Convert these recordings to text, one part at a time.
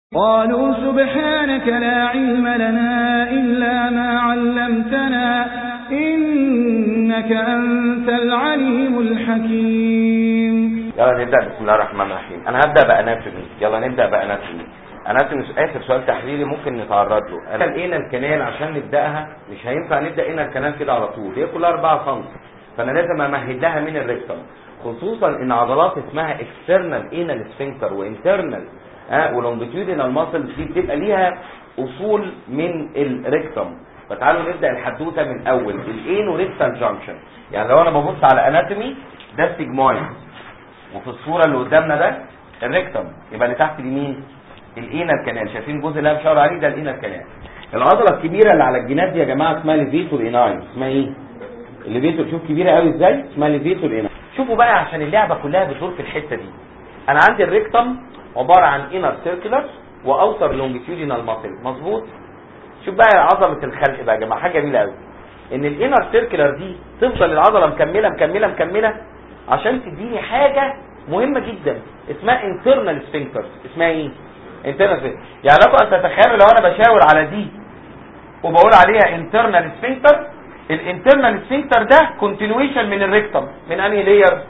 قالوا سبحانك لا علم لنا إلا ما علمتنا إنك أنت العليم الحكيم. يلا نبدأ. بسم الله الرحمن الرحيم. أنا هبدأ بأناتومي. يلا نبدأ بأناتومي. أناتومي آخر سؤال تحليلي ممكن نتعرض له. أنا لقينا الكنال عشان نبدأها مش هينفع نبدأ هنا الكنال كده على طول، هي كلها 4 سم، فأنا لازم أمهد لها من الريكتم، خصوصا إن عضلات اسمها external anal sphincter وinternal ولونجيتيودينال ماسلز دي بتبقى ليها اصول من الريكتم. فتعالوا نبدا الحدوته من اول الانو ريكتال جانكشن. يعني لو انا ببص على اناتومي ده السيجمويد، وفي الصوره اللي قدامنا ده الريكتم، يبقى اللي تحت اليمين الانال كانال. شايفين الجزء اللي انا بشاور عليه ده الانال كانال. العضله الكبيره اللي على الجناب دي يا جماعه اسمها ليفيتور اناي. اسمها ايه؟ الليفيتور. شوف كبيره قوي ازاي، اسمها ليفيتور اناي. شوفوا بقى عشان اللعبه كلها بتدور في الحته دي. انا عندي الريكتم عباره عن انر سيركلر واوتر لونجيتيودينال ماسل. مظبوط. شوف بقى عضله الخلق بقى يا جماعه، حاجه جميله قوي ان الانر سيركلر دي تفضل العضله مكمله مكمله مكمله عشان تديني حاجه مهمه جدا اسمها انترنال سفنكتر. اسمها ايه؟ انترنال سفنكتر. يعني لكم ان تتخيلوا لو انا بشاور على دي وبقول عليها انترنال سفنكتر، الانترنال سفنكتر ده كونتينيويشن من الريكتم. من انهي لاير؟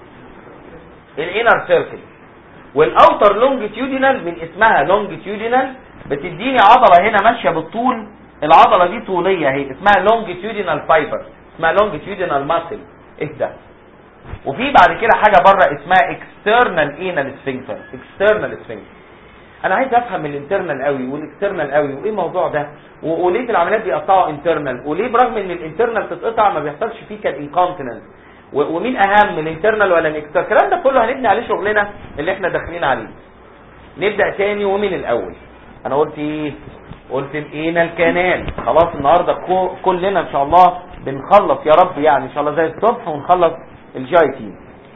الانر سيركل. والاوتر لونجيتيودينال من اسمها لونجيتيودينال بتديني عضله هنا ماشيه بالطول. العضله دي طوليه اهي، اسمها لونجيتيودينال فايبر، اسمها لونجيتيودينال ماسل. ايه ده؟ وفي بعد كده حاجه بره اسمها اكسترنال انال سفنكتر. اكسترنال سفنكتر. انا عايز افهم الانترنال قوي والاكسترنال قوي وايه الموضوع ده، وليه العمليات بيقطعوا انترنال، وليه برغم ان الانترنال تتقطع ما بيحصلش فيه كان انكونتيننس، ومين اهم الانترنال ولا الاكسترنال. الكلام ده كله هنبني عليه شغلنا اللي احنا داخلين عليه. نبدا تاني ومن الاول. انا قلت ايه؟ قلت الانال كانال. خلاص النهارده كلنا ان شاء الله بنخلص يا رب، يعني ان شاء الله زي الصبح ونخلص الجي تي.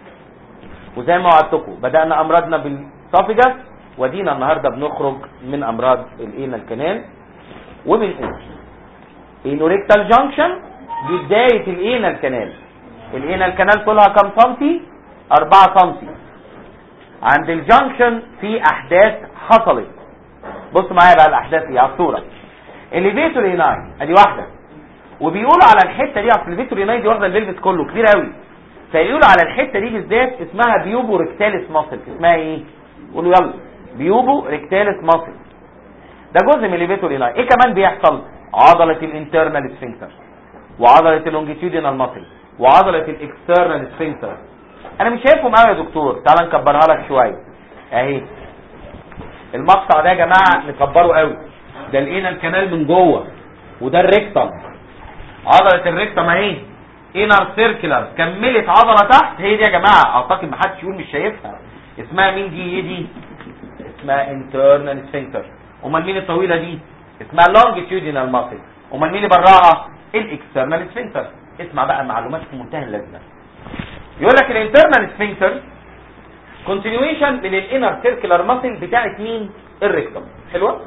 وزي ما وعدتكم بدانا امراضنا بالسافيجاس، ودينا النهارده بنخرج من امراض الانال كانال. ومن انوريكتال جانكشن دي بدايه الانال كانال. الانال كانال طولها كام سنتي؟ 4 سنتي. عند الجانكشن في احداث حصلت. بصوا معايا بقى الاحداث دي على الصوره. الليفيتور اناي ادي واحده، وبيقولوا على الحته دي اصل الليفيتور اناي دي واخده الليفت كله كبير قوي، فيقولوا على الحته دي بالذات اسمها بيوبو ريكتاليس ماسل. اسمها ايه؟ قولوا يلا. بيوبو ريكتاليس ماسل. ده جزء من الليفيتور اناي. ايه كمان بيحصل؟ عضله الانترنال سفنكتر وعضله اللونجيتيودينال ماسل وعضله الاكسترنال سفنكتر. انا مش شايفهم قوي يا دكتور، تعال نكبرها لك شويه اهي. المقطع ده يا جماعه نكبره قوي. ده الانال كانال من جوه، وده الريكتم. عضله الريكتم اهي انر سيركلر كملت عضله تحت. هي دي يا جماعه، اعتقد ما حدش يقول مش شايفها. اسمها مين دي؟ ايه دي؟ اسمها انترنال سفنكتر. امال مين الطويله دي؟ اسمها لونجيتيودينال ماسل. امال مين اللي براها؟ الاكسترنال سفنكتر. اسمع بقى معلومات في منتهى اللذه. يقول لك الانترنال سفنكتر كونتينيويشن من الانر سيركلر ماسل بتاعت مين؟ الريكتم. حلوه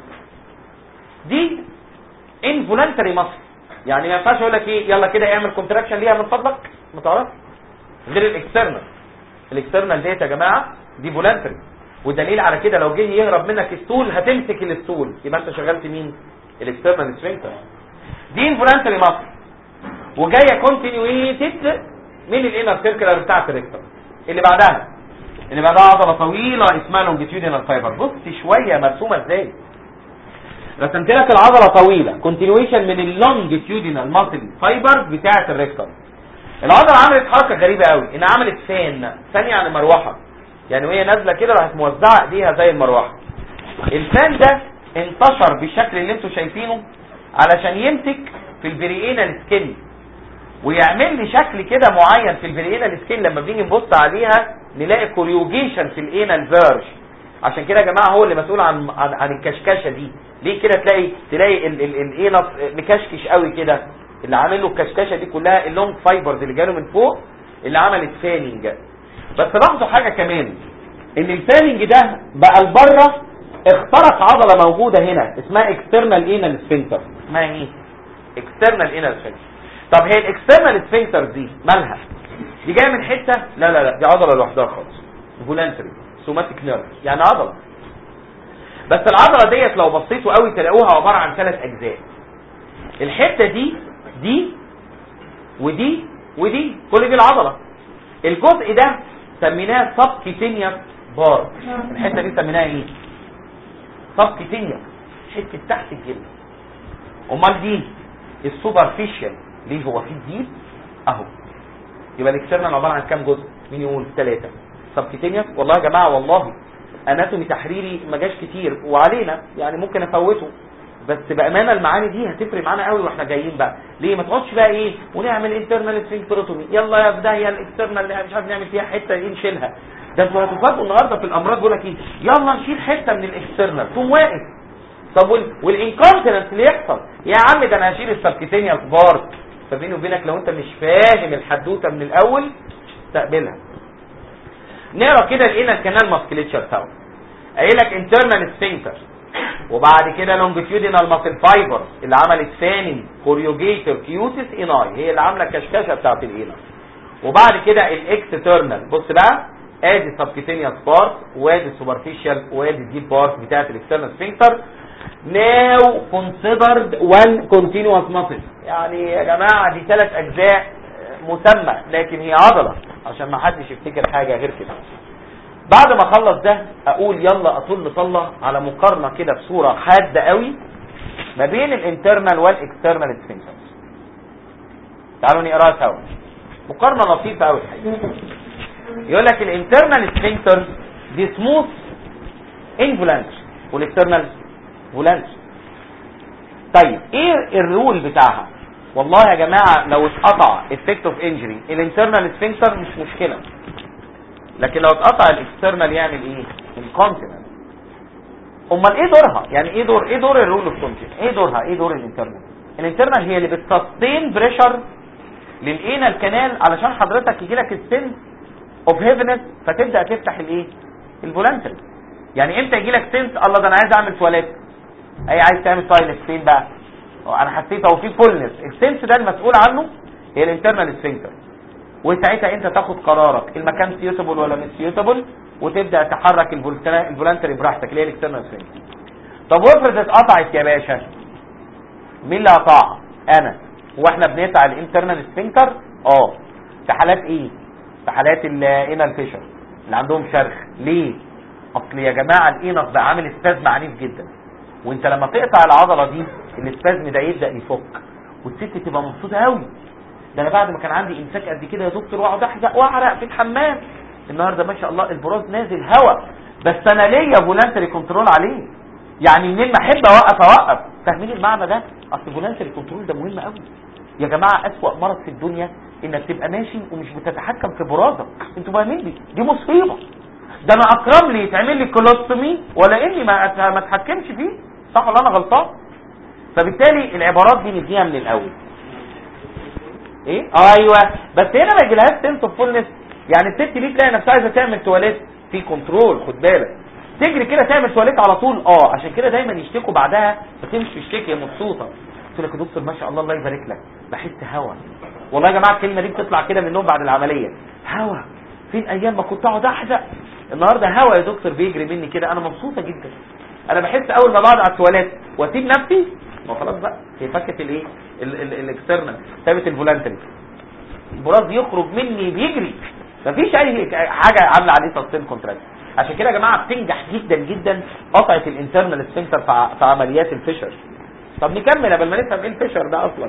دي انفولنتري ماسل. يعني ما ينفعش اقول لك ايه يلا كده اعمل كونتراكشن ليها من فضلك، ما تعرفش. غير الاكسترنال. الاكسترنال ديت يا جماعه دي فولنتري، ودليل على كده لو جه يهرب منك الستول هتمسك الستول، يبقى انت شغلت مين؟ الاكسترنال سفنكتر. دي انفولنتري ماسل وجايه كونتينيويتد من الانر سيركلر بتاعت الريكتم. اللي بعدها عضله طويله اسمها لونجيتيودينال فايبر. بص شويه مرسومه ازاي. رسمت لك العضله طويله كونتينيويشن من اللونجيتيودينال ماسل فايبر بتاعت الريكتم. العضله عملت حركه غريبه قوي، انها عملت فان يعني مروحه. يعني وهي نازله كده راحت موزعه ايديها زي المروحه. الفان ده انتشر بالشكل اللي انتم شايفينه علشان يمسك في البريئينال سكين ويعمل لي شكل كده معين في البريئينال سكين. لما بنيجي نبص عليها نلاقي كوريوجيشن في الانال فيرج. عشان كده يا جماعه هو اللي مسؤول عن الكشكشه دي. ليه كده تلاقي الانس مكشكش قوي كده؟ اللي عامل له الكشكشه دي كلها اللونج فايبرز اللي جاله من فوق اللي عملت فانينج. بس لاحظوا حاجه كمان، ان الفانينج ده بقى لبره اخترق عضله موجوده هنا اسمها اكسترنال انال سفنكتر. اسمها ايه؟ اكسترنال انال سفنكتر. طب هي الاكسترنال سفنكتر دي مالها؟ دي جايه من حته؟ لا دي عضله لوحدها خالص، فولنتري سوماتيك نيرف، يعني عضله. بس العضله ديت لو بصيتوا قوي تلاقوها عباره عن 3 اجزاء. الحته دي ودي ودي، كل دي العضله. الجزء ده سميناه سبكيتينيوس بار. الحته دي سميناها ايه؟ سبكيتينيوس، حته تحت الجلد. امال دي السوبرفيشال، ليه هو في جديد اهو. يبقى الاكسترنال عباره عن كام جزء؟ مين يقول؟ 3. سبكيتينيوس والله يا جماعه والله اناتومي تحريري ما جاش كتير وعلينا يعني ممكن افوته، بس بامانه المعاني دي هتفرق معانا قوي واحنا جايين بقى. ليه ما تقعدش بقى ايه ونعمل انترنال سفنكتروتومي يلا يا بدايه الاكسترنال مش عارف نعمل فيها حته ايه نشيلها. ده انتوا هتفاجئوا النهارده في الامراض بيقول لك ايه يلا نشيل حته من الاكسترنال تقوم واقف. طب والانكونتيننس اللي يحصل يا عم ده انا هشيل السبكيتينيوس بارت. فبيني وبينك لو انت مش فاهم الحدوته من الاول تقبلها. نقرا كده لقينا الكانال ماسكليتشر سوا. قايل لك انترنال سفنكتر، وبعد كده لونجيتيودينال ماسل فايبر اللي عملت فاني كوريوجيتور كيوتس اناي، هي اللي عامله الكشكشه بتاعت الاينا. وبعد كده الاكسترنال، بص بقى ادي السبكيتينيوس بارت وادي السوبرفيشال وادي الديب بارت بتاعت الاكسترنال سفنكتر. ناو كونسيدرد وان كونتينوس ماسل، يعني يا جماعه دي 3 اجزاء مسمى لكن هي عضله عشان ما حدش يفتكر حاجه غير كده. بعد ما اخلص ده اقول يلا اطل طله على مقارنه كده بصوره حاده قوي ما بين الانترنال والاكسترنال سفنكتر. تعالوا نقراها سوا، مقارنه لطيفه قوي الحقيقه. يقول لك الانترنال سفنكتر دي سموث انفولانت والاكسترنال فولانت. طيب ايه الرول بتاعها؟ والله يا جماعه لو اتقطع افكت اوف انجري الانترنال سفنكتر مش مشكله، لكن لو اتقطع الاكسترنال يعمل ايه؟ الكونتيننس. امال ايه دورها؟ يعني ايه دور الرول اوف كونتيننس؟ ايه دورها؟ ايه دور الانترنال؟ الانترنال هي اللي بتسستين بريشر للانال كانال علشان حضرتك يجي لك السنس اوف هيفنس فتبدا تفتح الايه؟ الفولانتري. يعني امتى يجي لك سنس الله ده انا عايز اعمل تواليت؟ اي عايز تعمل تواليت فين بقى؟ انا حسيت اهو في فولنس، السنس ده المسؤول عنه هي الانترنال سفنكتر، وساعتها انت تاخد قرارك المكان سيوتابل ولا مش سيوتابل وتبدا تحرك الفولانتري براحتك اللي هي الاكسترنال سفنكتر. طب وافرض اتقطعت يا باشا، مين اللي قطعها؟ انا. واحنا بنقطع الانترنال سفنكتر في حالات ايه؟ في حالات الانال فيشر اللي عندهم شرخ. ليه؟ اصل يا جماعه الانس بقى عامل استازم عنيف جدا، وانت لما تقطع العضله دي الاستازم ده يبدا يفك والست تبقى مبسوطه قوي. ده انا بعد ما كان عندي امساك قد كده يا دكتور واقعد احزق واعرق في الحمام، النهارده ما شاء الله البراز نازل هوا، بس انا ليا فولانتري كنترول عليه. يعني منين ما احب اوقف. فاهمين المعنى ده؟ اصل فولانتري كنترول ده مهم قوي يا جماعه. اسوأ مرض في الدنيا انك تبقى ماشي ومش بتتحكم في برازك. انتوا فاهمين دي مصيبه. ده انا اكرم لي يتعمل لي كولوستومي ولا اني ما اتحكمش فيه، صح ولا انا غلطان؟ فبالتالي العبارات دي نديها من الاول. ايه؟ ايوه، بس هنا ما يجيلهاش سنس اوف فولنس. يعني الست دي تلاقي نفسها عايزه تعمل تواليت في كنترول، خد بالك تجري كده تعمل تواليت على طول. عشان كده دايما يشتكوا بعدها، فتمشي تشتكي يا مبسوطه تقول لك يا دكتور ما شاء الله الله يبارك لك بحس هوا. والله يا جماعه الكلمه دي بتطلع كده من النوم بعد العمليه، هوا. فين ايام ما كنت اقعد احزق، النهارده هوا يا دكتور بيجري مني كده، انا مبسوطه جدا. انا بحس اول ما بقعد على التواليت واسيب نفسي ما خلاص بقى هي فكت الايه الاكسترنال، ثابت الفولانتري، البراز يخرج مني بيجري، مفيش اي حاجه عامله عليه سستين كونتراكت. عشان كده يا جماعه بتنجح جدا جدا قطعه الانترنال سفنكتر في عمليات الفيشر. طب نكمل قبل ما نفهم ايه الفيشر ده اصلا.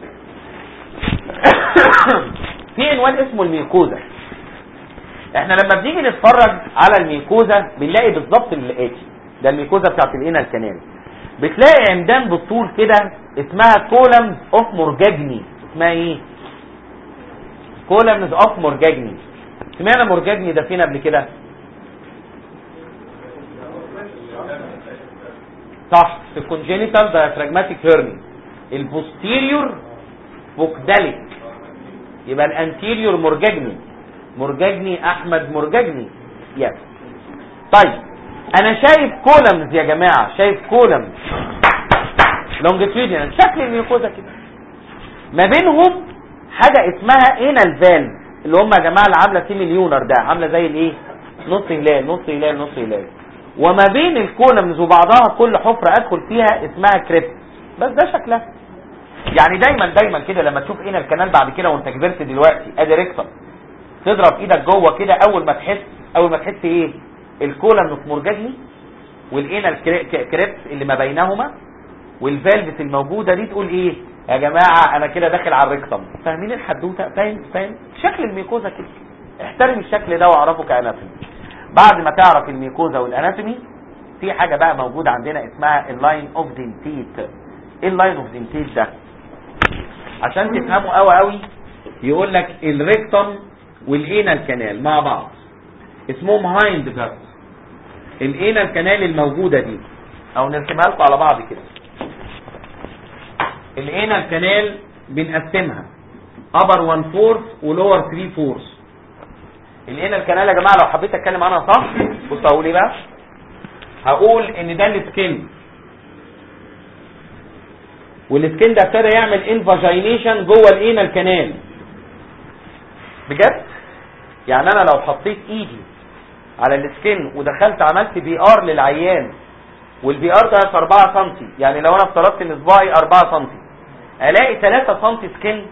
في عنوان اسمه الميكوزا. احنا لما بنيجي نتفرج على الميكوزا بنلاقي بالظبط اللي لقيتي ده الميكوزا بتاعت الانال كانال، بتلاقي عمدان بالطول كده اسمها كولمز اوف مورجاجني. اسمها ايه؟ كولمز اوف مورجاجني. سمعنا مورجاجني ده فين قبل كده؟ صح، في الكونجينيتال دايفراجماتيك هيرني البوستيريور بوكداليك، يبقى الانتيريور مورجاجني احمد مورجاجني. يس. طيب انا شايف كولمز يا جماعه، شايف كولمز لونجيتيودينال شكل الميوكوزا كده، ما بينهم حاجه اسمها انال فالف اللي هم يا جماعه اللي عامله سيمي ليونر ده، عامله زي الايه؟ نص هلال. وما بين الكولمز وبعضها كل حفرة ادخل فيها اسمها كريبت. بس ده شكلها. يعني دايما كده لما تشوف هنا الكنال بعد كده وانت كبرت دلوقتي ادي ريكتم، تضرب ايدك جوه كده اول ما تحس ايه؟ الكولم في مرججي والانال كريبت اللي ما بينهما والفالفس الموجوده دي، تقول ايه يا جماعه انا كده داخل على الريكتم. فاهمين الحدوته؟ فاهم شكل الميكوزا كده. احترم الشكل ده واعرفه كاناتومي. بعد ما تعرف الميكوزا والاناتومي في حاجه بقى موجوده عندنا اسمها اللاين اوف دنتيت. ايه اللاين اوف دنتيت ده؟ عشان تفهموا قوي يقول لك الريكتم والانال كانال مع بعض اسمهم هايند جات. الانال كانال الموجوده دي او نرسمها لكم على بعض كده. الانال كانال بنقسمها upper 1/4 ولور 3/4. الانال كانال يا جماعه لو حبيت اتكلم عنها صح بصوا اقول ايه بقى. هقول ان ده السكين، والسكين ده ابتدى يعمل انفاجينيشن جوه الانال كانال. بجد يعني انا لو حطيت ايدي على السكين ودخلت عملت بي ار للعيان، والبي ار ده 4 سم، يعني لو انا افترضت ان صباعي 4 سم الاقي 3 سم سكين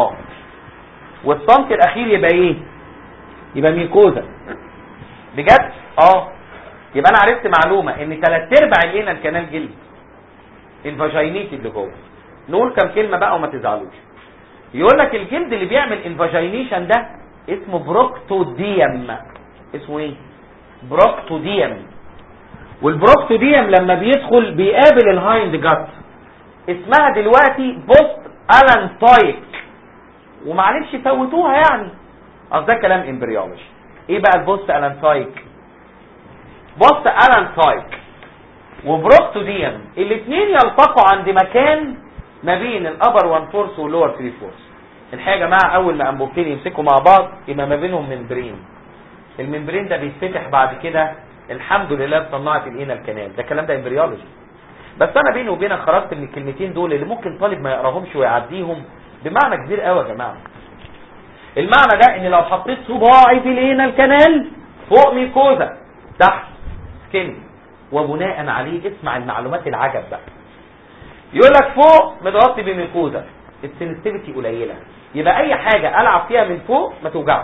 والسنتي الاخير يبقى ايه؟ يبقى ميكوزا. بجد يبقى انا عرفت معلومه ان 3/4 الانال كانال جلد الفاجينيتي اللي جوه. نقول كم كلمه بقى وما تزعلوش. يقول لك الجلد اللي بيعمل انفاجينيشن ده اسمه بروكتوديم. اسمه ايه؟ بروكتوديم. والبروكتوديم لما بيدخل بيقابل الهايند جات اسمها دلوقتي بوست الانتايك. ومعلش فوتوها يعني اصل ده كلام امبريولوجي. ايه بقى البوست الانتايك؟ بوست الانتايك وبروكتوديم الاثنين يلتقوا عند مكان ما بين الابر 1/4 واللور 3/4. الحقيقه يا جماعه اول ما انبوبتين يمسكوا مع بعض يبقى ما بينهم ممبرين. الممبرين ده بيتفتح بعد كده الحمد لله صنعت الانال كانال. ده الكلام ده امبريولوجي. بس انا بيني وبينك خرجت من الكلمتين دول اللي ممكن طالب ما يقراهمش ويعديهم بمعنى كبير قوي يا جماعه. المعنى ده ان لو حطيت صباعي في الانال كانال فوق ميكوزا تحت سكين، وبناء عليه اسمع المعلومات العجب بقى. يقول لك فوق متغطي بميكوزا السنسيتيفيتي قليله، يبقى اي حاجه العب فيها من فوق ما توجعش.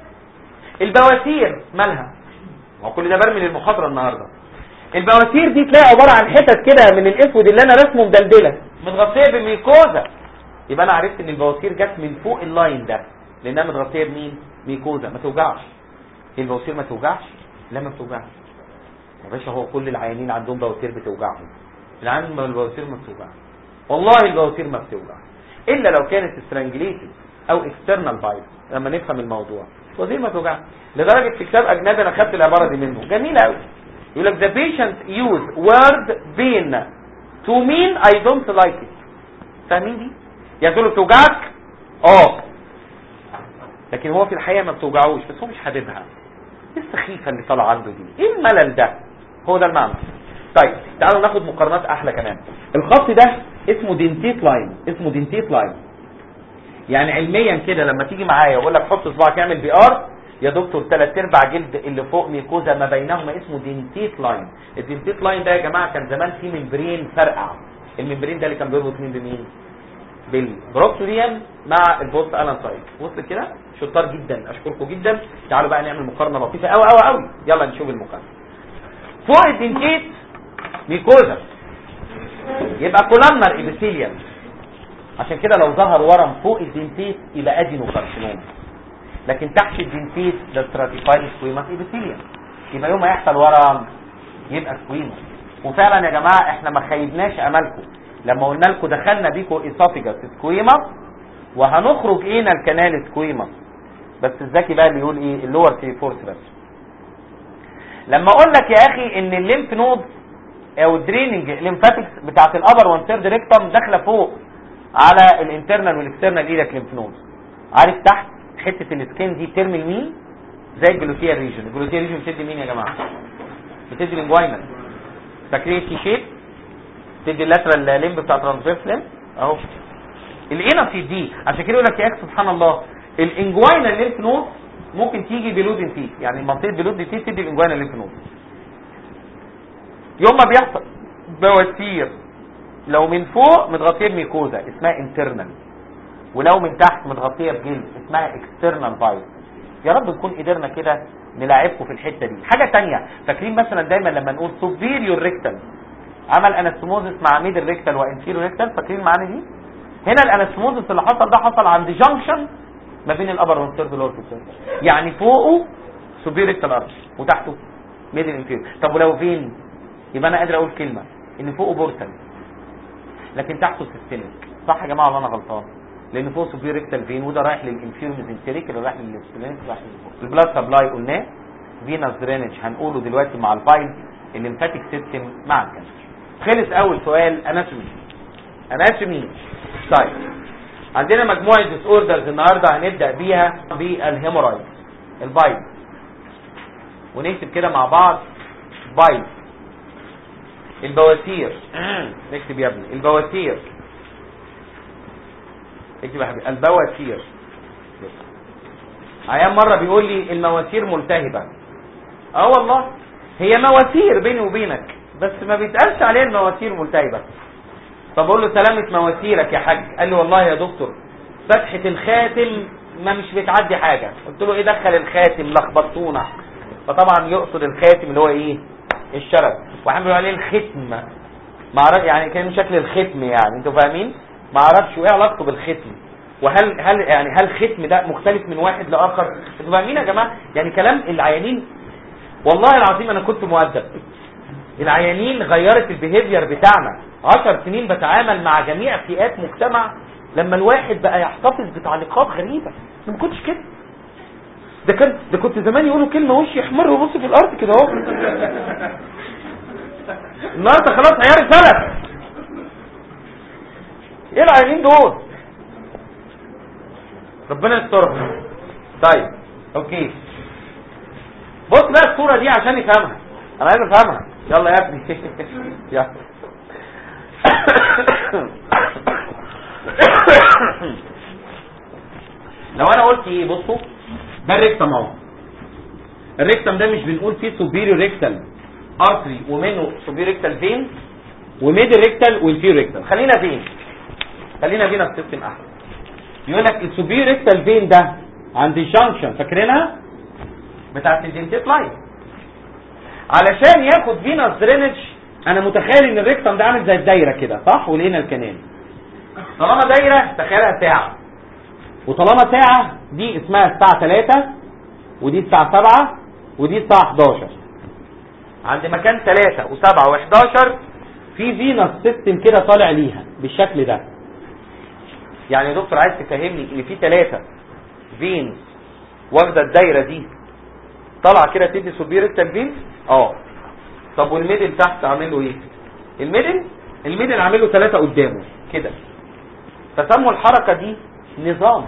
البواسير مالها؟ ما كل ده برمي للمحاضره النهارده. البواسير دي تلاقي عباره عن حتت كده من الاسود اللي انا رسمه مدلدله متغطيه بميكوزا. يبقى انا عرفت ان البواسير جت من فوق اللاين ده لانها متغطيه بمين؟ ميكوزا. ما توجعش. البواسير ما توجعش؟ لا ما بتوجعش يا باشا. هو كل العيانين عندهم بواسير بتوجعهم. العيان البواسير ما بتوجعش والله. البواسير ما بتوجع الا لو كانت سترانجليتد او اكسترنال بايت. لما نفهم الموضوع البواسير ما توجعش. لدرجه في كتاب اجنبي انا خدت العباره دي منه جميله قوي. يقول لك the patient use word pain to mean I don't like it. فاهمين دي؟ يعني تقول له بتوجعك؟ لكن هو في الحقيقه ما بتوجعوش بس هو مش حاببها. ايه السخيفه اللي طالعه عنده دي؟ ايه الملل ده؟ هو ده المعنى. طيب تعالوا ناخد مقارنات احلى كمان. الخط ده اسمه دنتيت لاين. اسمه دنتيت لاين. يعني علميا كده لما تيجي معايا واقول لك حط صباعك اعمل بي ار يا دكتور 3/4 جلد اللي فوق ميكوزا ما بينهما اسمه دنتيت لاين. الدنتيت لاين ده يا جماعه كان زمان فيه ممبرين فرقع. الممبرين ده اللي كان بيربط مين بمين؟ بالبروكتوديم مع البوست الانتايك. وصل كده؟ شطار جدا اشكركم جدا. تعالوا بقى نعمل مقارنه لطيفه قوي. يلا نشوف المقارنه. فوق الدنتيت ميكوزا يبقى كولامنر ايبيثيليوم. عشان كده لو ظهر ورم فوق الدنتيت يبقى ادينوكارسينوما. لكن تحت الدنتيت ده ستراتيفايد سكويماس ايبيثيليوم. يبقى يوم ما يحصل ورم يبقى سكويماس. وفعلا يا جماعه احنا ما خيبناش املكم لما قلنا لكم دخلنا بيكم اسوفيجاس سكويماس وهنخرج انال كانال سكويماس. بس الذكي بقى اللي يقول ايه؟ اللور 3/4 بس. لما اقول لك يا اخي ان الليمف نود او الدريننج ليمفاتكس بتاعت الابر 1/3 ريكتم داخله فوق على الانترنال والاكسترنال ايدك ليمف نود. عارف تحت حته السكين دي بترمي لمين؟ زي الجلوتيال ريجن. الجلوتيال ريجن بتدي مين يا جماعه؟ بتدي الانجوينال. فاكرين سي شيب؟ بتدي اللاترال ليمب بتاع ترانسفيرس ليمب اهو. الانر في دي. عشان كده يقول لك يا اخي سبحان الله الانجوينال ليمف نود ممكن تيجي بلود انتيت. يعني منطقه بلود انتيت تدي الانجوينال ليمف نود. يوم ما بيحصل بواسير لو من فوق متغطيه بميكوزا اسمها انترنال، ولو من تحت متغطيه بجلد اسمها اكسترنال فايل. يا رب نكون قدرنا كده نلاعبكم في الحته دي. حاجه تانية، فاكرين مثلا دايما لما نقول سوبيريور ريكتال عمل انستموزس مع ميدل ريكتال وانفيريور ريكتال، فاكرين المعاني دي؟ هنا الانستموزس اللي حصل ده حصل عند جانكشن ما بين الابر والثيرد لور ريكتال، يعني فوقه سوبيريور ريكتال ارش وتحته ميدل انفيريور. طب ولو فين؟ يبقى انا قادر اقول كلمه ان فوقه بورتال لكن تحته سيستميك. صح يا جماعه ولا انا غلطان؟ لان فوق سوبيريور ريكتال فين وده رايح للانفيريور ميزنتريك اللي رايح للسبلينك رايح للفوق. البلاد سبلاي قلناه، فينس درينج هنقوله دلوقتي مع البايل، الليمفاتيك سيستم مع الكانسر. خلص اول سؤال اناتومي. طيب عندنا مجموعه ديس اوردرز النهارده هنبدا بيها بالهيمورايد البايل، ونكتب كده مع بعض بايل. البواسير نكتب يا ابني البواسير، اكتب يا حبيبي البواسير. عيان مره بيقول لي المواسير ملتهبه. والله هي مواسير بيني وبينك بس ما بيتقالش عليها المواسير ملتهبه. طب اقول له سلامه مواسيرك يا حاج، قال لي والله يا دكتور فتحه الخاتم ما مش بتعدي حاجه. قلت له ايه دخل الخاتم؟ لخبطونا. فطبعا يقصد الخاتم اللي هو ايه؟ الشرف، وعملوا عليه الختم. ما اعرف يعني كان شكل الختم، يعني انتوا فاهمين؟ ما اعرفش ايه علاقته بالختم، وهل هل الختم ده مختلف من واحد لاخر؟ انتوا فاهمين يا جماعه؟ يعني كلام العيانين والله العظيم انا كنت مؤدب. العيانين غيرت البيهيفير بتاعنا. 10 سنين بتعامل مع جميع فئات مجتمع، لما الواحد بقى يحتفظ بتعليقات غريبه. ما كنتش كده. ده كنت زمان يقولوا كلمه وشي يحمر وبص في الارض كده اهو. النهارده خلاص عيار سلف. ايه العيانين دول؟ ربنا يسترها. طيب اوكي، بص بقى الصوره دي عشان نفهمها. انا عايز افهمها. يلا يا ابني يلا. لو انا قلت ايه؟ بصوا ده الريكتم اهو. الريكتم ده مش بنقول فيه سوبيريور ريكتال ارتري ومنه سوبيريور ريكتال فين وميدل ريكتال وانفيريور ريكتال. خلينا فين السيستم احسن. يقول لك السوبيريور ريكتال فين ده عند الجانكشن، فاكرينها بتاعت الدنتيت لاين، علشان ياخد فينس درينج. انا متخيل ان الريكتم ده عامل زي الدايره كده صح، ولينا الكنال. طالما دايره تخيلها ساعه، وطالما ساعه دي اسمها الساعه 3 ودي الساعه 7 ودي الساعه 11. عند مكان 3 و7 و11 في فينس سيستم كده طالع ليها بالشكل ده. يعني يا دكتور عايز تفهمني ان في 3 فين واخده الدايره دي طالعه كده تدي سوبيريور ريكتال فين؟ طب والميدل تحت عامل له ايه؟ الميدل عامل له 3 قدامه كده. فسموا الحركه دي نظام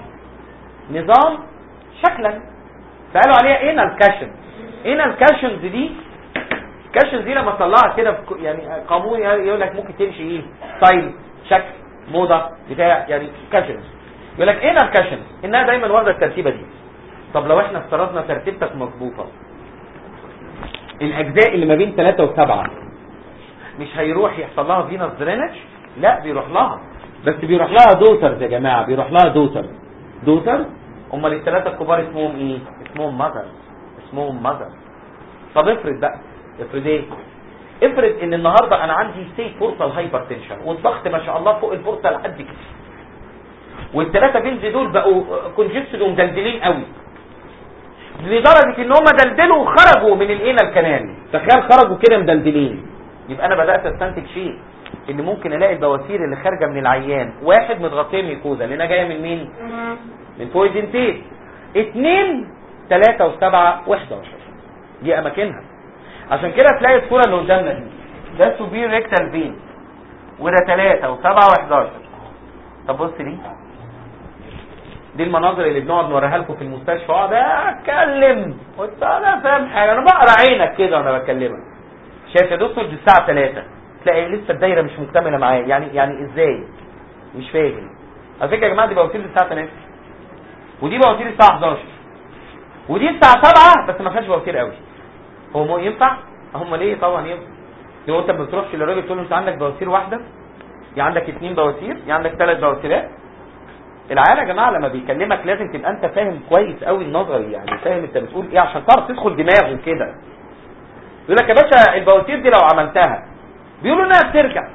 شكلا، فقالوا عليها انال كاشنز. دي كاشنز دي لما تطلعها كده يعني قانون يقول لك ممكن تمشي ايه؟ ستايل، شكل، موضه بتاع، يعني كاشنز. يقول لك انال كاشنز انها دايما واخده الترتيبه دي. طب لو احنا افترضنا ترتيبتك مظبوطه، الاجزاء اللي ما بين 3 و7 مش هيروح يحصل لها فينس درينج؟ لا بيروح لها، بس بيروح لها دوترز يا جماعه، بيروح لها دوتر. امال الثلاثه الكبار اسمهم ايه؟ اسمهم ماذر. طب افرض ايه؟ افرض ان النهارده انا عندي بورتال هايبرتنشن والضغط ما شاء الله فوق البورتال قد كده، والثلاثه بينز دول بقوا كونجستد ومدلدلين قوي لدرجه ان هم دلدلوا وخرجوا من الانال كانال. تخيل خرجوا كده مدلدلين. يبقى انا بدات استنتج شيء، ان ممكن الاقي البواسير اللي خارجه من العيان، واحد متغطيه ميكوزا لانها جايه من مين؟ من فوق الدنتين. 2 3 و7 و11 دي اماكنها. عشان كده تلاقي الصوره اللي قدامنا دي ده سوبير ريكتال فين، وده 3 و7 و11. طب بص دي المناظر اللي بنقعد نوريها لكم في المستشفى. اقعد اتكلم وانت انا فاهم حاجه، انا بقرا عينك كده وانا بكلمك. شايف يا دكتور دي الساعه 3 تلاقي لسه الدايره مش مكتمله معايا. يعني ازاي؟ مش فاهم. على فكره يا جماعه دي بواسير الساعه 3 ودي بواسير الساعه 11 ودي الساعه 7 بس ما فيهاش بواسير قوي. هو ينفع؟ هم ليه؟ طبعا ينفع. لو انت ما بتروحش للراجل تقول له انت عندك بواسير واحده، يا عندك 2 بواسير، يا عندك 3 بواسيرات. العيال يا جماعه لما بيكلمك لازم تبقى انت فاهم كويس قوي النظري، يعني فاهم انت بتقول ايه عشان تعرف تدخل دماغه كده. يقول لك يا باشا البواسير دي لو عملتها، بيقولوا انها بترجع،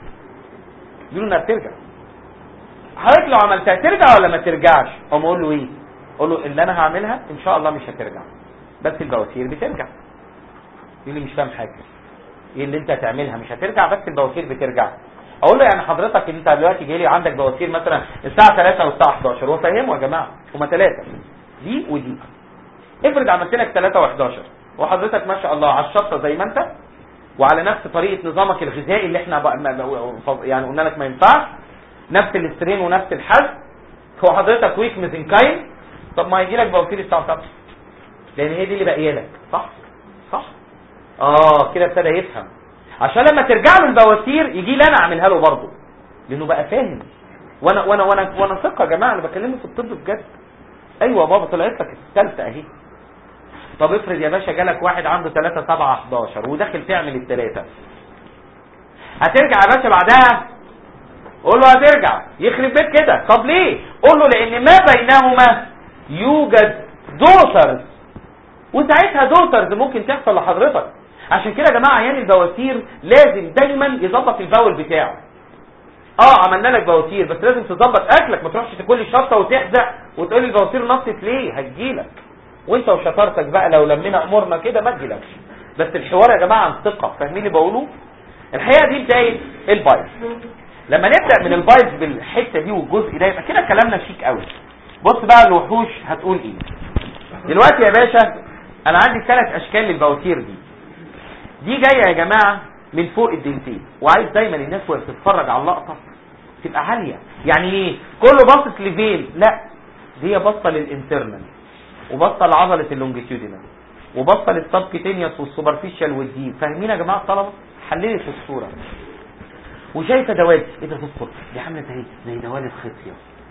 حضرتك لو عملتها ترجع ولا ما ترجعش؟ اقوم اقول له ايه؟ اقول له اللي انا هعملها ان شاء الله مش هترجع، بس البواسير بترجع. يقول لي مش فاهم حاجه. ايه اللي انت هتعملها؟ مش هترجع بس البواسير بترجع. اقول له يعني حضرتك انت دلوقتي جاي لي عندك بواسير مثلا الساعه 3 والساعه 11، وفاهمه يا جماعه هما 3 دي ودي. افرض عملت لك 3 و11 وحضرتك ما شاء الله على الشطه زي ما انت، وعلى نفس طريقه نظامك الغذائي اللي احنا يعني قلنا لك ما ينفعش، نفس الاسترين ونفس الحجم، هو حضرتك ويك ميزنكاين، طب ما يجي لك بواسير الساعه 7 لان هي دي اللي باقيه لك. صح؟ كده ابتدى يفهم، عشان لما ترجع له البواسير يجي لي انا اعملها له برضه، لانه بقى فاهم. وانا ثقه يا جماعه، انا بكلمه في الطب بجد. ايوه بابا طلعت لك الثالثه اهي. طب افرض يا باشا جالك واحد عنده 3 7 11 وداخل تعمل ال3، هترجع يا باشا بعدها؟ قول له هترجع، يخرب بيت كده. طب ليه؟ قول له لان ما بينهما يوجد دوترز، وساعتها دوترز ممكن تحصل لحضرتك. عشان كده يا جماعه عيان البواسير لازم دايما يظبط الباول بتاعه. عملنا لك بواسير بس لازم تظبط اكلك، ما تروحش تاكل لي شطه وتحزق وتقول لي البواسير نطت ليه، هتجيلك. وانت وشطارتك بقى لو لمينا امورنا كده ما تجيلكش. بس الحوار يا جماعه عن ثقه، فاهمين اللي بقوله؟ الحقيقه دي بدايه البايظ. لما نبدا من البايظ بالحته دي والجزء ده يبقى كده كلامنا شيك قوي. بص بقى الوحوش هتقول ايه دلوقتي يا باشا. انا عندي 3 اشكال للبواسير دي جايه يا جماعه من فوق الدنتين، وعايز دايما الناس وهي بتتفرج على اللقطه تبقى عاليه. يعني ايه كله باصص لفين؟ لا، دي باصه للانترنال، وباصه لعضله اللونجيتيودينال، وباصه للسبكيتينيوس والسوبرفيشال والديب. فاهمين يا جماعه الطلبه؟ حللت الصوره وشايفه دوالي. ايه ده دكتور؟ دي عامله زي دوالي الخصيه.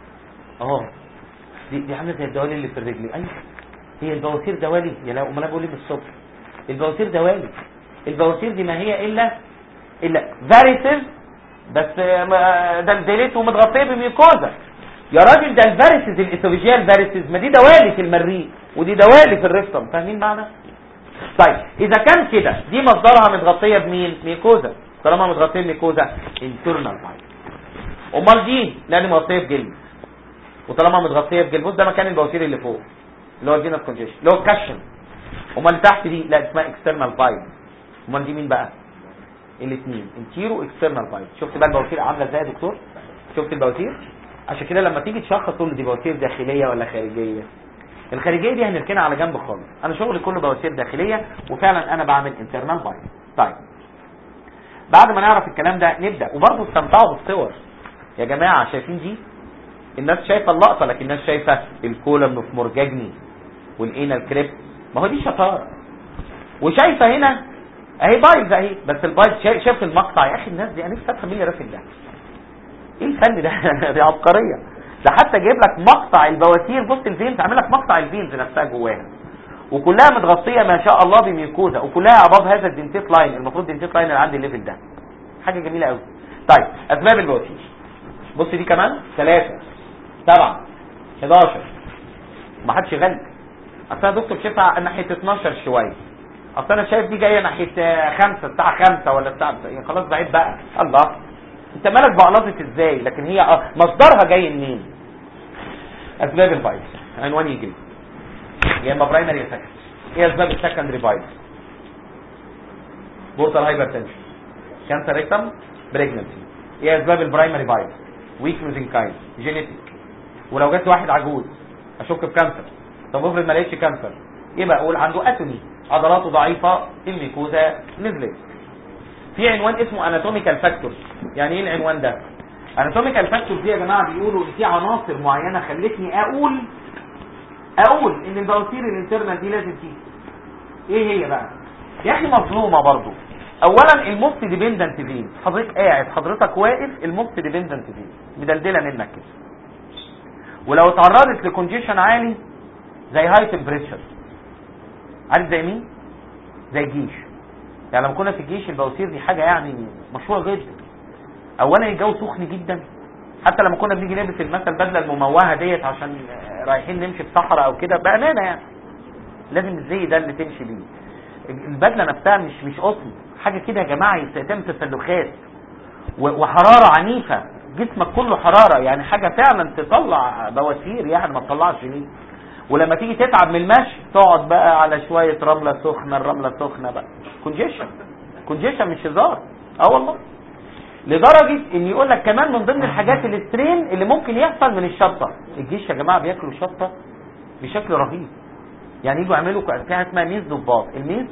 دي عامله زي الدوالي اللي في الرجل. ايوه هي البواسير دوالي. يا لا امال انا بقول لك الصبح البواسير دوالي. البواسير دي ما هي الا فاريسز، بس دلدلت ومتغطيه بميوكوزا. يا راجل ده الفاريسز الاسوفيجيال فاريسز، ما دي دوالي في المريء ودي دوالي في الريكتوم. فاهمين معنى؟ طيب اذا كان كده دي مصدرها متغطيه بمين؟ ميوكوزا. طالما متغطيه بميوكوزا انترنال بايل. امال دي لان متغطيه بجلد، وطالما متغطيه بجلد بص ده مكان البواسير اللي فوق اللي هو الفينس كونجيشن اللي هو الكشن. امال تحت دي لا اسمها اكسترنال بايل. امال دي مين بقى؟ الاثنين انتيرو اكسترنال بايل. شفت بقى البواسير عامله ازاي يا دكتور؟ شفت البواسير؟ عشان كده لما تيجي تشخص تقول دي بواسير داخليه ولا خارجيه. الخارجيه دي هنركنها على جنب خالص، انا شغلي كله بواسير داخليه، وفعلا انا بعمل انترنال بايل. طيب بعد ما نعرف الكلام ده نبدا. وبرضه استمتعوا بالصور يا جماعه. شايفين دي؟ الناس شايفه اللقطه لكن الناس شايفه الكولم اوف مورجاجني والانال كريب. ما هو دي شطاره. وشايفه هنا اهي بايلز اهي، بس البايلز شايف المقطع. يا اخي الناس دي انا نفسي افهم مين اللي راسم ده. ايه الفن ده؟ دي عبقريه. ده حتى جايب لك مقطع البواسير. بص الفينز عامل لك مقطع الفينز نفسها جواها، وكلها متغطيه ما شاء الله بميوكوزا، وكلها اباب هذا الدنتيت لاين. المفروض الدنتيت لاين اللي عندي الليفل ده حاجه جميله قوي. طيب اسباب البواسير بص دي كمان 3 7 11. ما حدش يغلق. اصل انا دكتور شايفها ناحيه 12 شويه، اصل انا شايف دي جايه ناحيه 5 الساعه 5 ولا الساعه يعني خلاص بعيد بقى. الله انت مالك بقلطت ازاي؟ لكن هي مصدرها جاي منين؟ اسباب الفايروس عنوان يجي يا اما برايمري يا سكندري. ايه اسباب السكندري فايروس؟ بورتال هايبرتنشن، كانسر ريكتم، بريجننسي. ايه اسباب البرايمري فايروس؟ ويك ميزنكاين، جينيتيك. ولو جت واحد عجوز اشك بكانسر. طب افرض ما لقيتش كانسر يبقى اقول عنده اتوني، عضلاته ضعيفه، الميكوزا نزلت. في عنوان اسمه اناتوميكال فاكتورز. يعني ايه العنوان ده؟ اناتوميكال فاكتورز دي يا جماعه بيقولوا ان في عناصر معينه خلتني اقول ان البواسير الانترنال دي لازم تيجي. ايه هي بقى؟ يا اخي مظلومه برضو. اولا الموست ديبندنت فين. حضرتك قاعد حضرتك واقف، الموست ديبندنت فين مدلدله منك كده، ولو اتعرضت لكونجيشن عالي زي هاي تمبريتشر، عارف زي مين؟ زي الجيش. يعني لما كنا في الجيش البواسير دي حاجه يعني مشهوره جدا. اولا الجو سخن جدا، حتى لما كنا بنيجي نلبس مثلا البدله المموهه ديت عشان رايحين نمشي في صحراء او كده بامانه يعني لازم الزي ده اللي تمشي بيه. البدله نفسها مش قطن، حاجه كده يا جماعه يتم تسلخات وحراره عنيفه، جسمك كله حراره، يعني حاجه فعلا تطلع بواسير يعني ما تطلعش ليه. ولما تيجي تتعب من المشي تقعد بقى على شويه رمله سخنه، الرمله سخنه بقى كونجيشن مش هزار. والله لدرجه ان يقول لك كمان من ضمن الحاجات الاسترين اللي ممكن يحصل من الشطه. الجيش يا جماعه بياكلوا شطه بشكل رهيب، يعني يجوا يعملوا حاجه اسمها ميز ضباط.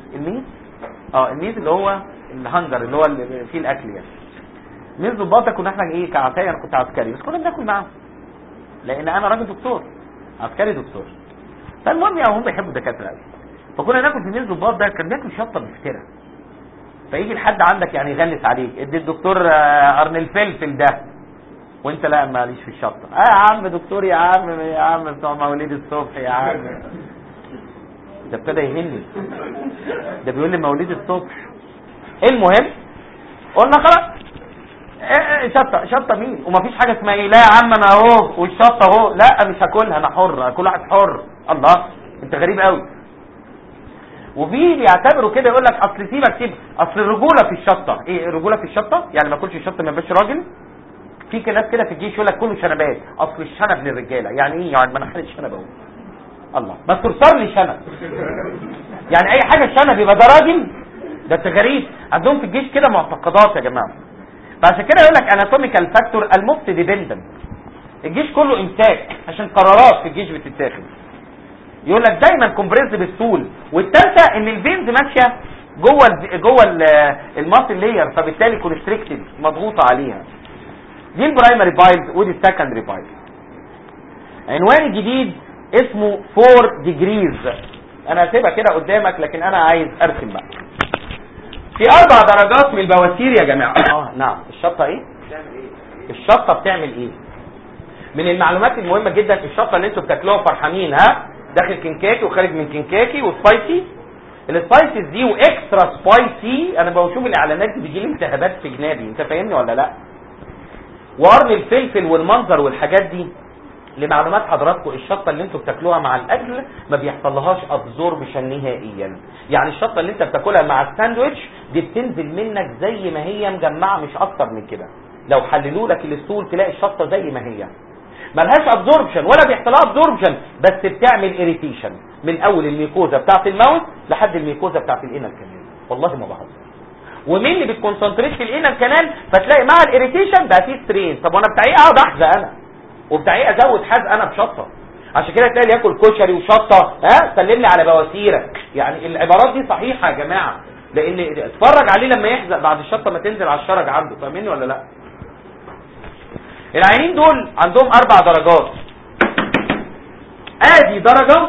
الميز اللي هو الهنجر اللي هو اللي فيه الاكل يعني. ميز ضباط كنا احنا ايه كعساكر، انا كنت عسكري بس كنا بناكل معاهم لان انا راجل دكتور عسكري دكتور. فالمهم يعني هم بيحبوا الدكاتره قوي، فكنا ناكل في ميز ضباط ده كان بياكل شطه بفتره. فيجي الحد عندك يعني يغلس عليك، ادي الدكتور قرن الفلفل ده وانت لا ماليش في الشطه. يا عم دكتور يا عم بتوع مواليد الصبح يا عم. ده ابتدى يهني، ده بيقول لي مواليد الصبح. المهم قلنا خلاص شطه مين ومفيش حاجه اسمها ايه، لا يا عم انا اهو والشطه اهو، لا مش هاكلها انا حر، كل واحد حر. الله انت غريب قوي. وفي بيعتبروا كده يقول لك اصل سيبك اصل الرجوله في الشطه. ايه الرجوله في الشطه؟ يعني ما اكلش الشطه ما يبقاش راجل. في ناس كده في الجيش يقول لك كله شنبات، اصل الشنب للرجاله. يعني ايه؟ يعني ما انا حالي الشنب اهو. الله بس ترسل لي شنب، يعني اي حاجه الشنب يبقى ده راجل؟ ده انت غريب. عندهم في الجيش كده معتقدات يا جماعه. فعشان كده يقول لك اناتوميكال فاكتور الموست ديبندنت. الجيش كله امساك عشان قرارات في الجيش بتتاخد. يقول لك دايما كومبريس بالطول. والثالثه ان الفينز ماشيه جوه الماسل لاير، فبالتالي كونستريكتد مضغوطه عليها. دي البرايمري بايلز ودي السكندري بايلز. عنوان جديد اسمه 4 ديجريز. انا هسيبها كده قدامك لكن انا عايز ارسم بقى. في 4 درجات من البواسير يا جماعه. نعم. الشطه ايه؟ الشطه بتعمل ايه؟ من المعلومات المهمه جدا الشطه اللي انتوا بتاكلوها فرحانين داخل كنكاكي وخارج من كنكاكي وسبايسي. السبايسز دي واكسترا سبايسي، انا بشوف الاعلانات دي بيجي لي التهابات في جنابي، انت فاهمني ولا لا؟ وقرن الفلفل والمنظر والحاجات دي. لمعلومات حضراتكم الشطه اللي انتوا بتاكلوها مع الاكل ما بيحصلهاش ابزوربشن نهائيا. يعني الشطه اللي انت بتاكلها مع الساندوتش دي بتنزل منك زي ما هي مجمعه مش اكتر من كده. لو حللوا لك الستول تلاقي الشطه زي ما هي ملهاش ابزوربشن ولا بيحصلها ابزوربشن، بس بتعمل اريتيشن من اول الميكوزا بتاعت الماوث لحد الميكوزا بتاعت الانال كانال. والله ما بهزر. ومين اللي بتكونسنتريت في الانال كانال فتلاقي مع الاريتيشن بقى فيه سترين. طب وانا بتاعي اقعد احزق انا وبتاعي ازود حزق انا بشطه؟ عشان كده تلاقي ياكل كشري وشطه سلم لي على بواسيرك. يعني العبارات دي صحيحه يا جماعه، لان اتفرج عليه لما يحزق بعد الشطه ما تنزل على الشرج عنده. فاهميني ولا لا؟ العينين دول عندهم 4 درجات. ادي درجة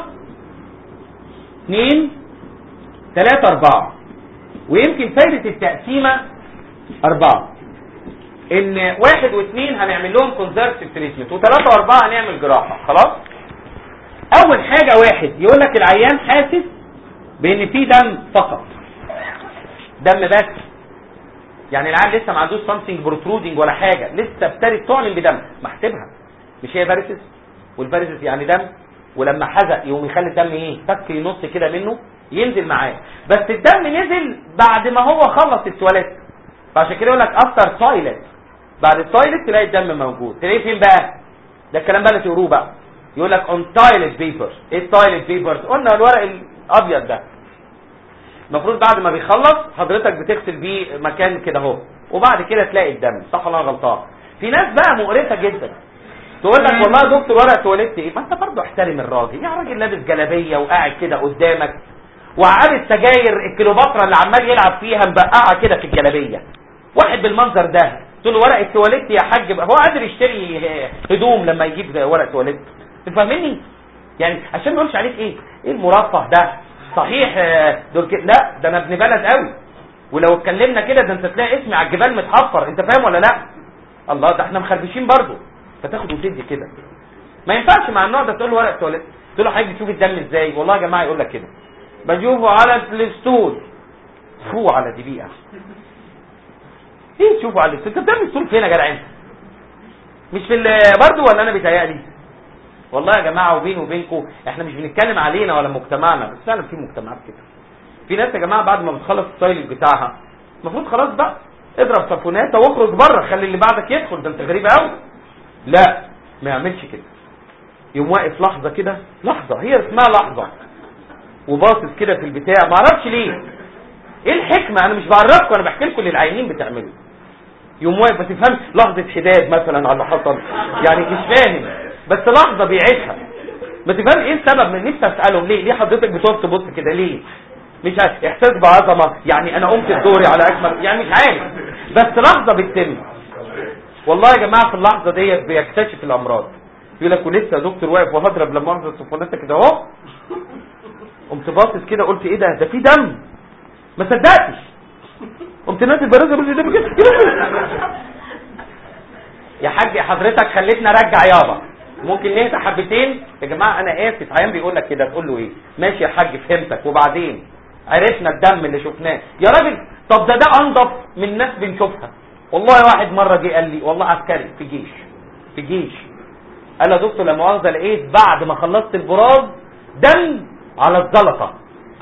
2 3 4 ويمكن فايدة التقسيمة 4 ان 1 و2 هنعمل لهم كونزرفتيف تريتمنت و3 و4 هنعمل جراحة. خلاص. اول حاجة 1 يقول لك العيان حاسس بان في دم فقط، دم بس. يعني العيان لسه ما عندوش سامثينج بروترودنج ولا حاجه، لسه ابتدت تعلن بدم. محسبها مش هي فاريسس؟ والفاريسس يعني دم، ولما حزق يقوم يخلي الدم ايه فك ينص كده منه ينزل معاه. بس الدم نزل بعد ما هو خلص التواليت، فعشان كده يقول لك افتر تويلت. بعد التويلت تلاقي الدم موجود. تلاقيه فين بقى؟ ده الكلام بقى اللي تقروه بقى. يقول لك اون تويلت بيبر. ايه التويلت بيبرز؟ قلنا الورق الابيض ده المفروض بعد ما بيخلص حضرتك بتغسل بيه مكان كده اهو، وبعد كده تلاقي الدم. صح ولا انا غلطان؟ في ناس بقى مقرفه جدا تقول لك والله يا دكتور ورق تواليت ايه؟ ما انت برضه احترم الراجل. يا راجل لابس جلابيه وقاعد كده قدامك وعاب السجاير الكليوباترا اللي عمال يلعب فيها مبقعه كده في الجلابيه، واحد بالمنظر ده تقول له ورق التواليت يا حاج بقى. هو قادر يشتري هدوم لما يجيب ورق تواليت؟ تفهمني؟ يعني عشان ما اقولش عليك ايه المرفه ده. صحيح دول لا ده انا ابن بلد قوي، ولو اتكلمنا كده ده انت تلاقي اسمي على الجبال متحفر. انت فاهم ولا لا؟ الله ده احنا مخربشين برضه. فتاخد وتدي كده. ما ينفعش مع النوع ده تقول له ورق تواليت. تقول له حضرتك بتشوف الدم ازاي؟ والله يا جماعه يقول لك كده بشوفه على الستول فو على دقيقه. ايه تشوفوا على انت بتعمل الصوت فين يا جدعان؟ مش في برضه ولا انا بيتهيألي؟ والله يا جماعه وبيني وبينكم احنا مش بنتكلم علينا ولا مجتمعنا، بس فعلا في مجتمعات كده. في ناس يا جماعه بعد ما بتخلص التايلت بتاعها المفروض خلاص بقى اضرب صابونات واخرج بره، خلي اللي بعدك يدخل، ده انت غريب قوي. لا ما يعملش كده، يقوم واقف لحظه كده، لحظه هي اسمها لحظه، وباصص كده في البتاع، ما اعرفش ليه. ايه الحكمه؟ انا مش بعرفكم، انا بحكي لكم اللي العينين بتعمله. يقوم واقف ما تفهمش، لحظه حداد مثلا على اللي حصل، يعني مش فاهم، بس لحظه بيعيشها. ما تفهم ايه السبب؟ من نفسي اسالهم ليه حضرتك بتقف تبص كده ليه؟ مش عارف، احساس بعظمه يعني، انا قمت بدوري على اكمل، يعني مش عارف، بس لحظه بتتم. والله يا جماعه في اللحظه ديت بيكتشف الامراض. يقول لك ولسه يا دكتور واقف وهضرب لما اخذ الصفونات كده اهو، قمت باصص كده قلت ايه ده في دم، ما صدقتش، قمت نازل برازه بس ده كده. يا حاج حضرتك خليتنا ارجع يابا، ممكن نهدى حبتين يا جماعه؟ انا اسف. عيان بيقول لك كده تقول له ايه؟ ماشي يا حاج فهمتك، وبعدين عرفنا الدم اللي شفناه يا راجل. طب ده انضف من ناس بنشوفها. والله واحد مره جه قال لي، والله عسكري في جيش قال يا دكتور لا مؤاخذه لقيت بعد ما خلصت البراز دم على الزلطه.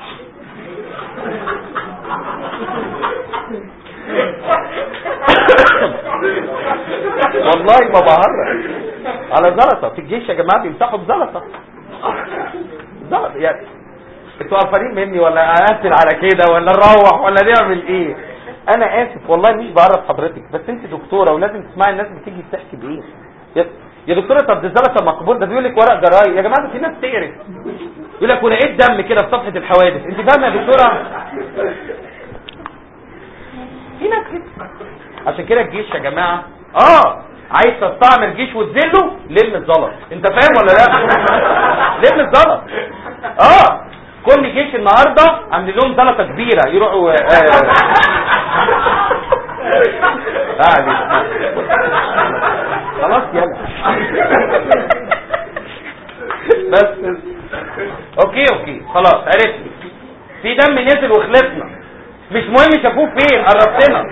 والله ما بهرج، على زلطه في الجيش يا جماعه بيمسحوا بزلطه. زلطه يعني انتوا قرفانين مني ولا اقفل على كده ولا نروح ولا نعمل ايه؟ انا اسف والله مش بعرف حضرتك، بس انت دكتوره ولازم تسمعي الناس بتيجي بتحكي بايه. يا دكتوره طب ده زلطه مقبول، ده بيقول لك ورق جرايد يا جماعه، ده في ناس تقرف يقول لك ولقيت دم كده في صفحه الحوادث. انت فاهمه يا دكتوره؟ في ناس كده. عشان كده الجيش يا جماعه عايز تستعمر جيش وتذله، لم الزلط. انت فاهم ولا لا؟ لم الزلط. كل جيش النهارده عامل لهم زلطه كبيره يروحوا خلاص يلا بس اوكي خلاص عرفت، في دم نزل وخلصنا، مش مهم شافوه فين، قربتنا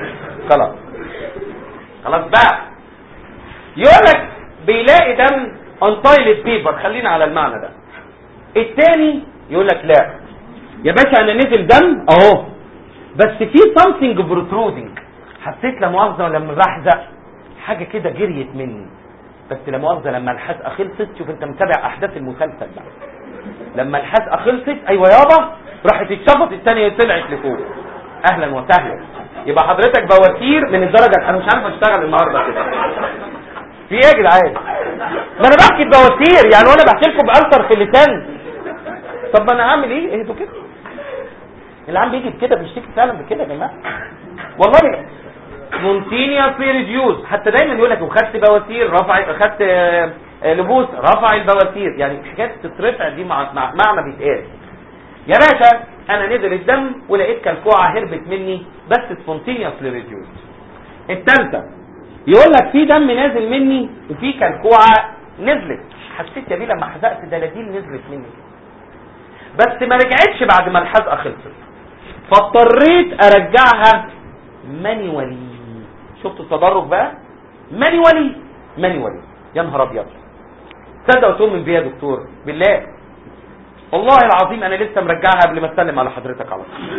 خلاص بقى. يقول لك بيلاقي دم on toilet paper، خلينا على المعنى ده. الثاني يقول لك لا يا باشا انا نزل دم اهو، بس في something protruding، حسيت لا مؤاخذه لما بحزق حاجه كده جريت مني، بس لا مؤاخذه لما الحزقه خلصت، شوف انت متابع احداث المسلسل بقى، لما الحزقه خلصت ايوه يابا راحت اتشفط الثانيه طلعت لفوق. اهلا وسهلا، يبقى حضرتك بواسير من الدرجه. انا مش عارف اشتغل النهارده كده في ايه يا جدعان؟ ما انا بحكي بواسير يعني، وانا بحكي لكم بألسر في اللسان. طب ما انا اعمل ايه؟ اهدوا كده، العام بيجي بكده بيشتكي فعلا بكده يا جماعه والله. مونتينيوسلي ريديوز، حتى دايما يقول لك وخدت بواسير رفع، خدت لبوس رفع البواسير، يعني حاجات تترفع دي معنى بيتقال. يا باشا انا نزل الدم ولقيت كلكوعه هربت مني بس سبونتينيوسلي ريديوز. الثالثه يقول لك في دم نازل مني وفي كلكوعه نزلت، حسيت يا بيه لما حزقت دلاديل نزلت مني، بس ما رجعتش بعد ما الحزقه خلصت، فاضطريت ارجعها مانيوالي. شفتوا التدرج بقى؟ مانيوالي. يا نهار ابيض، تصدق وتؤمن بيا يا دكتور بالله والله العظيم انا لسه مرجعها قبل ما اسلم على حضرتك على طول.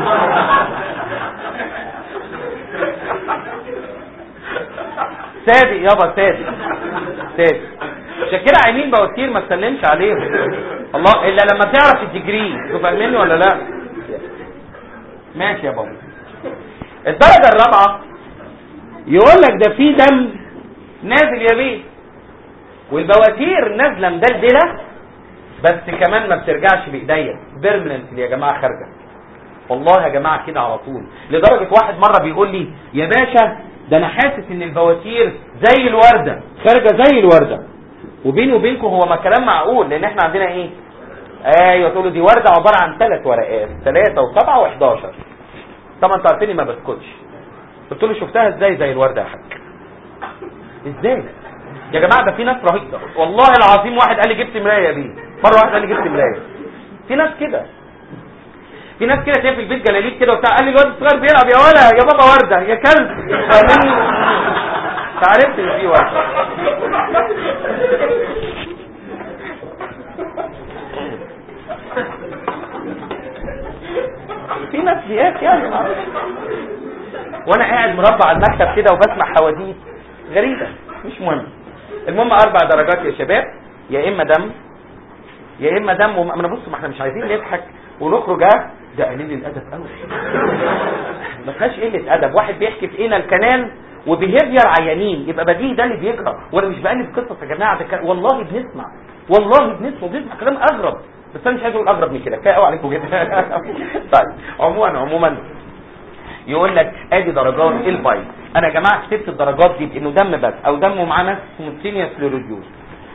صادق يابا صادق. عشان كده عينين بواسير ما تسلمش عليهم الله الا لما تعرف الديجري. تفهم مني ولا لا؟ ماشي يا بابا. الدرجه الرابعه يقول لك ده في دم نازل يا بيه، والبواسير نازله مدلدله، بس كمان ما بترجعش بايديا، بيرمننت يا جماعه خارجه. والله يا جماعه كده على طول، لدرجه واحد مره بيقول لي يا باشا ده انا حاسس ان البواسير زي الورده خارجه زي الورده. وبيني وبينكم هو ما كلام معقول، لان احنا عندنا ايه؟ ايوه تقول له دي ورده عباره عن 3 ورقات، 3 و7 و11. طبعا انتوا عارفيني ما بسكتش. قلت له شفتها ازاي زي الورده يا حاج؟ ازاي يا جماعه؟ ده في ناس رهيبه والله العظيم. واحد قال لي جبت مرايه بيه، مره واحد قال لي جبت مرايه. في ناس كده. في ناس كده تلاقي في البيت جلاليب كده وبتاع، قال لي الواد الصغير بيلعب يا ولا يا بابا ورده يا كلب، فاهمني؟ عرفت ان في ورده. في نفسيات يعني، وانا قاعد مربع على المكتب كده وبسمع حواديت غريبه مش مهم. المهم 4 درجات يا شباب، يا اما دم يا اما دم. انا بص، ما احنا مش عايزين نضحك ونخرج ده قليل الادب قوي، ما فيهاش قله ادب. واحد بيحكي في ايه الكنان وبيهيفير عيانين، يبقى بديهي ده اللي بيقرا. وانا مش بقلب قصص يا جماعه، ده والله بنسمع، والله بنسمع كلام اغرب، بس انا مش عايز اقول اغرب من كده، كفايه قوي عليكم جدا. طيب عموما يقول لك ادي درجات البايل. انا يا جماعه كتبت الدرجات دي بانه دم بس او دم معاه ناس سيمultaneously ريديوس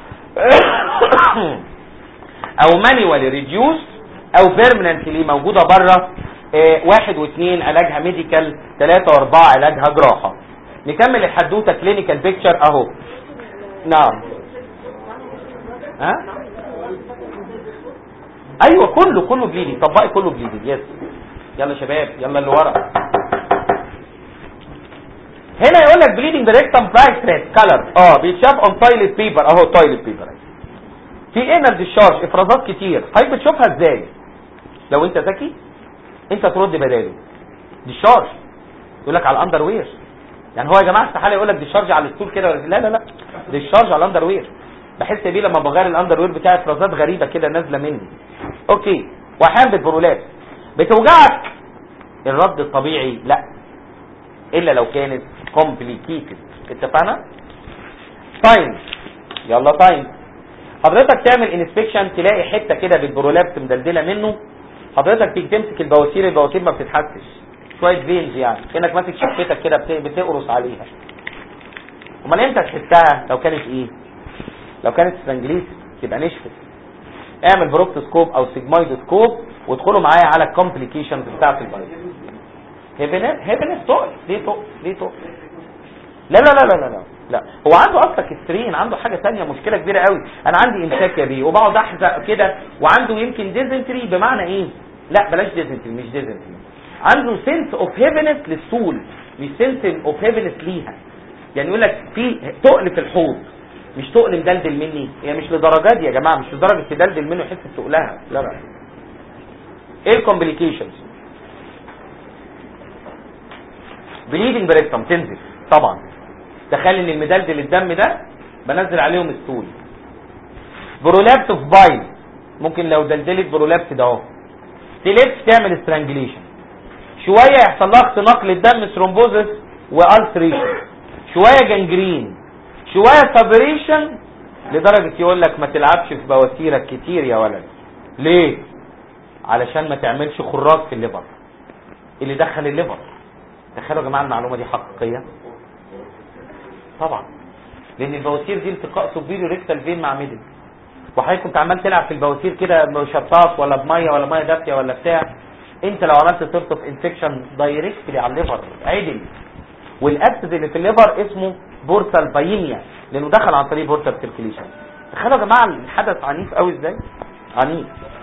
او مانيوالي ريديوس او بيرمننتلي موجوده بره. 1 و2 علاجها ميديكال، 3 و4 علاجها جراحه. نكمل الحدوته كلينيكال بيكتشر اهو. نعم ها ايوه كله بليدنج، طبقي كله بليدنج. يس يلا شباب يلا اللي ورا. هنا يقول لك بليدنج بريكتم برايت ريد كلر، بيتشاف اون تويلت بيبر اهو. تويلت بيبر في انر ديشارج، افرازات كتير. حضرتك بتشوفها ازاي؟ لو انت ذكي انت ترد بداله ديشارج، يقول لك على الاندر وير. يعني هو يا جماعه استحاله يقول لك ديشارج على الستول كده، لا ديشارج على الاندر وير. بحس بيه لما بغير الاندر وير بتاعي افرازات غريبه كده نازله مني. اوكي. واحيانا بالبرولات بتوجعك، الرد الطبيعي لا، الا لو كانت كومبليكيتد. اتفقنا؟ تايم يلا تايم. حضرتك تعمل انسبكشن تلاقي حته كده بالبرولابس مدلدله منه، حضرتك تيجي تمسك البواسير ما بتتحسش، شويه فينز يعني كانك ماسك شفتك كده بتقرص عليها. امال امتى تحسها؟ لو كانت ايه؟ لو كانت سترانجليس تبقى نشفت. اعمل بروكتوسكوب او سيجمويدوسكوب وادخلوا معايا على الكومبليكيشنز بتاعت الفيروس. هيبنس تقل ليه تقل؟ لا هو عنده اصلا كسترين، عنده حاجه ثانيه مشكله كبيره قوي. انا عندي امساك يا بيه وبقعد احزق كده، وعنده يمكن ديزنتري. بمعنى ايه؟ لا بلاش ديزنتري، مش ديزنتري، عنده سنس اوف هيفنس للسول، مش سنس اوف هيفنس ليها. يعني يقول لك في تقل في الحوض، مش تقل مدلدل مني. هي مش لدرجات دي يا جماعه، مش لدرجه تدلدل منه يحس بتقلها، لا. ايه الكومبليكيشنز؟ بليدنج بريكتم، تنزل طبعا. تخيل ان المدلدل الدم ده بنزل عليهم ستول. برولابس اوف بايل، ممكن لو دلدلت برولابس ده اهو تلف تعمل سترانجليشن، شويه يحصل لها اختناق للدم، ثرومبوزس والسريشن، شويه جنجرين، شويه سابريشن، لدرجه يقول لك ما تلعبش في بواسيرك كتير يا ولد. ليه؟ علشان ما تعملش خراج في الليفر. اللي دخل الليفر، تخيلوا يا جماعه المعلومه دي حقيقيه طبعا، لان البواسير دي التقاء سوبيريور ريكتال فين مع ميدل. وحضرتك كنت عمال تلعب في البواسير كده بشطاف ولا بميه ولا ميه دافيه ولا بتاع، انت لو عملت ترطف انفكشن دايركتلي على الليفر عدل. والابسس اللي في الليفر اسمه بورتال بايميا، لانه دخل عن طريق بورتال سيركيليشن. تخيلوا يا جماعه الحدث عنيف قوي ازاي، عنيف.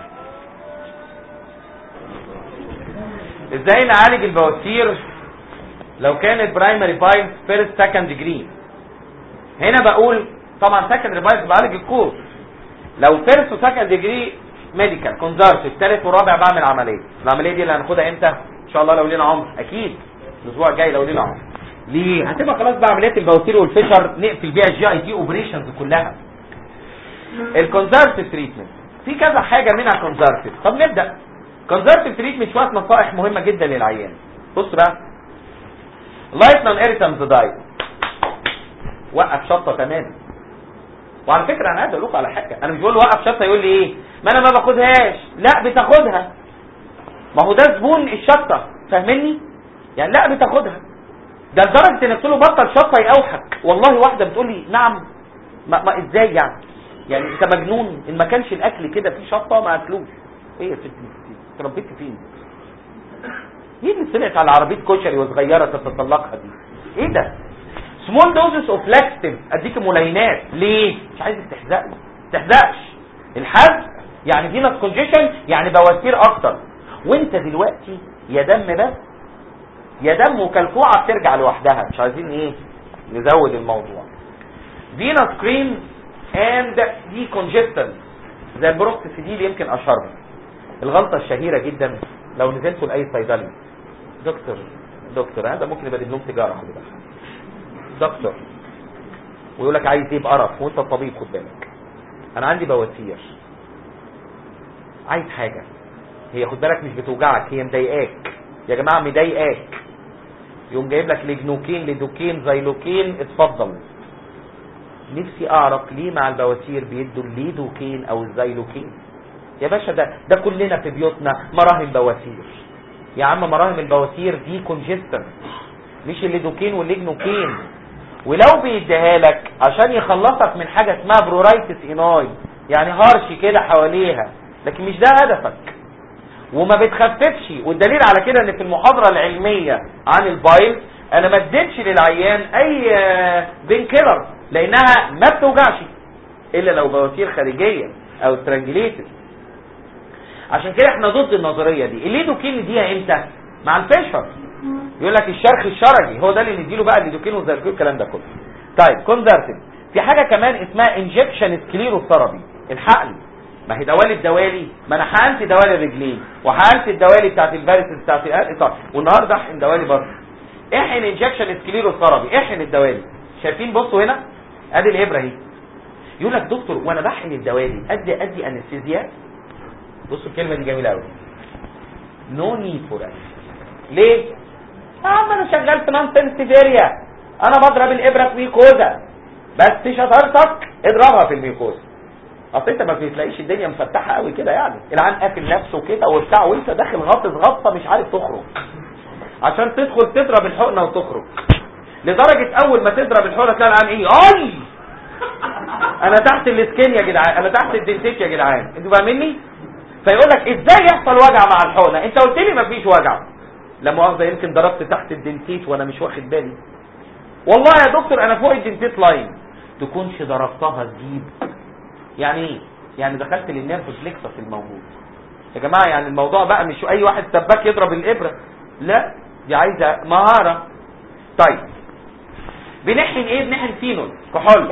ازاي نعالج البواسير لو كانت برايمري بايلز فيرست سكند ديجري؟ هنا بقول طبعا سكندري بايلز بعالج الكور. لو فيرست وسكند ديجري ميديكال كونزرتيف، ثالث ورابع بعمل عمليه. العمليه دي اللي هناخدها امتى ان شاء الله؟ لو لينا عمر، اكيد الاسبوع الجاي لو لينا عمر. ليه؟ هتبقى خلاص بقى عمليات البواسير والفشر نقفل بيها الجي اي تي اوبريشنز كلها. الكونزرتيف تريتمنت في كذا حاجه منها كونزرتيف. طب نبدا كونزرتيف تريتمنت، شويه نصائح مهمه جدا للعيان. بص بقى، لايت نون اريتامز دايت، وقف شطه تماما. وعلى فكره انا عايز اقول لكم على حاجه، انا مش بقول له وقف شطه يقول لي ايه ما انا ما باخدهاش، لا بتاخدها. ما هو ده زبون الشطه، فاهمني؟ يعني لا بتاخدها. ده لدرجه ان قلت له بطل شطه يقوحك، والله واحده بتقول لي نعم. ما ازاي يعني انت مجنون؟ ان ما كانش الاكل كده فيه شطه ما اكلوش. ايه يا ستي اتربيتي فين؟ مين اللي طلعت على عربيه كشري وصغيره تتطلقها دي؟ ايه ده؟ سمول دوزز اوف لاكستيف، اديك ملينات. ليه؟ مش عايزك تحزقش. الحزق يعني فينس كونجيشن، يعني بواسير اكتر. وانت دلوقتي يا دم بس يا دم وكلكوعه بترجع لوحدها. مش عايزين ايه نزود الموضوع. فينوس كريم اند دي كونجستنت زي البروكسيديل يمكن اشهرها. الغلطه الشهيره جدا لو نزلتوا لاي صيدلي، دكتور هذا ممكن يبقى دبلوم تجاره خلي بالك، دكتور، ويقول لك عايز ايه بقرف وانت الطبيب خد بالك، انا عندي بواسير عايز حاجه، هي خد بالك مش بتوجعك، هي مضايقاك يا جماعه مضايقاك، يقوم جايب لك لجنوكين ليدوكين زيلوكين، اتفضل. نفسي اعرف ليه مع البواسير بيدوا الليدوكين او الزيلوكين يا باشا؟ ده كلنا في بيوتنا مراهم بواسير يا عم. مراهم البواسير دي كونجستن مش الليدوكين والليجنوكين. ولو بيديها لك عشان يخلصك من حاجه اسمها برورايتس اناي، يعني هرش كده حواليها، لكن مش ده هدفك وما بتخففش. والدليل على كده ان في المحاضره العلميه عن البايل انا ما اديتش للعيان اي بين كيلر لانها ما بتوجعش الا لو بواسير خارجيه او سترانجليتد. عشان كده احنا ضد النظريه دي. الليدوكين دي امتى؟ مع الفشر، يقول لك الشرخ الشرجي هو ده اللي نديله بقى الليدوكين والزيلوكين الكلام ده كله. طيب كونفرتد. في حاجه كمان اسمها انجكشن سكليروثيرابي، الحقن. ما هي دوالي الدوالي، ما انا حقنت دوالي الرجلين وحقنت الدوالي بتاعت الفارسز بتاعت القلب، والنهارده احقن دوالي برضه. احقن انجكشن سكليروثيرابي، احقن الدوالي. شايفين بصوا هنا ادي الابره اهي. يقول لك دكتور وانا بحقن الدوالي ادي انستيزيا. بصوا الكلمه دي جميله قوي، نو نيد فور ليه؟ يا عم انا شغال في نون سنسيفيريا، انا بضرب الابره في ميكوزا، بس شطارتك اضربها في الميكوزا. اصل انت ما بتلاقيش الدنيا مفتحه قوي كده، يعني العيان قافل نفسه كده وبتاع، وانت داخل غطس مش عارف تخرج عشان تدخل تضرب الحقنه وتخرج. لدرجه اول ما تضرب الحقنه تلاقي العيان ايه؟ اي انا تحت السكين يا جدعان، انا تحت الدنتيك يا جدعان، انتوا فاهميني؟ فيقول لك ازاي يحصل وجع مع الحقنه؟ انت قلت لي مفيش وجع. لا مؤاخذه يمكن ضربت تحت الدنتيت وانا مش واخد بالي. والله يا دكتور انا فوق الدنتيت لاين. تكونش ضربتها تجيب. يعني ايه؟ يعني دخلت للنيرف فليكسس الموجود. يا جماعه يعني الموضوع بقى مش اي واحد سباك يضرب الابره، لا دي عايزه مهاره. طيب بنحن ايه؟ بنحن فينول كحول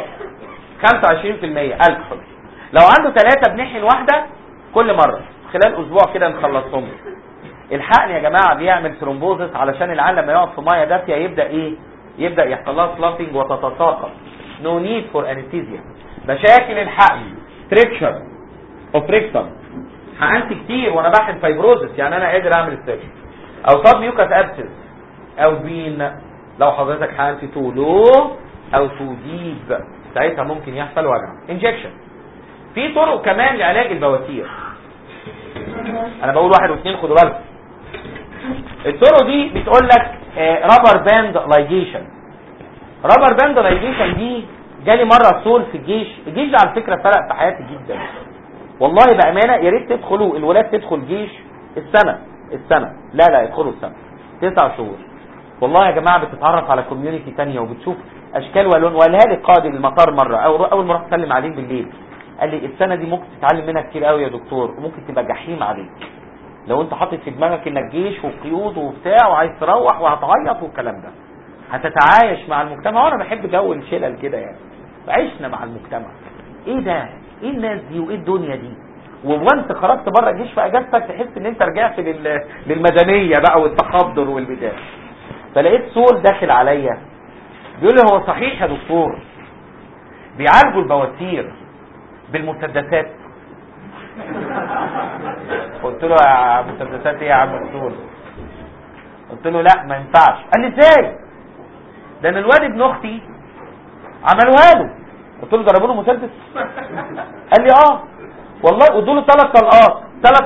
25% الكحول. لو عنده 3 بنحن واحده كل مره خلال اسبوع كده نخلصهم. الحقن يا جماعه بيعمل ثرومبوزس علشان العيان لما يقعد في ميه دافيه يبدا يحصل لها سلافنج وتتساقط. نو نيد فور انستيزيا. مشاكل الحقن ستريكشر اوف ريكتم، حقنت كتير وانا بحقن فايبروزس، يعني انا قادر اعمل ستريكشر، او صاب ميوكاس ابسس، او بين لو حضرتك حقنت تو لو او تو ديب ساعتها ممكن يحصل وجع. انجكشن. في طرق كمان لعلاج البواسير، انا بقول 1 و2 خدوا بالكم. الطرق دي بتقول لك رابر باند لايجيشن. رابر باند لايجيشن دي جالي مره صول في الجيش ده على فكره فرق في حياتي جدا والله بامانه. يا ريت تدخلوا الولاد تدخل جيش السنه لا يدخلوا السنه 9 شهور. والله يا جماعه بتتعرف على كوميونتي ثانيه وبتشوف اشكال والوان. وقالها لي قائد المطار مره اول ما رحت اسلم عليه بالليل، قال لي السنه دي ممكن تتعلم منها كتير قوي يا دكتور، وممكن تبقى جحيم عليك لو انت حاطط في دماغك انك جيش وقيود وبتاع وعايز تروح وهتعيط والكلام ده. هتتعايش مع المجتمع، وانا بحب جو الشلل كده يعني. عشنا مع المجتمع. ايه ده؟ ايه الناس دي وايه الدنيا دي؟ وانت خرجت بره الجيش في اجازتك تحس ان انت رجعت للمدنيه بقى والتحضر والبتاع. فلقيت سول داخل عليا بيقول لي هو صحيح يا دكتور بيعالجوا البواسير بالمسدسات؟ قلت له يا مسدسات ايه يا عم السول؟ قلت له لا ما ينفعش. قال لي ازاي؟ ده انا الواد ابن اختي عملوها له. قلت له ضربوا له مسدس؟ قال لي اه والله. ادوا له 3 طلقات.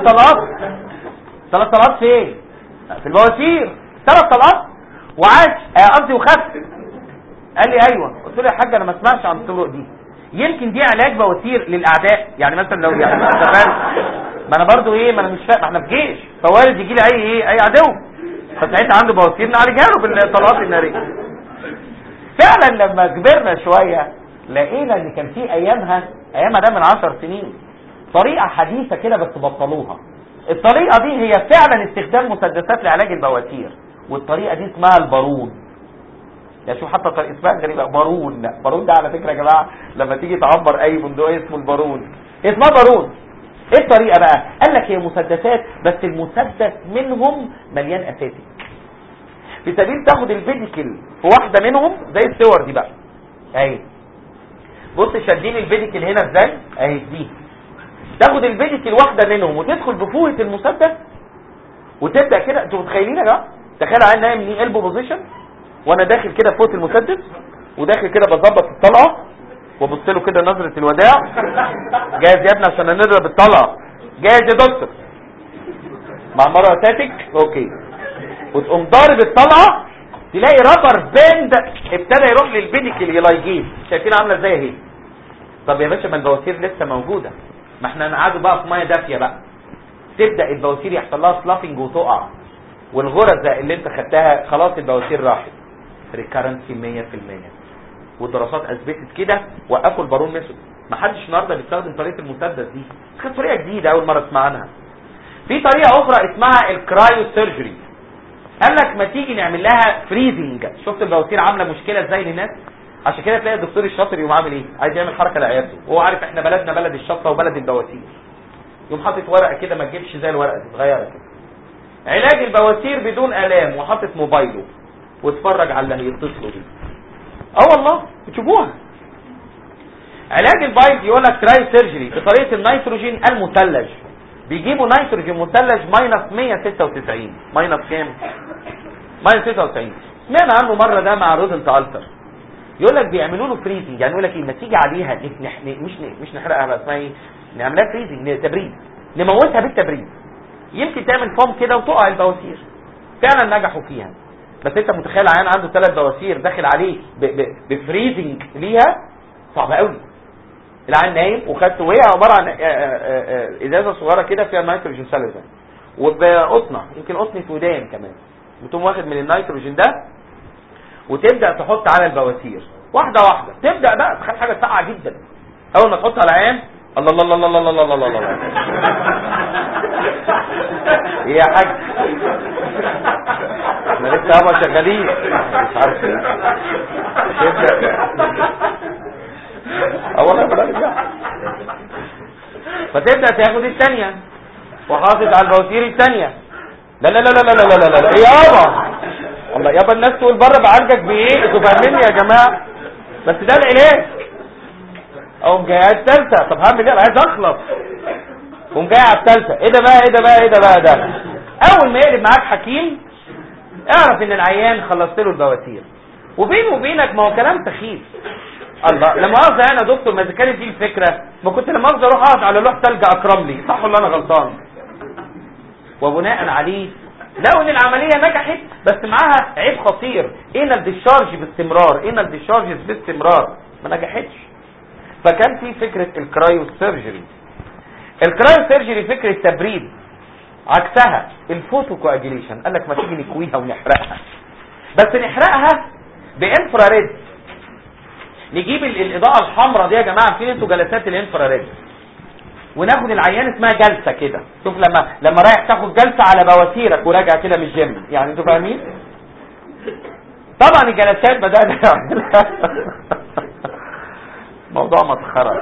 3 طلقات فين؟ في البواسير 3 طلقات وعاش قصدي وخف. قال لي ايوه. قلت له يا حاج انا ما اسمعش عن الطرق دي، يمكن دي علاج بواسير للاعداء. يعني مثلا لو يعني ما انا برضو ايه، ما انا مش فاهم، احنا في جيش فوارد يجي لي اي عدو، فساعتها عنده بواسير نعالجها له بالطلقات الناريه. فعلا لما كبرنا شويه لقينا ان كان في ايامها ده من 10 سنين طريقه حديثه كده بس بطلوها، الطريقه دي هي فعلا استخدام مسدسات لعلاج البواسير، والطريقه دي اسمها البارون. يعني شوف حتى طريقه اسمها غريبه، بارون. بارون ده على فكره يا جماعه لما تيجي تعبر اي بندقيه اسمه البارون، اسمها بارون. ايه الطريقه بقى؟ قال لك هي مسدسات بس المسدس منهم مليان اساتيك، في سبيل تاخد البيديكل في واحده منهم زي الصور دي بقى اهي. بص شادين البيديكل هنا ازاي اهي، دي تاخد البيديكل واحده منهم وتدخل بفوهه المسدس وتبدا كده. انتوا متخيلين يا جماعه؟ تخيل عين نايم ليه قلبه بوزيشن وانا داخل كده فوهه المسدس وداخل كده بظبط الطلقه وابص له كده نظره الوداع، جاهز يا ابني عشان نضرب الطلقه؟ جاهز يا دكتور؟ مع مره تاتك اوكي، وتقوم ضارب الطلقه تلاقي رابر باند ابتدى يروح للبيديكل يلايجيز. شايفين عامله ازاي اهي؟ طب يا باشا ما البواسير لسه موجوده، ما احنا نقعدوا بقى في ميه دافيه بقى، تبدا البواسير يحصل لها سلافنج وتقع، والغرز اللي انت خدتها خلاص البواسير راحت. ريكارنسي 100%، والدراسات اثبتت كده. وقفوا البارون ميثود، ما حدش النهارده بيستخدم طريقه المسدس دي، كانت طريقه جديده اول مره اسمع عنها. في طريقه اخرى اسمها الكرايو سيرجري. قال لك ما تيجي نعمل لها فريزنج. شفت البواسير عامله مشكله ازاي للناس؟ عشان كده تلاقي الدكتور الشاطر يقوم عامل ايه؟ عايز يعمل حركه لعيادته وهو عارف احنا بلدنا بلد الشطه وبلد البواسير، يقوم حاطط ورقه كده ما تجيبش زي الورقه دي، صغيره كده، علاج البواسير بدون الام، وحاطط موبايله واتفرج على اللي هيتصلوا بيه. والله بتشوفوها. علاج البايظ يقول لك تراي سيرجري بطريقه النيتروجين المثلج. بيجيبوا نيتروجين مثلج ماينس 196. ماينس كام؟ ماينس 96. سمعنا عنه مره ده مع رودنت التر. يقول لك بيعملوا له فريزنج، يعني يقول لك ايه، ما تيجي عليها مش نحرقها بقى، اسمها ايه، نعملها فريزنج، تبريد، نموتها بالتبريد، يمكن تعمل فوم كده وتقع البواسير. فعلا نجحوا فيها. بس انت متخيل عيان عنده 3 بواسير داخل عليه بفريزنج ليها؟ صعب قوي. العيان نايم وخدت، وهي عباره عن ازازه صغيره كده فيها نيتروجين ساليزا وبقطنه، يمكن قطنه ودان كمان، بتقوم واخد من النيتروجين ده وتبدا تحط على البواسير واحده واحده. تبدا بقى تخيل حاجه ساقعه جدا، اول ما تحط على العيان الله الله الله الله الله الله الله الله. ايه يا حاج؟ احنا لسه هبقى شغالين مش عارفين. والله فتبدا تاخد الثانيه وحاطط على البواسير الثانيه. لا لا لا لا لا لا لا لا يابا، الله يابا الناس تقول بره بعالجك بايه؟ انتوا فاهميني يا جماعه؟ بس ده العلاج. اقوم جاي على الثالثه، طب هعمل ايه؟ انا عايز اخلص. قوم جاي على الثالثه، ايه ده بقى؟ ايه ده بقى؟ ايه ده بقى؟ ده اول ما يقلب معاك حكيم اعرف ان العيان خلصت له البواسير. وبينه وبينك ما هو كلام سخيف. الله لما اقعد انا دكتور، ما اذا كانت دي الفكره، ما كنت لما اقعد اروح اقعد على لوح ثلج اكرم لي، صح ولا انا غلطان؟ وبناء عليه لقوا ان العمليه نجحت، بس معاها عيب خطير، انال ديشارج باستمرار، انال ديشارج باستمرار، ما نجحتش. فكان في فكره الكرايو سيرجري. الكرايو سيرجري فكره تبريد، عكسها الفوتو كواجيليشن. قال لك ما تيجي نكويها ونحرقها، بس نحرقها بانفراريد. نجيب الاضاءه الحمراء دي يا جماعه، فين انتوا جلسات الانفراريد، وناخد العيان اسمها جلسه كده. شوف لما رايح تاخد جلسه على بواسيرك وراجع كده من الجيم، يعني انتوا فاهمين؟ طبعا الجلسات بدأنا موضوع مسخره.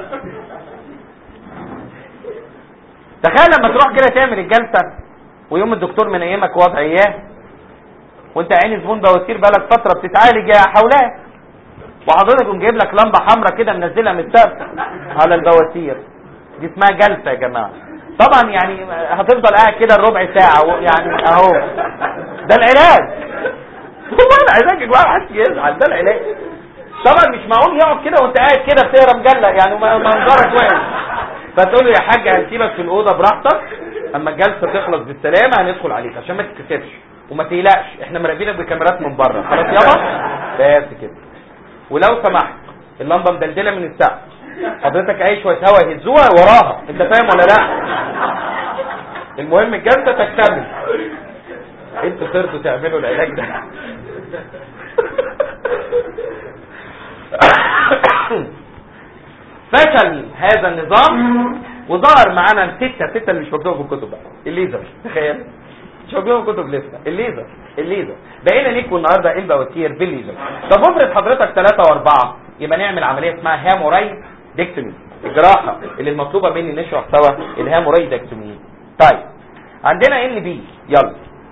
تخيل لما تروح كده تعمل الجلسه ويوم الدكتور منيمك وضع اياه وانت عين زبون بواسير بقالك فتره بتتعالج يا حولاه، وحضرتك يقوم جايب لك لمبه حمراء كده منزلها من السقف على البواسير. دي اسمها جلسه يا جماعه. طبعا يعني هتفضل قاعد كده ربع ساعه يعني اهو. ده العلاج. هو العلاج يا جماعه، محدش يزعل، ده العلاج. طبعا مش معقول يقعد كده وانت قاعد كده بتقرا مجله، يعني منظرك وحش. فتقول له يا حاج هنسيبك في الاوضه براحتك، اما الجلسه تخلص بالسلامه هندخل عليك عشان ما تتكسفش وما تقلقش، احنا مراقبينك بكاميرات من بره، خلاص يابا؟ بس كده. ولو سمحت اللمبه مدلدله من السقف، حضرتك اي شويه هوا يهزوها وراها، انت فاهم ولا لا؟ المهم الجلسه تكتمل. انتوا صرتوا تعملوا العلاج ده. فشل هذا النظام وظهر معانا الستة اللي مش مكتوبه في الكتب بقى. الليزر، تخيل مش مكتوبه في الكتب لسه. الليزر بقينا نيكو النهارده البواتير بالليزر. طب افرض حضرتك 3 و4 يبقى نعمل عمليه اسمها هامورايدكتومي، الجراحه اللي المطلوبه مني نشرح سوا الهامورايدكتومي. طيب عندنا ان بي، يلا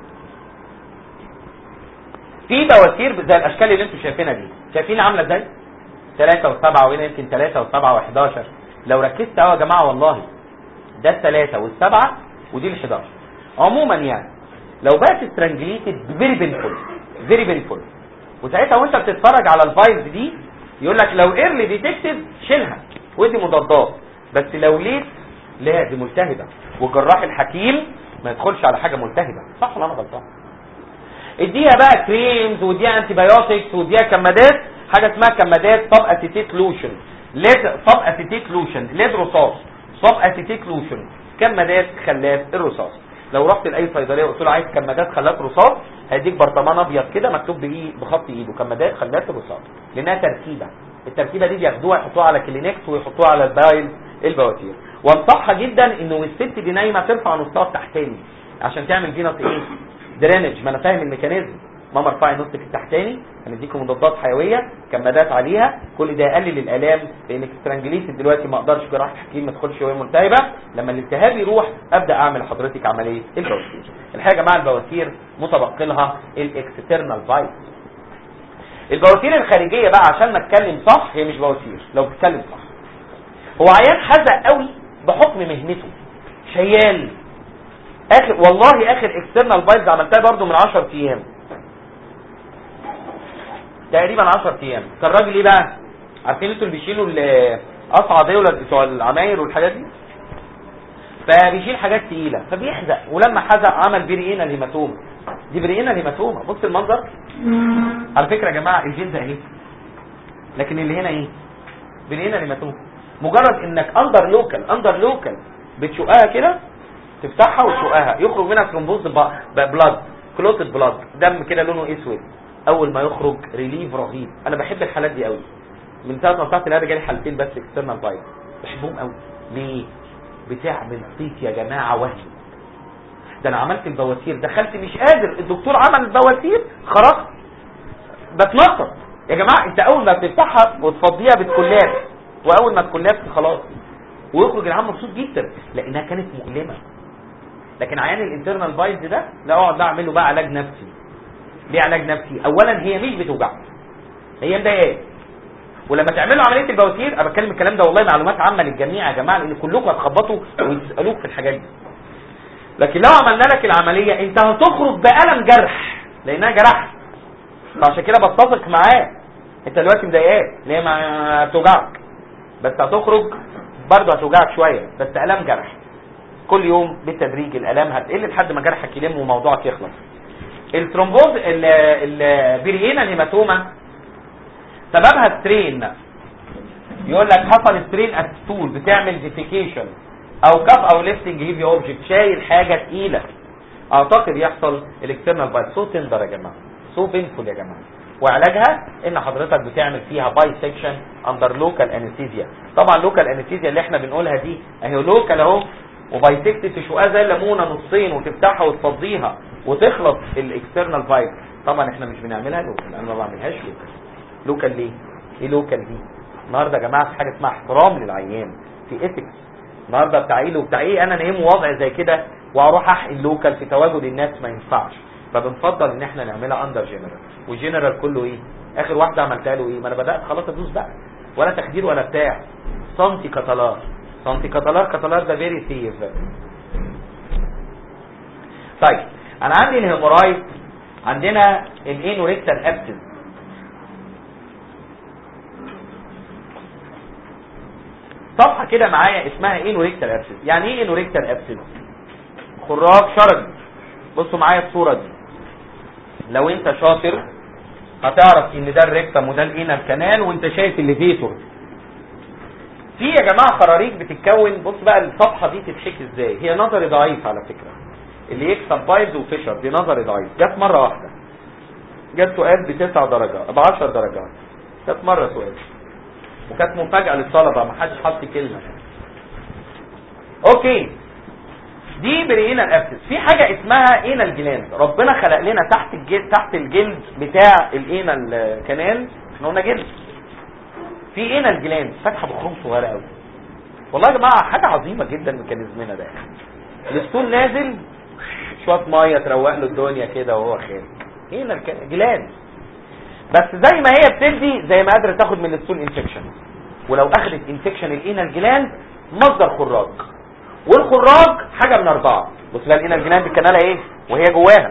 في بواتير زي الاشكال اللي انتم شايفينها دي، شايفين عامله ازاي؟ 3 و7 وهنا يمكن 3 و7 و11. لو ركزت قوي يا جماعه والله ده ال3 وال7 ودي ال11. عموما يعني لو بقت استرانجليتد فيري بينفول وساعتها وانت بتتفرج على الفايلز دي يقول لك لو ايرلي ديتكتد شيلها ودي مضادات، بس لو ليت لا دي ملتهبه، والجراح الحكيم ما يدخلش على حاجه ملتهبه. صح ولا انا غلطان؟ اديها بقى كريمز وديها انتي بايوتكس وديها كمادات، حاجه اسمها كمادات صب اسيتيت لوشن، صب اسيتيت لوشن، ليد رصاص، صب اسيتيت لوشن، كمادات خلات الرصاص. لو رحت لاي صيدليه وقلت له عايز كمادات خلات رصاص هيديك برطمان ابيض كده مكتوب بخط ايده كمادات خلات الرصاص، لانها تركيبه. التركيبه دي بياخدوها يحطوها على كلينكس ويحطوها على البايل البواتير. وانصحها جدا انه الست دي نايمه ترفع نصها التحتاني عشان تعمل فينس ايه؟ درينج. ما انا فاهم الميكانيزم. ماما ارفعي نصك التحتاني هنديكم مضادات حيويه كمادات عليها، كل ده يقلل الالام لانك استرانجليت دلوقتي ما اقدرش جراح الحكيم ما تدخلش وهي ملتهبه. لما الالتهاب يروح ابدا اعمل لحضرتك عمليه البواتير. الحاجه يا جماعه البواتير متبقي لها الاكسترنال فايت. البواتير الخارجيه بقى عشان نتكلم صح هي مش بواتير لو بتتكلم صح. هو عيان حزق قوي بحكم مهنته، شيال والله اخر اكسترنال فايلز عملتها برده من 10 ايام تقريبا 10 ايام. كان راجل ايه بقى؟ عارفين انتوا اللي بيشيلوا القصعه دي ولا بتوع العماير والحاجات دي؟ فبيشيل حاجات تقيله فبيحزق، ولما حزق عمل بريئنا الهيماتوما. دي بريئنا الهيماتوما، بص المنظر. على فكره يا جماعه الجلد اهي، لكن اللي هنا ايه؟ بريئنا الهيماتوما. مجرد انك اندر لوكال بتشقها كده، تفتحها وتشقها يخرج منها ثرومبوز بلاد، كلوتد بلاد، دم كده لونه اسود. اول ما يخرج ريليف رهيب. انا بحب الحالات دي قوي. من ساعه ما طلعت العياده جالي حالتين بس اكسترنال فايت بحبهم قوي. ليه؟ بتعمل صيت يا جماعه وهمي. ده انا عملت البواتير دخلت مش قادر، الدكتور عمل البواتير خرجت بتنطط. يا جماعه انت اول ما بتفتحها وتفضيها بتكلاب، واول ما تكلاب خلاص ويخرج العام مبسوط جدا لانها كانت مؤلمه. لكن عيان الانترنال فايلز ده لا اقعد بقى اعمل له بقى علاج نفسي. ليه علاج نفسي؟ اولا هي مش بتوجع، هي مضايقاك. ولما تعملوا عمليه البواتير انا بتكلم الكلام ده والله معلومات عامه للجميع يا جماعه، لان كلكم هتخبطوا ويسالوك في الحاجات دي. لكن لو عملنا لك العمليه انت هتخرج بالم جرح لانها جرح، فعشان كده بتفق معاه. انت دلوقتي مضايقاك ليه؟ ما بتوجعك، بس هتخرج برضه هتوجعك شويه بس الام جرح. كل يوم بالتدريج الالام هتقل لحد ما جرحك يلم وموضوعك يخلص. الثرومبوز البريئنا الهيماتوما سببها سترين. يقول لك حصل سترين الستول بتعمل ديفيكيشن او كف او ليفتنج هيفي اوبجكت، شايل حاجه ثقيله. اعتقد يحصل الاكسترنال بايت. سو تندر يا جماعه، سو بينفول يا جماعه. وعلاجها ان حضرتك بتعمل فيها باي سيكشن اندر لوكال انستيزيا. طبعا لوكال انستيزيا اللي احنا بنقولها دي اهي لوكال اهو، وبايسكت تشقها زي الليمونه نصين وتفتحها وتفضيها وتخلص الاكسترنال فايب. طبعا احنا مش بنعملها لوكال، انا ما بعملهاش لوكال ليه؟ ايه لوكال دي؟ النهارده يا جماعه في حاجه اسمها احترام للعيان، في ايثكس. النهارده بتاع ايه وبتاع ايه؟ انا نايم وضع زي كده واروح احقن لوكال في تواجد الناس ما ينفعش. فبنفضل ان احنا نعملها اندر جنرال. والجنرال كله ايه؟ اخر واحده عملتها له ايه؟ ما انا بدات خلاص ادوس بقى، ولا تخدير ولا بتاع. سنتي كتالار، سنتي كتالار ده فيري سيف. طيب انا عندي الهيمورايد، عندنا الانوريكتال ابسس. صفحه كده معايا اسمها انوريكتال ابسس. يعني ايه انوريكتال ابسس؟ خراج شرجي. بصوا معايا الصوره دي، لو انت شاطر هتعرف ان ده الريكتم وده الانال كانال، وانت شايف الليفيتور. في يا جماعه خراريج بتتكون. بص بقى الصفحه دي تتحكي ازاي. هي نظري ضعيف على فكره، اللي يكسب بايلز وفيشر دي نظري ضعيف. جت مره واحده، جت سؤال ب9 درجات ب10 درجات، جت مره سؤال وكانت مفاجاه للطلبه، ما حدش حط كلمه. اوكي دي بريئينال ابسس. في حاجه اسمها انال جلاند، ربنا خلق لنا تحت الجلد بتاع الانال كانال، احنا قلنا جلد، في انال جلاند فتحه بخروم صغيره قوي. والله يا جماعه حاجه عظيمه جدا ميكانيزمنا ده. الاسطول نازل شويه ميه تروق له الدنيا كده وهو خارج، انال جلاند. بس زي ما هي بتدي زي ما قادره تاخد من الاسطول انفكشن، ولو اخذت انفكشن الانال جلاند مصدر خراج، والخراج حاجه من اربعه. بص بقى الانال جلاند الكناله ايه وهي جواها،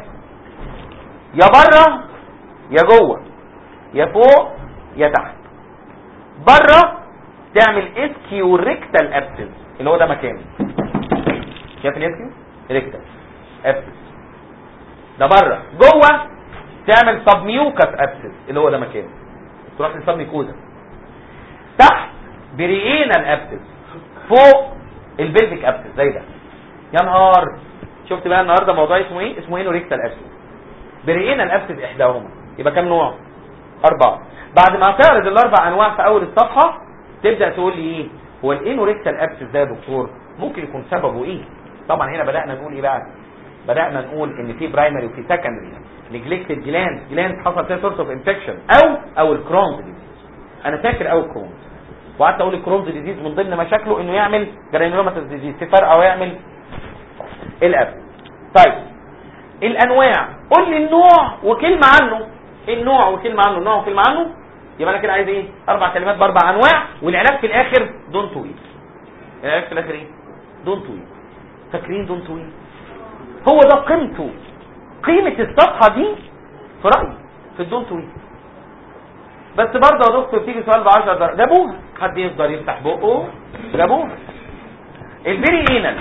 يا بره يا جوه يا فوق يا تحت. بره تعمل اسكيو ريكتال ابسس اللي هو ده مكانه، شايف الاسكيو ريكتال ابسس ده بره. جوه تعمل سبميوكس ابسس اللي هو ده مكانه، تروح للسبميكوزا. تحت بريئينال ابسس، فوق البلفيك ابسس زي ده. يا نهار، شفت بقى النهارده موضوع اسمه ايه؟ اسمه انوريكتال ابسس. بريئينال ابسس احداهما. يبقى كام نوع؟ 4. بعد ما تعرض الاربع انواع في اول الصفحه تبدا تقول لي ايه هو الانوريكتال ابسس ده يا دكتور؟ ممكن يكون سببه ايه؟ طبعا هنا بدانا نقول ايه بقى؟ بدانا نقول ان في برايمري وفي سكندري. نجلكتد جلاند حصل فيها سورس اوف انفكشن او الكرونز ديزيز. انا فاكر الكرونز، وقعدت اقول الكرونز ديزيز من ضمن مشاكله انه يعمل جرانيولوماتوس ديزيز، في فرق او يعمل الابس. طيب الانواع، قول لي النوع وكلمه عنه. النوع وكلمه عنه، النوع وكلمه عنه. يبقى انا كده عايز ايه؟ 4 كلمات ب4 انواع، والعلاج في الاخر دون تو ايت. العلاج في الاخر ايه؟ دون تو ايت. فاكرين دون تو ايت؟ هو ده قيمته، قيمه الصفحه دي في رايي في الدون تو ايت. بس برضه يا دكتور تيجي سؤال ب10 درجات، جابوها. حد يقدر يفتح بقه؟ جابوها. البريئينال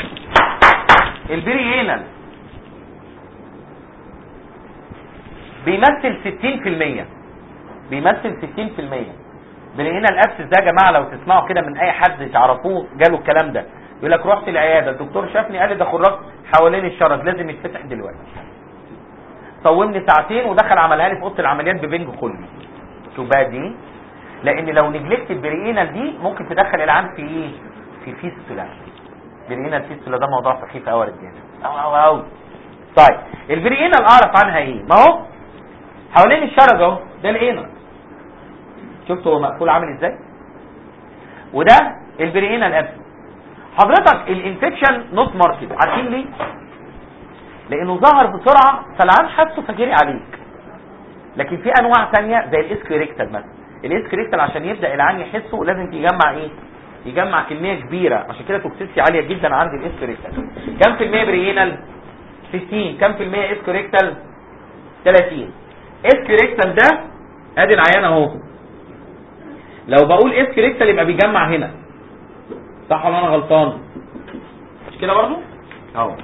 بيمثل 60%، بيمثل 60%. بريئينال ابسس ده يا جماعه لو تسمعوا كده من اي حد تعرفوه جاله الكلام ده، يقول لك رحت العياده الدكتور شافني قال لي ده خراج حوالين الشرج لازم يتفتح دلوقتي. صومني ساعتين ودخل عملها لي في اوضه العمليات ببنج كله. شوف بقى دي، لان لو نجلكت البريئينال دي ممكن تدخل العام في ايه؟ في فيستولا. بريئينال فيستولا ده موضوع سخيف قوي يا رجاله، او طيب البريئينال اعرف عنها ايه؟ ما هو حوالين الشرج اهو، ده الانر، شفتوا هو مقفول عامل ازاي؟ وده البريئينال ابسس. حضرتك الانفكشن نوت ماركت، عارفين ليه؟ لانه ظهر بسرعه فالعام حسه فجري عليك. لكن في انواع ثانيه زي الاسكريكتال مثلا. الاسكريكتال عشان يبدا العام يحسه لازم يجمع ايه؟ يجمع كميه كبيره، عشان كده توكسيسيتي عاليه جدا عند الاسكريكتال. كم في المية بريئينال؟ 60. كم في المية اسكريكتال؟ 30. اسكريكتال ده ادي العيان اهو. لو بقول اسكريكتال يبقى بيجمع هنا، صح ولا انا غلطان؟ مش كده برضو؟ اهو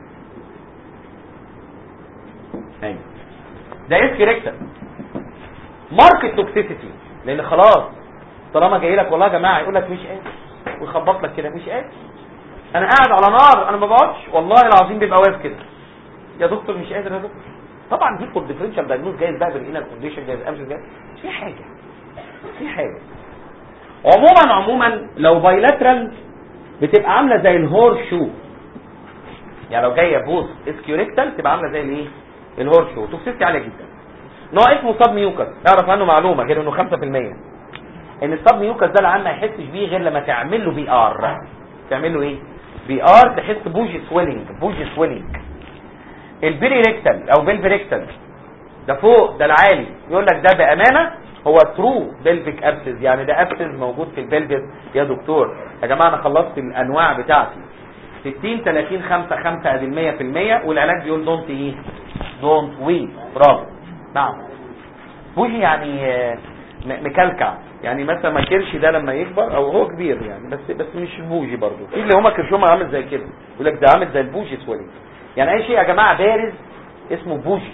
ايوه ده اسكريكتال. ماركت توكسيسيتي، لان خلاص طالما جاي لك والله يا جماعه يقول لك مش قادر ويخبط لك كده مش قادر، انا قاعد على نار انا ما بقعدش، والله العظيم بيبقى واقف كده يا دكتور مش قادر يا دكتور. طبعا دي فور ديفرنشال دايجنوز جايز بقى بالانال كونديشن جايز امس جايز في حاجه. عموما لو بايلاترال بتبقى عامله زي الهور شو، يعني لو جايه بوست اسكيوريكتال تبقى عامله زي الايه؟ الهور شو. توكسيتي عاليه جدا. نوع اسمه سب ميوكس، اعرف عنه معلومه غير انه 5%، ان السب ميوكس ده العام ما يحسش بيه غير لما تعمل له بي ار. تعمل له ايه؟ بي ار، تحس بوجي سويلنج. البيري ريكتال او بلفي ريكتال ده فوق ده العالي، يقول لك ده بامانه هو ترو بلفيك ابسس، يعني ده ابسس موجود في البلفس يا دكتور. يا جماعه انا خلصت الانواع بتاعتي 60 30 5 5 ادي 100%، والعلاج بيقول دونت ايه؟ دونت وي. برافو. نعم بوجي يعني مكلكع، يعني مثلا ما كرش ده لما يكبر او هو كبير يعني، بس مش بوجي برضو. في اللي هما كرشهم عامل زي كده يقول لك ده عامل زي البوجي سويلنج، يعني اي شيء يا جماعه بارز اسمه بوجي.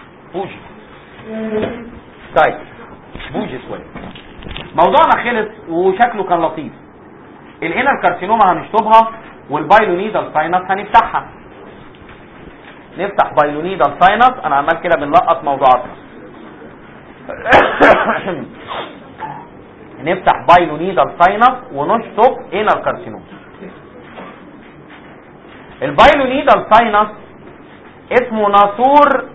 طيب بوجي سويلنج. موضوعنا خلص وشكله كان لطيف. الانر كارسينوما هنشطبها، والبايلونيدال ساينس هنفتحها. نفتح بايلونيدال ساينس، انا عمال كده بنلقط موضوعاتنا. نفتح بايلونيدال ساينس ونشطب انر كارسينوما. البايلونيدال ساينس اسمه ناسور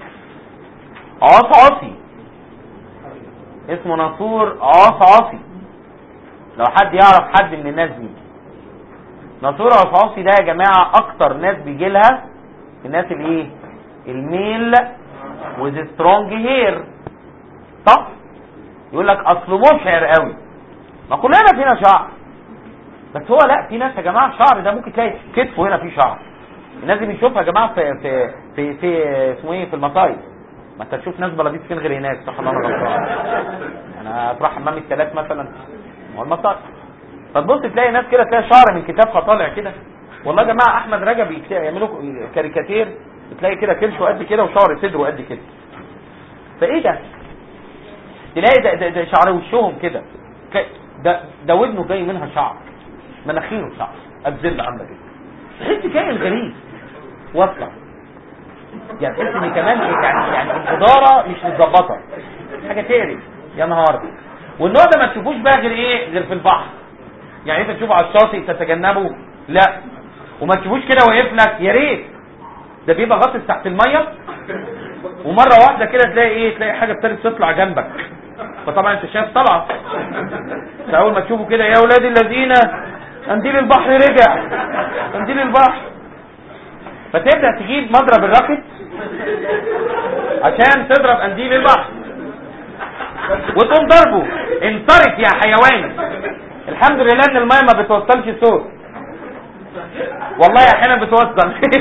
عصعصي، اسمه ناسور عصعصي. لو حد يعرف حد من الناس دي، ناسور عصعصي ده يا جماعه اكتر ناس بيجي لها الناس الايه؟ الميل وذ سترونج هير. صح؟ يقول لك اصله مشعر قوي. ما كلنا فينا شعر، بس هو لا، في ناس يا جماعه الشعر ده ممكن تلاقي كتفه هنا فيه شعر. الناس دي بنشوفها يا جماعه في اسمه ايه، في المصايف. ما انت تشوف ناس بلاديس فين غير هناك. صح ولا انا غلطان؟ انا اروح حمام الثلاث مثلا، هو المصايف، فتبص تلاقي ناس كده تلاقي شعر من كتافها طالع كده. والله يا جماعه احمد رجب يعملوا كاريكاتير، تلاقي كده كرشه قد كده وشعر صدره قد كده. فايه ده؟ تلاقي ده شعر وشهم كده، ده ودنه جاي منها شعر، مناخيره شعر، الذل عامله كده. تحس كائن غريب واصله، يعني تحس ان كمان يعني الاداره مش متظبطه، حاجه تقرف يا نهار. والنوع ده ما تشوفوش بقى غير ايه؟ غير في البحر. يعني انت تشوفه على الشاطئ تتجنبه؟ لا. وما تشوفوش كده واقف لك، يا ريت ده بيبقى غاطس تحت الميه، ومره واحده كده تلاقي ايه؟ تلاقي حاجه ابتدت تطلع جنبك، فطبعا انت شايف طلعه. فاول ما تشوفه كده، يا اولاد الذين قنديل البحر رجع، قنديل البحر. فتبدا تجيب مضرب الراكت عشان تضرب قنديل البحر وتقوم ضربه. انصرف يا حيوان. الحمد لله ان الميه ما بتوصلش صوت، والله احيانا بتوصل.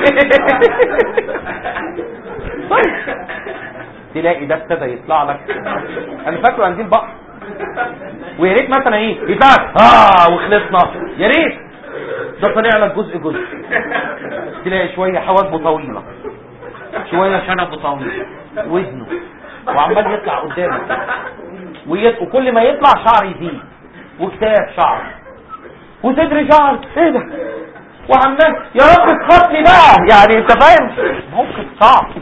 تلاقي ده ابتدى يطلع لك، انا فاكره قنديل البحر، ويا ريت مثلا ايه يفعل وخلصنا، يا ريت ده طلع لك جزء جزء. تلاقي شويه حواجبه طويله، شويه شنبه طويل، وزنه وعمال يطلع قدامك، وكل ما يطلع شعر يزيد، وكتاف شعر، وصدر شعر. ايه ده؟ وعمال يا رب تخطني بقى، يعني انت فاهم؟ موقف صعب.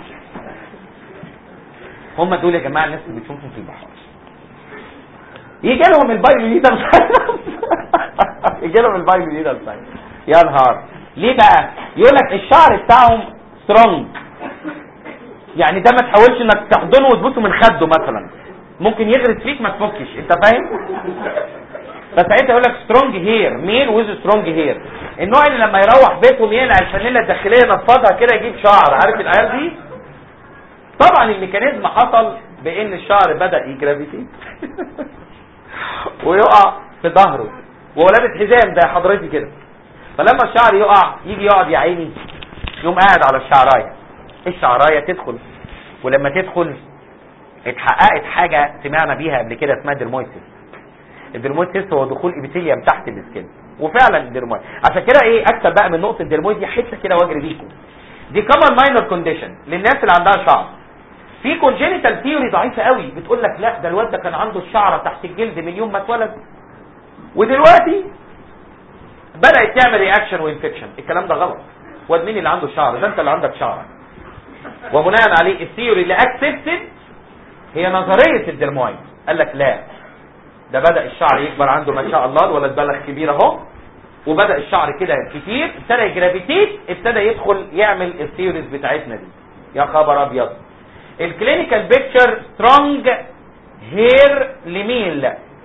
هم دول يا جماعه الناس اللي بتشوفهم في البحر. يجي لهم البايلونيدال ساينس، يجي لهم البايلونيدال ساينس. يا نهار. ليه بقى؟ يقول لك الشعر بتاعهم سترونج، يعني ده ما تحاولش انك تحضنه وتبوسه من خده مثلا، ممكن يغرس فيك ما تفكش، انت فاهم؟ فساعتها يقول لك سترونج هير، ميل ويز سترونج هير. النوع اللي لما يروح بيتهم يقلع الفانيلا الداخليه ينفضها كده يجيب شعر. عارف العيال دي؟ طبعا الميكانيزم حصل بان الشعر بدا يجرافيتي ويقع في ظهره، وهو لابس حزام زي حضرتي كده. فلما الشعر يقع يجي يقعد يا عيني، يقوم قاعد على الشعرايه. الشعرايه تدخل، ولما تدخل اتحققت حاجه سمعنا بيها قبل كده اسمها ديرمويسيس. الديرمويسيس هو دخول ابيثيليوم تحت السكين، وفعلا الديرمويسيس. عشان كده ايه اكتب بقى من نقطه الديرمويسيس دي حته كده واجري بيكم. دي كمان ماينر كونديشن للناس اللي عندها شعر. في كونجينيتال ثيوري ضعيفه قوي بتقول لك لا، ده الواد ده كان عنده الشعره تحت الجلد من يوم ما اتولد، ودلوقتي بدات تعمل رياكشن وانفكشن. الكلام ده غلط. واد مين اللي عنده شعر؟ ده انت اللي عندك شعر. وبناء عليه الثيوري اللي اكسبتد هي نظريه الديرمويد. قال لك لا، ده بدا الشعر يكبر عنده ما شاء الله، الولد بلغ كبير اهو، وبدا الشعر كده كتير، ابتدى يجرافيتيت، ابتدى يدخل يعمل الثيوريز بتاعتنا دي. يا خبر ابيض. الكلينيكال بيكتشر سترونج هير لميل.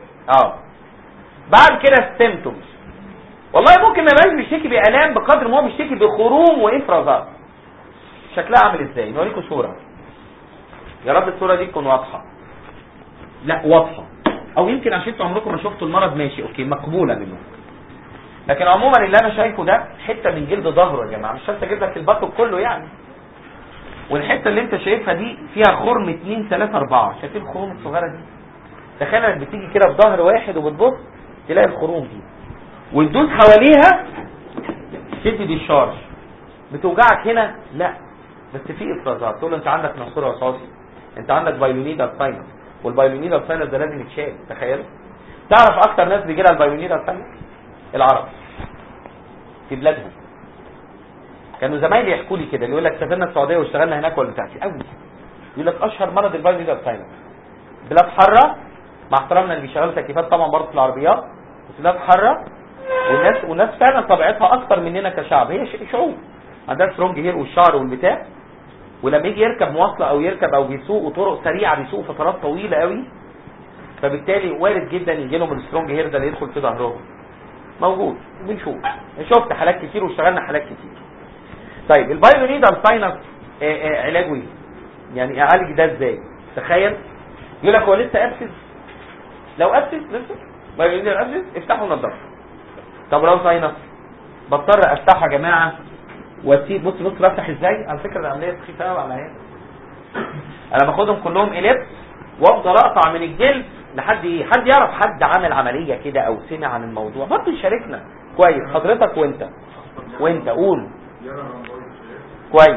بعد كده السيمتومز، والله ممكن ما يبقاش بيشتكي بالام بقدر ما هو بيشتكي بخروم وافرازات. شكلها عامل ازاي؟ نوريكم صوره، يا رب الصوره دي تكون واضحه. لا واضحه، او يمكن عشان انتوا عمركم ما شفتوا المرض، ماشي اوكي مقبوله منه. لكن عموما اللي انا شايفه ده حته من جلد ظهره يا جماعه، مش شرط اجيب لك البطن كله يعني. والحته اللي انت شايفها دي فيها خرم 2 3 4. شايفين الخروم الصغيره دي؟ تخيل انك بتيجي كده في ظهر واحد وبتبص تلاقي الخروم دي، وتدوس حواليها تدي ديشارج. بتوجعك هنا؟ لا، بس في افرازات. تقول له انت عندك ناسور عصاصي، انت عندك بايلونيدال ساينس، والبايلونيدال ساينس ده لازم يتشال. تخيل. تعرف اكتر ناس بيجي لها البايلونيدال ساينس؟ العرب في بلادهم. كانوا زمايلي يحكوا لي كده، اللي يقول لك سافرنا السعوديه واشتغلنا هناك ولا بتاعتي قوي، يقول لك اشهر مرض البايلونيدال ساينس. بلاد حاره، مع احترامنا اللي بيشغلوا تكييفات طبعا برضه في العربيات، بس بلاد حاره والناس فعلا طبيعتها اكتر مننا كشعب، هي شعوب عندها سترونج هير والشعر والبتاع، ولما يجي يركب مواصله او يركب او بيسوق وطرق سريعه بيسوق فترات طويله قوي، فبالتالي وارد جدا يجي لهم السترونج هير ده اللي يدخل في ظهرهم. موجود وبنشوف، شفت حالات كتير واشتغلنا حالات كتير. طيب البايلونيدال ساينس علاجه ايه؟ يعني اعالج ده ازاي؟ تخيل يقول لك هو لسه ابسس، لو ابسس لسه بايلونيدال ابسس افتحوا النضاره. طب لو ساينس بضطر افتحه يا جماعه واسيب. بص بفتح ازاي؟ على فكره العمليه سخيفه قوي على هنا. انا باخدهم كلهم اليبس وافضل اقطع من الجلد لحد ايه؟ حد يعرف حد عمل عمليه كده او سمع عن الموضوع؟ برضه يشاركنا. كويس حضرتك وانت قول كويس.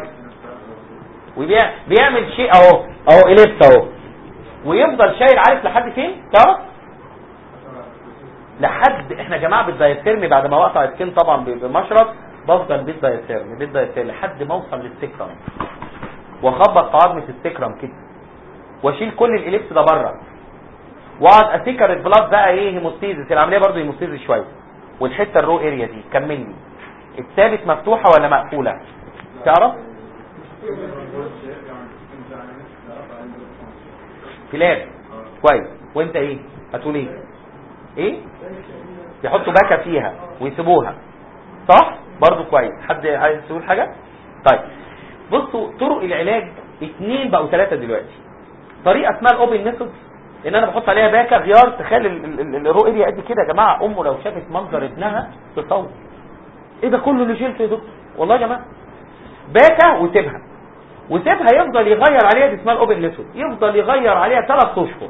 وبيعمل شيء اهو اليبس اهو، ويفضل شايل عارف لحد فين؟ تعرف لحد احنا يا جماعه بالدايثيرم بعد ما اقطع السكين طبعا بمشرط بفضل بالدايثيرم لحد ما اوصل للسكرم واخبط في عظمه السكرم كده واشيل كل الاليبس ده بره واقعد اسكر البلاد بقى ايه هيموستيزيس. العمليه برضو هيموستيزيس شويه. والحته الرو اريا دي كمل لي الثابت مفتوحه ولا مقفوله؟ تعرف كلاب كويس. وانت ايه هتقول ايه يحطوا باكه فيها ويسيبوها صح برضو كويس. حد عايز يقول حاجه؟ طيب بصوا طرق العلاج 2 بقوا 3 دلوقتي. طريقه اسمها الاوبن ميثود ان انا بحط عليها باكه غيار تخلي الرو اريا قد كده. يا جماعه امه لو شافت منظر ابنها تصور ايه ده كله اللي شلته يا دكتور؟ والله يا جماعه باكه وسيبها يفضل يغير عليها. دي اسمها الاوبن ميثود. يفضل يغير عليها 3 اشهر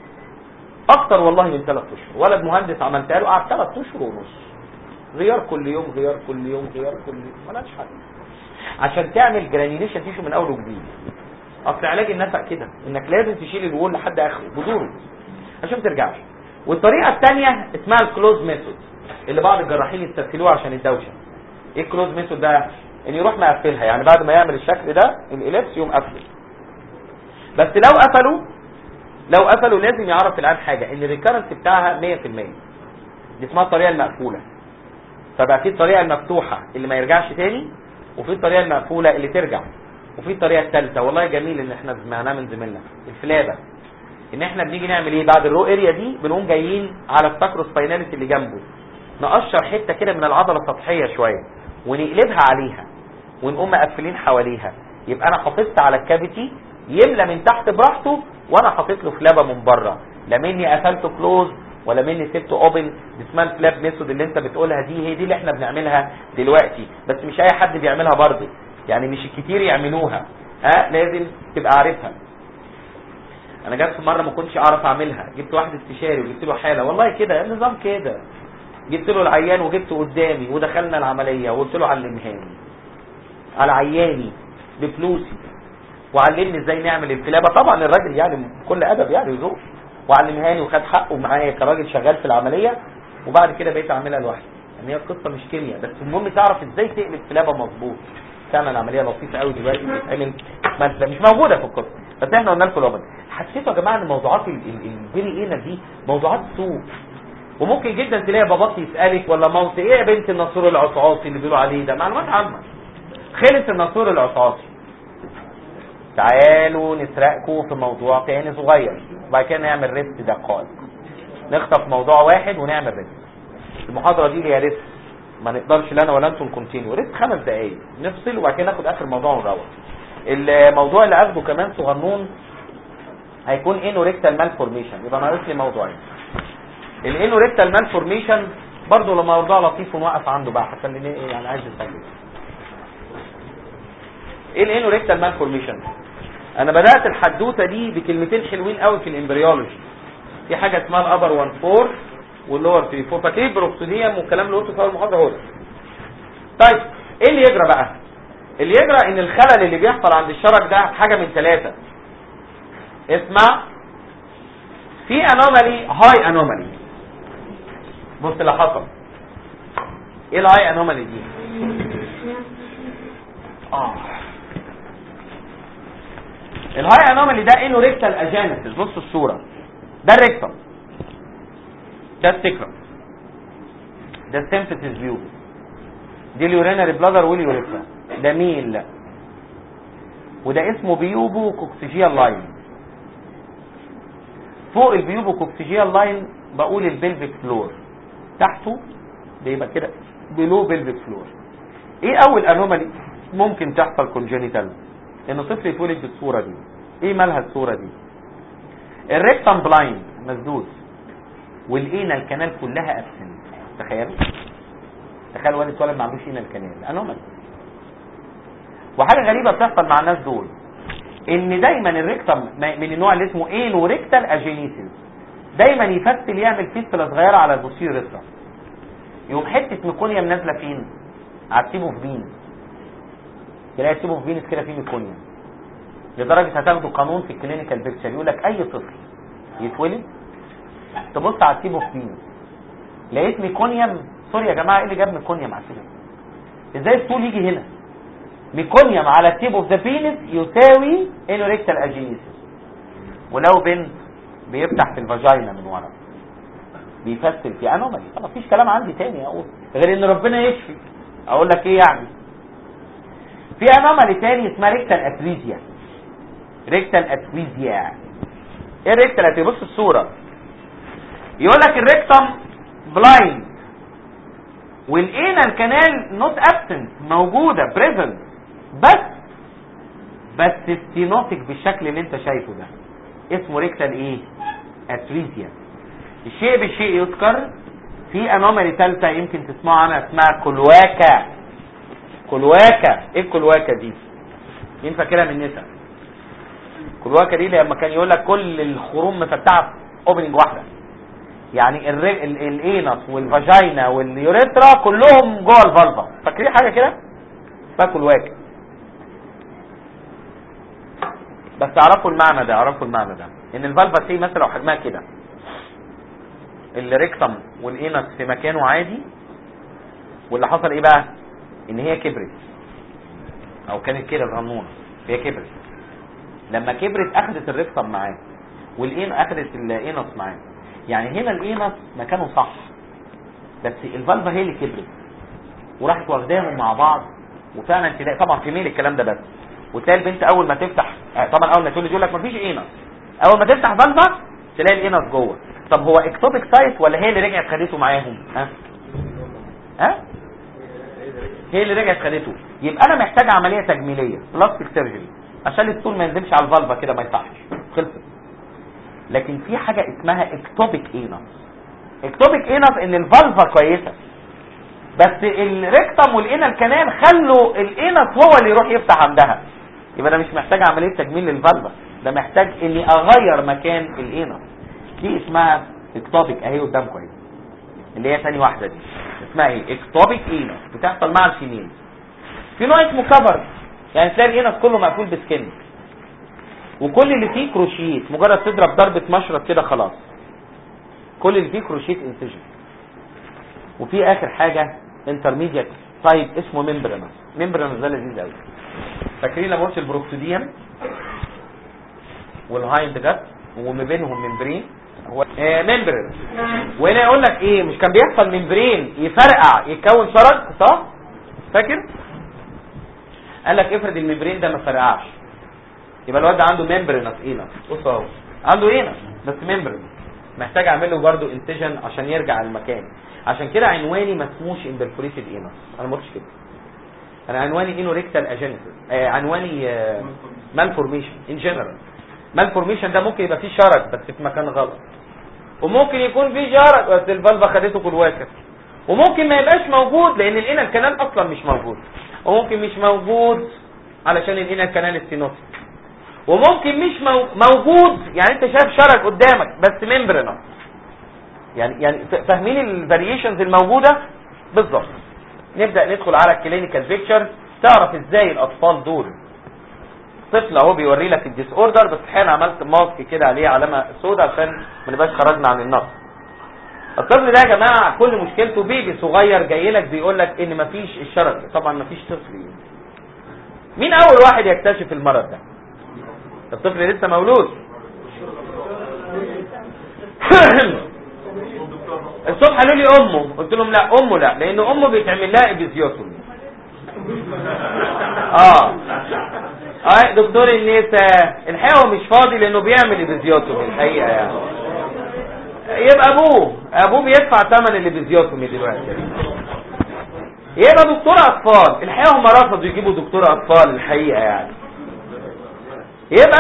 اكتر والله من 3 اشهر. ولد مهندس عملتها له قعد 3 اشهر ونص غيار كل يوم مالهاش حل عشان تعمل جرانيوليشن تيشو من اول وجديد. اصل علاج النفق كده انك لازم تشيل الوول لحد اخره بذوره عشان ما ترجعش. والطريقه الثانيه اسمها الكلوز ميثود اللي بعض الجراحين يستسهلوها عشان الدوشه. ايه الكلوز ميثود ده؟ ان يروح مقفلها، يعني بعد ما يعمل الشكل ده الاليبس يقوم قفله. بس لو قفلوا لازم يعرف الان حاجه ان الريكارنس بتاعها 100%. دي اسمها الطريقه المقفوله. فبقى في الطريقه المفتوحه اللي ما يرجعش تاني، وفي الطريقه المقفوله اللي ترجع، وفي الطريقه الثالثه والله جميل ان احنا سمعناه من زميلنا الفلابه. ان احنا بنيجي نعمل ايه بعد الرو اريا دي؟ بنقوم جايين على الساكروسبايناليتي اللي جنبه نقشر حته كده من العضله السطحيه شويه ونقلبها عليها ونقوم مقفلين حواليها. يبقى انا حافظت على الكافيتي يملى من تحت براحته وانا حاطط له فلابه من بره، لا مني قفلته كلوز ولا مني سبته اوبن. دي اسمها الفلاب ميثود اللي انت بتقولها دي. هي دي اللي احنا بنعملها دلوقتي، بس مش اي حد بيعملها برضه، يعني مش كتير يعملوها. لازم تبقى عارفها. انا جت في مره ما كنتش اعرف اعملها، جبت واحد استشاري وجبت له حاله والله كده النظام كده، جبت له العيان وجبته قدامي ودخلنا العمليه وقلت له علمهاني على عياني بفلوسي وعلمني ازاي نعمل الفلابه. طبعا الراجل يعني بكل ادب يعني وذوق وعلمهاني وخد حقه معايا كراجل شغال في العمليه. وبعد كده بقيت اعملها لوحدي. يعني هي القصه مش كيمياء، بس المهم تعرف ازاي تقلب فلابه مظبوط. تعمل عمليه لطيفه قوي دلوقتي بتتعمل مش موجوده في القصه، بس احنا قلنا لكم الوضع. حسيتوا يا جماعه ان موضوعات البيري اينا دي موضوعات سوء، وممكن جدا تلاقي باباك يسالك ولا مامتي ايه يا بنت الناصور العصعاصي اللي بيقولوا عليه ده؟ معلومات عامه. خلص الناصور العصعاصي. تعالوا نسرقكم في موضوع تاني صغير وبعد كده نعمل ريست دقائق. نخطف موضوع واحد ونعمل ريست. المحاضره دي ليها ريست، ما نقدرش لا انا ولا انتم نكونتينيو. ريست 5 دقايق نفصل وبعد كده ناخد اخر موضوع ونروح. الموضوع اللي اخده كمان صغنون هيكون انوريكتال مالفورميشن. يبقى ناقص لي موضوعين. الانوريكتال مالفورميشن برضه لما موضوع لطيف ونوقف عنده بقى حتى اللي يعني عايز يسجل. ايه الانوريكتال مالفورميشن؟ انا بدات الحدوته دي بكلمتين حلوين قوي في الامبريولوجي. في حاجه اسمها الابر 1 4 واللور 3 4. فاكرين بروكسوديوم والكلام اللي قلته في اول المحاضره هو ده. طيب ايه اللي يجرى بقى؟ اللي يجرى ان الخلل اللي بيحصل عند الشرج ده حاجه من 3. اسمع، في انومالي هاي انومالي. بص اللي حصل ايه الهاي انومالي دي؟ الهاي انومالي ده انوريكتال اجانسيس. بص الصوره ده الريكتم ده السكرم. ده السيمفيسيس بيوبو، دي اليورينري بلادر واليوريثرا، ده ميل، وده اسمه بيوبو كوكسيجيال لاين. فوق البيوبو كوكسيجيال لاين بقول البلفيك فلور، تحته بيبقى كده بلو بلفيك فلور. ايه اول انومالي ممكن تحصل كونجينيتال؟ ان طفل يتولد بالصوره دي. ايه مالها الصوره دي؟ الريكتم بلايند مسدود، والانال كانال كلها ابسنت. تخيل ولد اتولد ما عندوش انال كانال، انومالي. وحاجه غريبه بتحصل مع الناس دول، ان دايما الريكتم من النوع اللي اسمه انو ريكتال اجينيسيس دايما يفصل يعمل فيستله صغيره على البوستيريور ريكتم، يقوم حته ميكونيوم نازله فين؟ على التيبوفين. تلاقي التيبوفين كده فيه ميكونيوم، لدرجه هتاخدوا قانون في الكلينيكال بيكتشر يقول لك اي طفل يتولد تبص على التيبوفين لقيت ميكونيوم. سوري يا جماعه، ايه اللي جاب ميكونيوم على التيبوفين؟ ازاي الطول يجي هنا؟ ميكونيوم على التيب اوف ذا بينس يساوي انوريكتال اجينيسيس. ولو بنت بيفتح في الفاجينا من ورا، بيفصل في انومالي. طب مفيش كلام عندي تاني اقول غير ان ربنا يشفي. اقول لك ايه يعني؟ في انومالي تاني اسمها ريكتال اتريزيا. ريكتال اتريزيا ايه الريكتال اتريزيا؟ بص الصوره، يقول لك الريكتم بلايند والانال كانال نوت ابسنت، موجوده بريزنت، بس ستينوتيك بالشكل اللي انت شايفه ده، اسمه ريكتال ايه؟ اتريزيا. الشيء بالشيء يذكر. في انومالي ثالثه يمكن تسمعوا عنها اسمها كلواكا. كلواكا ايه الكلواكا دي؟ مين فاكرها من النساء؟ كلواكا دي لما كان يقول لك كل الخروم مفتحه في اوبننج واحده، يعني الانس والفاجينا واليوريثرا كلهم جوه الفالفا. فاكرين حاجه كده؟ اسمها كلواكا. بس اعرفوا المعنى ده، ان الفالفا سي مثلا لو حجمها كده، الريكتم والانس في مكانه عادي، واللي حصل ايه بقى؟ ان هي كبرت، او كانت كده صغنونه، هي كبرت. لما كبرت اخذت الريكتم معاه، والان اخذت الانس معاه. يعني هنا الانس مكانه صح، بس الفالفا هي اللي كبرت وراحت واخداهم مع بعض. وفعلا تلاقي طبعا في ميل الكلام ده، بس وتلاقي البنت اول ما تفتح، طبعا اول ما تولد يقول لك مفيش انس، اول ما تفتح فالفا تلاقي الانس جوه. طب هو اكتوبيك سايت ولا هي اللي رجعت خدته معاهم؟ ها هي اللي رجعت خدته. يبقى انا محتاج عمليه تجميليه بلاستيك سيرجري عشان الطول ما ينزلش على الفالفا كده، ما يصحش، خلصت. لكن في حاجه اسمها اكتوبيك انس. اكتوبيك انس ان الفالفا كويسه، بس الريكتم والانال كانال خلوا الانس هو اللي يروح يفتح عندها. يبقى انا مش محتاج عمليه تجميل للفالفا، ده محتاج اني اغير مكان الانس. دي اسمها اكتوبيك اهي قدامكم اهي، اللي هي ثاني واحده دي اسمها ايه؟ اكتوبيك انس. بتحصل مع الفيميل. في نوع اسمه كفر، يعني تلاقي الانس كله مقفول بسكن، وكل اللي فيه كروشيت، مجرد تضرب ضربه مشرط كده خلاص، كل اللي فيه كروشيت انسجن. وفي اخر حاجه انترميديت تايب اسمه ممبرانس. ممبرانس ده لذيذ قوي. فاكرين لما قلت البروكسوديوم والهايند جت وما بينهم ممبرين، هو ممبران. وهنا يقول لك ايه؟ مش كان بيحصل ممبرين يفرقع يتكون شرج، صح؟ فاكر؟ قال لك افرض الممبرين ده ما فرقعش، يبقى الواد ده عنده ممبرانس اينس. بص اهو عنده اينس بس ممبران، محتاج اعمل له برضه انسجن عشان يرجع المكان. عشان كده عنواني ما اسموش امبرفوريتد اينس، انا ما قلتش كده. انا عنواني انوريكتال اجينيسيس، عنواني مالفورميشن ان جنرال. مالفورميشن ده ممكن يبقى فيه شرج بس في مكان غلط، وممكن يكون فيه شرج بس الفالفا خدته كلواكا، وممكن ما يبقاش موجود لان الانال كانال اصلا مش موجود، وممكن مش موجود علشان الانال كانال ستينوتيك، وممكن مش موجود يعني انت شايف شرج قدامك بس ممبرانس. يعني فاهمين الفاريشنز الموجوده بالظبط. نبدا ندخل على الكلينيكال بيكتشر، تعرف ازاي الاطفال دول. طفل اهو بيوري لك الديس اوردر، بس احيانا عملت ماسك كده عليه علامه سوداء عشان ما نبقاش خرجنا عن النص. الطفل ده يا جماعه كل مشكلته بيبي صغير جاي لك بيقول لك ان مفيش الشرج. طبعا مفيش طفل. مين اول واحد يكتشف المرض ده؟ الطفل لسه مولود. الصبح قالوا لي امه، قلت لهم لا امه لا، لان امه بيتعمل لها ابيزيوتومي. دكتور النساء الحقيقه هو مش فاضي لانه بيعمل ابيزيوتومي الحقيقه يعني. يبقى ابوه بيدفع ثمن الابيزيوتومي دلوقتي. يبقى دكتور اطفال الحقيقه هم رفضوا يجيبوا دكتور اطفال الحقيقه يعني. يبقى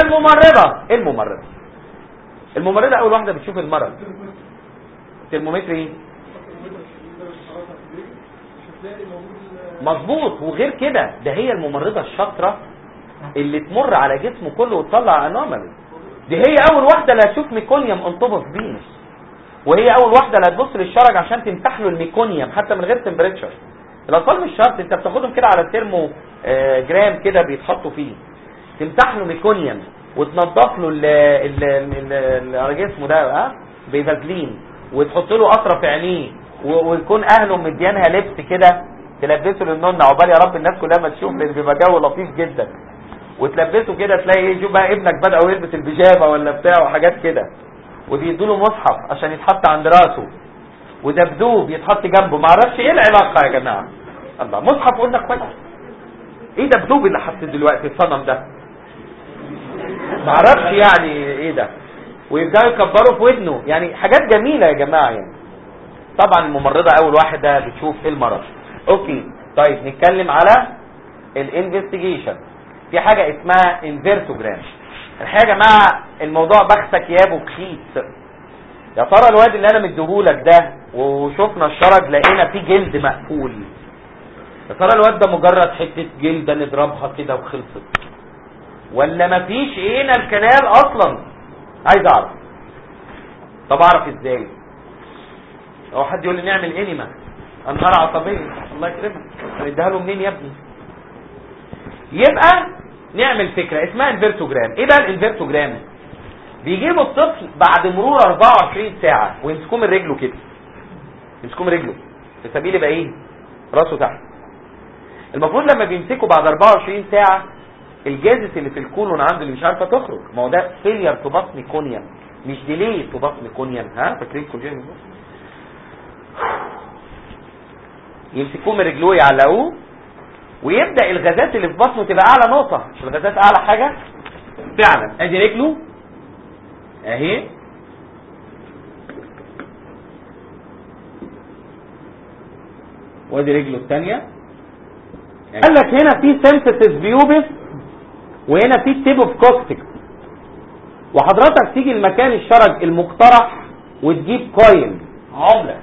الممرضه اول واحده بتشوف المرض. الترمومتر ايه؟ مظبوط. وغير كده ده هي الممرضه الشاطره اللي تمر على جسمه كله وتطلع انومالي. دي هي اول واحده اللي هتشوف ميكونيوم اون توب اوف فينس، وهي اول واحده اللي هتبص للشرج عشان تمسح له الميكونيوم حتى من غير تمبريتشر. الاطفال مش شرط، انت بتاخدهم كده على الترمو جرام كده بيتحطوا فيه، تمسح له ميكونيوم وتنضف له جسمه ده بفازلين، وتحط له قطره في عينيه، ويكون اهله مديانها لبس كده تلبسه للنون عقبال يا رب الناس كلها ما تشوف، لان بيبقى جو لطيف جدا. وتلبسه كده تلاقي ايه، شوف بقى ابنك بدأ يلبس البيجامه ولا بتاع وحاجات كده، وبيدوا له مصحف عشان يتحط عند راسه، ودبدوب يتحط جنبه. ما اعرفش ايه العلاقه يا جماعه. الله، مصحف قلنا كويس، ايه دبدوب اللي حط دلوقتي الصنم ده؟ ما اعرفش يعني ايه ده. ويبداوا يكبروا في ودنه، يعني حاجات جميله يا جماعه يعني. طبعا الممرضه اول واحده بتشوف ايه المرض. اوكي طيب نتكلم على الانفستيجيشن. في حاجه اسمها انفيرتوجرام. الحقيقه يا جماعه الموضوع بخسك يابو بخيت. يا ترى الواد اللي انا مديهولك ده وشفنا الشرج لقينا فيه جلد مقفول، يا ترى الواد ده مجرد حته جلده نضربها كده وخلصت، ولا مفيش هنا الكنال اصلا؟ عايز اعرف. طب اعرف ازاي؟ لو حد يقول لي نعمل انيما انهار عصبيه، الله يكرمك، هنديها له منين يا ابني؟ يبقى نعمل فكره اسمها انفيرتوجرام. ايه بقى الانفيرتوجرام؟ بيجيبوا الطفل بعد مرور 24 ساعه ويمسكوه من رجله كده، يمسكوه من رجله في سبيل يبقى ايه؟ راسه تحت. المفروض لما بيمسكوا بعد 24 ساعه الجازس اللي في الكولون عنده اللي مش عارفه تخرج، ما هو ده فيلير تو باس ميكونيوم مش ديلي تو باس ميكونيوم. فاكرين كولجين؟ يمسكوه من رجلوه يعلقوه، ويبدا الغازات اللي في بطنه تبقى اعلى نقطه. مش الغازات اعلى حاجه فعلا؟ ادي رجله اهي، وادي رجله الثانيه. قال لك هنا في سيمفيسيس بيوبس وهنا في تيب اوف كوكسيك. وحضرتك تيجي المكان الشرج المقترح وتجيب كوين عمله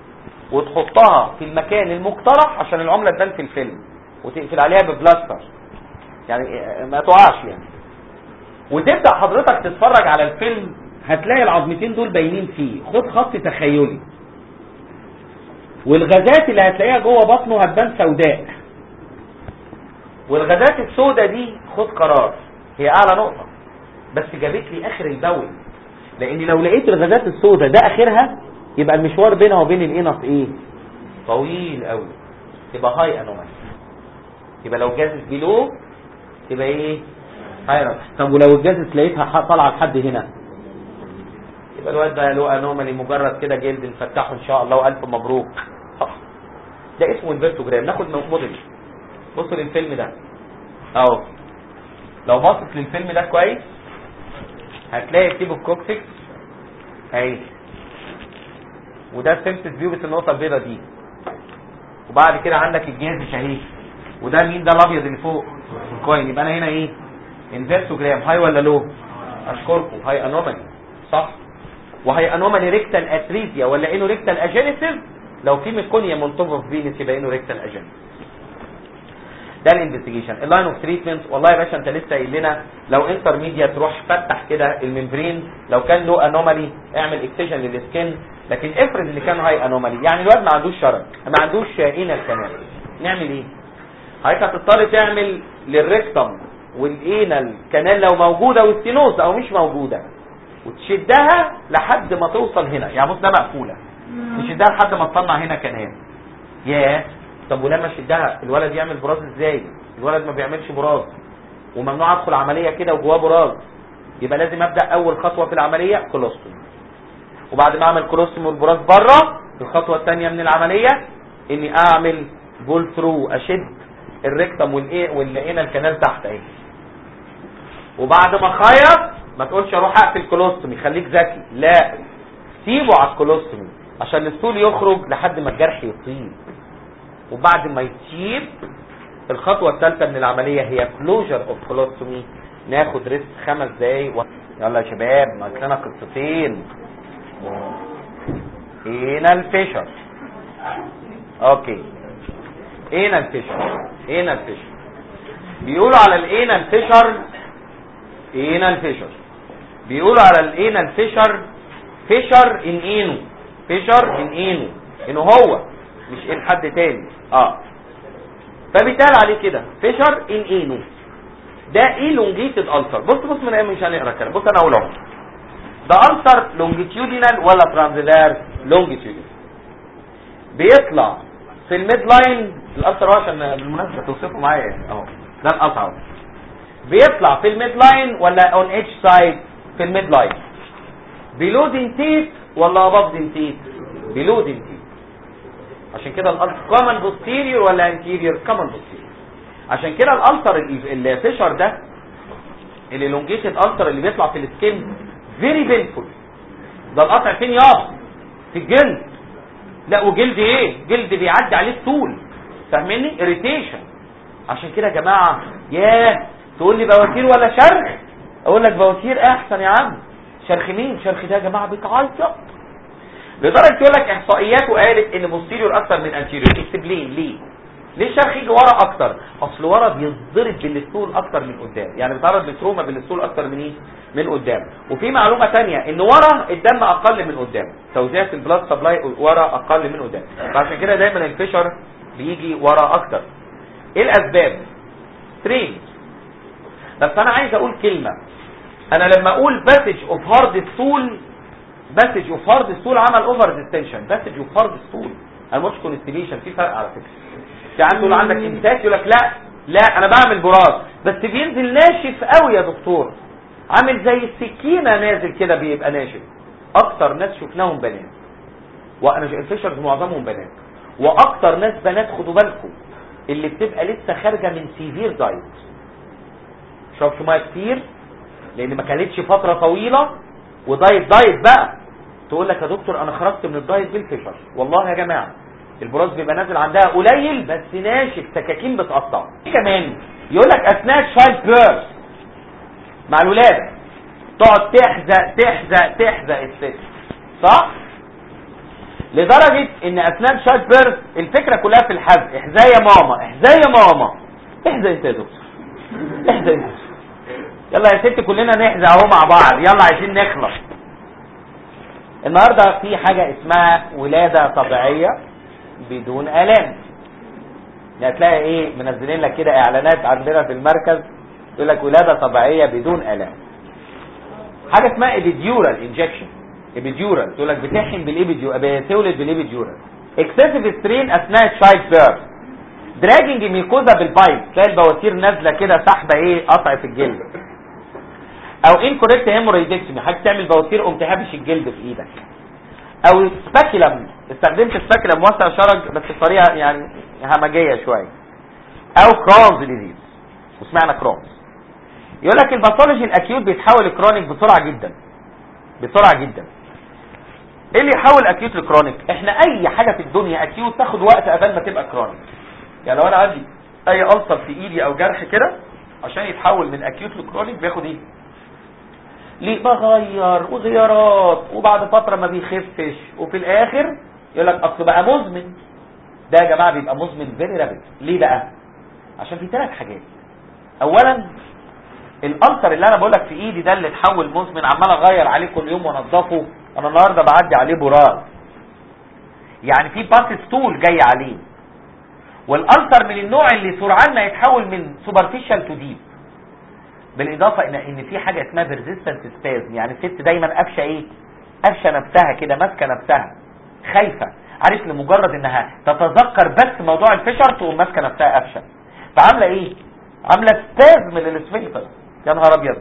وتحطها في المكان المقترح عشان العمله تبان في الفيلم، وتقفل عليها ببلاستر يعني ما تقعش يعني. وتبدا حضرتك تتفرج على الفيلم، هتلاقي العظمتين دول باينين فيه. خد خط تخيلي، والغازات اللي هتلاقيها جوه بطنه هتبان سوداء، والغازات السوداء دي خد قرار هي اعلى نقطه، بس جابت لي اخر البول، لان لو لقيت الغازات السوداء ده اخرها يبقى المشوار بينها وبين الانف ايه؟ طويل قوي، يبقى هاي انومالي. يبقى لو جازت بيلو يبقى ايه؟ هاي. طب ولو الجازت لقيتها طالعه لحد هنا يبقى الواد ده له انومالي، مجرد كده جلد نفتحه ان شاء الله والف مبروك. صح، ده اسمه انفيرتوجرام. ناخد موديل. بصوا للفيلم ده اهو، لو بصت للفيلم ده كويس هتلاقي تيب الكوكسيك اهي، وده السيمتس فيو بس النقطه البيضاء دي، وبعد كده عندك الجهاز شهيه، وده مين؟ ده الابيض اللي فوق الكوين. يبقى انا هنا ايه؟ انفيرتوجرام. هاي ولا لو؟ اشكركم، هاي انومالي صح. وهي انومالي ريكتال اتريزيا ولا انو ريكتال اجينيسيس؟ لو في ميكونيوم اون توب اوف فينس يبقى انو ريكتال اجينيسيس. ده الانفستيجيشن. اللاين اوف تريتمنت، والله يا باشا انت لسه قايل لنا لو انترميديات روح فتح كده الممبرين، لو كان له انومالي اعمل اكسجن للسكن، لكن افرض اللي كان هاي انومالي يعني الواد ما عندوش شرج ما عندوش انال كمان، نعمل ايه؟ حضرتك هتضطر تعمل للريكتم والانال كانال لو موجوده والستينوز او مش موجوده، وتشدها لحد ما توصل هنا. يعني بص ده مقفوله، تشدها لحد ما تطلع هنا كانال. ياه، طب ولما اشدها الولد يعمل براز ازاي؟ الولد ما بيعملش براز، وممنوع ادخل عمليه كده وجواه براز. يبقى لازم ابدا اول خطوه في العمليه كولوستومي، وبعد ما اعمل كولوستومي والبراز بره الخطوه الثانيه من العمليه اني اعمل بول ثرو، اشد الريكتم والانال كانال تحت اهي. وبعد ما اخيط ما تقولش اروح اقفل كولوستومي، خليك ذكي، لا سيبه على الكولوستومي عشان الستول يخرج لحد ما الجرح يطيب. وبعد ما يطيب الخطوه الثالثه من العمليه هي كلوجر اوف كولوستومي. ناخد ريست 5 دقايق يلا يا شباب، ناقص لنا قصتين. انال فيشر. اوكي، انال فيشر. انال فيشر بيقولوا على الانال فيشر، انال فيشر بيقولوا على الانال فيشر فيشر ان انو، فيشر ان انو، انه هو مش ان حد تاني. فبيتقال عليه كده فيشر ان انو. ده elongated ulcer. بص من ايام مش هنقرا كلام، بص انا اقول اهو. ده ulcer longitudinal ولا transverse؟ longitudinal. بيطلع في الميد لاين. الالسر هو عشان بالمناسبه توصفوا معايا اهو، ده القطع. بيطلع في الميد لاين ولا اون اتش سايد؟ في الميد لاين. بيلو دنتيت ولا اباف دنتيت؟ بيلو دنتيت. عشان كده الالسر كومن بوستيريور ولا انتيريور؟ كومن بوستيريور. عشان كده الالسر الفيشر ده الالونجيتد السر اللي بيطلع في السكين فيري بينفول. ده القطع فين يابا؟ في الجلد. لا وجلد ايه؟ جلد بيعدي عليه الطول، فاهميني؟ اريتيشن. عشان كده يا جماعه ياه تقول لي بواتير ولا شرخ؟ اقول لك بواتير احسن يا عم. شرخ مين؟ شرخ ده يا جماعه بيتعيط لدرجه يقول لك احصائياته قالت ان بوستيريور اكتر من انتيريور. اكسبلين ليه الشرخ يجي ورا اكتر؟ اصل ورا بيتضرب بالستول اكتر من قدام، يعني بيتعرض للتروما بالستول اكتر من ايه؟ من قدام. وفي معلومه ثانيه ان ورا الدم اقل من قدام، توزيع البلاد سبلاي ورا اقل من قدام، فعشان كده دايما الفيشر بيجي ورا اكتر. ايه الاسباب؟ ترين. بس انا عايز اقول كلمه. انا لما اقول باسج اوف هارد ستول، باسج اوف هارد ستول عمل اوفر ديستنشن. باسج اوف هارد ستول انا مش كونستيبيشن، في فرق على فكره. في عنده عندك امساك يقول لك لا انا بعمل براز بس بينزل ناشف قوي يا دكتور، عامل زي السكينه نازل كده بيبقى ناشف. اكتر ناس شفناهم بنات، وانا الفيشرز معظمهم بنات، واكتر ناس بنات خدوا بالكم اللي بتبقى لسه خارجه من سيفير دايت، شربت ميه كتير لان ما كانتش فتره طويله ودايت بقى. تقول لك يا دكتور انا خرجت من الدايت بالفيشر. والله يا جماعه البراز بيبقى نازل عندها قليل بس ناشف، سكاكين بتقطع. كمان يقول لك اثناء شايلد بيرث مع الولاده تقعد تحزق الست، صح؟ لدرجه ان اثناء شايلد بيرث الفكره كلها في الحزق. احزاي يا ماما، احزاي يا ماما، احزاي انت يا دكتور، احزاي انت. يلا يا ست كلنا نحزق اهو مع بعض، يلا عايزين نخلص. النهارده في حاجه اسمها ولاده طبيعيه بدون الام. هتلاقي ايه منزلين لك كده اعلانات عندنا في المركز يقول لك ولاده طبيعيه بدون الام. حاجه اسمها ابيديورال انجكشن. ابيديورال تقول لك بتحقن بالابيديورال، بتولد بالابيديورال. اكسسيف سترين اثناء الشايلد بيرث. دراجنج ميكوزا بالبايب، تلاقي البواتير نازله كده سحبه ايه قطع في الجلد. او انكوريكت هيموريدكتومي، حاجه تعمل بواتير قمت هابش الجلد في ايدك. او سباكيلم، استخدمت سباكيلم وسع شرج بس بطريقه يعني همجيه شويه. او كرونز ديزيز، وسمعنا كرونز. يقول لك الباثولوجي الاكيوت بيتحول لكرونيك بسرعه جدا، بسرعه جدا. ايه اللي يحول اكيوت لكرونيك؟ احنا اي حاجه في الدنيا اكيوت تاخد وقت قبل ما تبقى كرونيك. يعني لو انا عندي اي ألسر في ايدي او جرح كده عشان يتحول من اكيوت لكرونيك بياخد ايه؟ ليه بغير وغيارات وبعد فتره ما بيخفش وفي الاخر يقول لك اصل بقى مزمن. ده يا جماعه بيبقى مزمن فيري رابيد. ليه بقى؟ عشان في 3 حاجات. اولا الألسر اللي انا بقول لك في ايدي ده اللي اتحول مزمن، عمال اغير عليه كل يوم وانضفه. انا النهارده بعدي عليه براز، يعني في باس ستول جاي عليه. والألسر من النوع اللي سرعان ما يتحول من سوبرفيشال تو ديب. بالاضافه ان في حاجه اسمها بيرزيستنت سبازم، يعني الست دايما قافشه ايه؟ قافشه نفسها كده، ماسكه نفسها، خايفه، عارف، لمجرد انها تتذكر بس موضوع الفشر تقوم ماسكه نفسها قافشه. فعامله ايه؟ عامله سبازم للسفنكتر. يا نهار ابيض.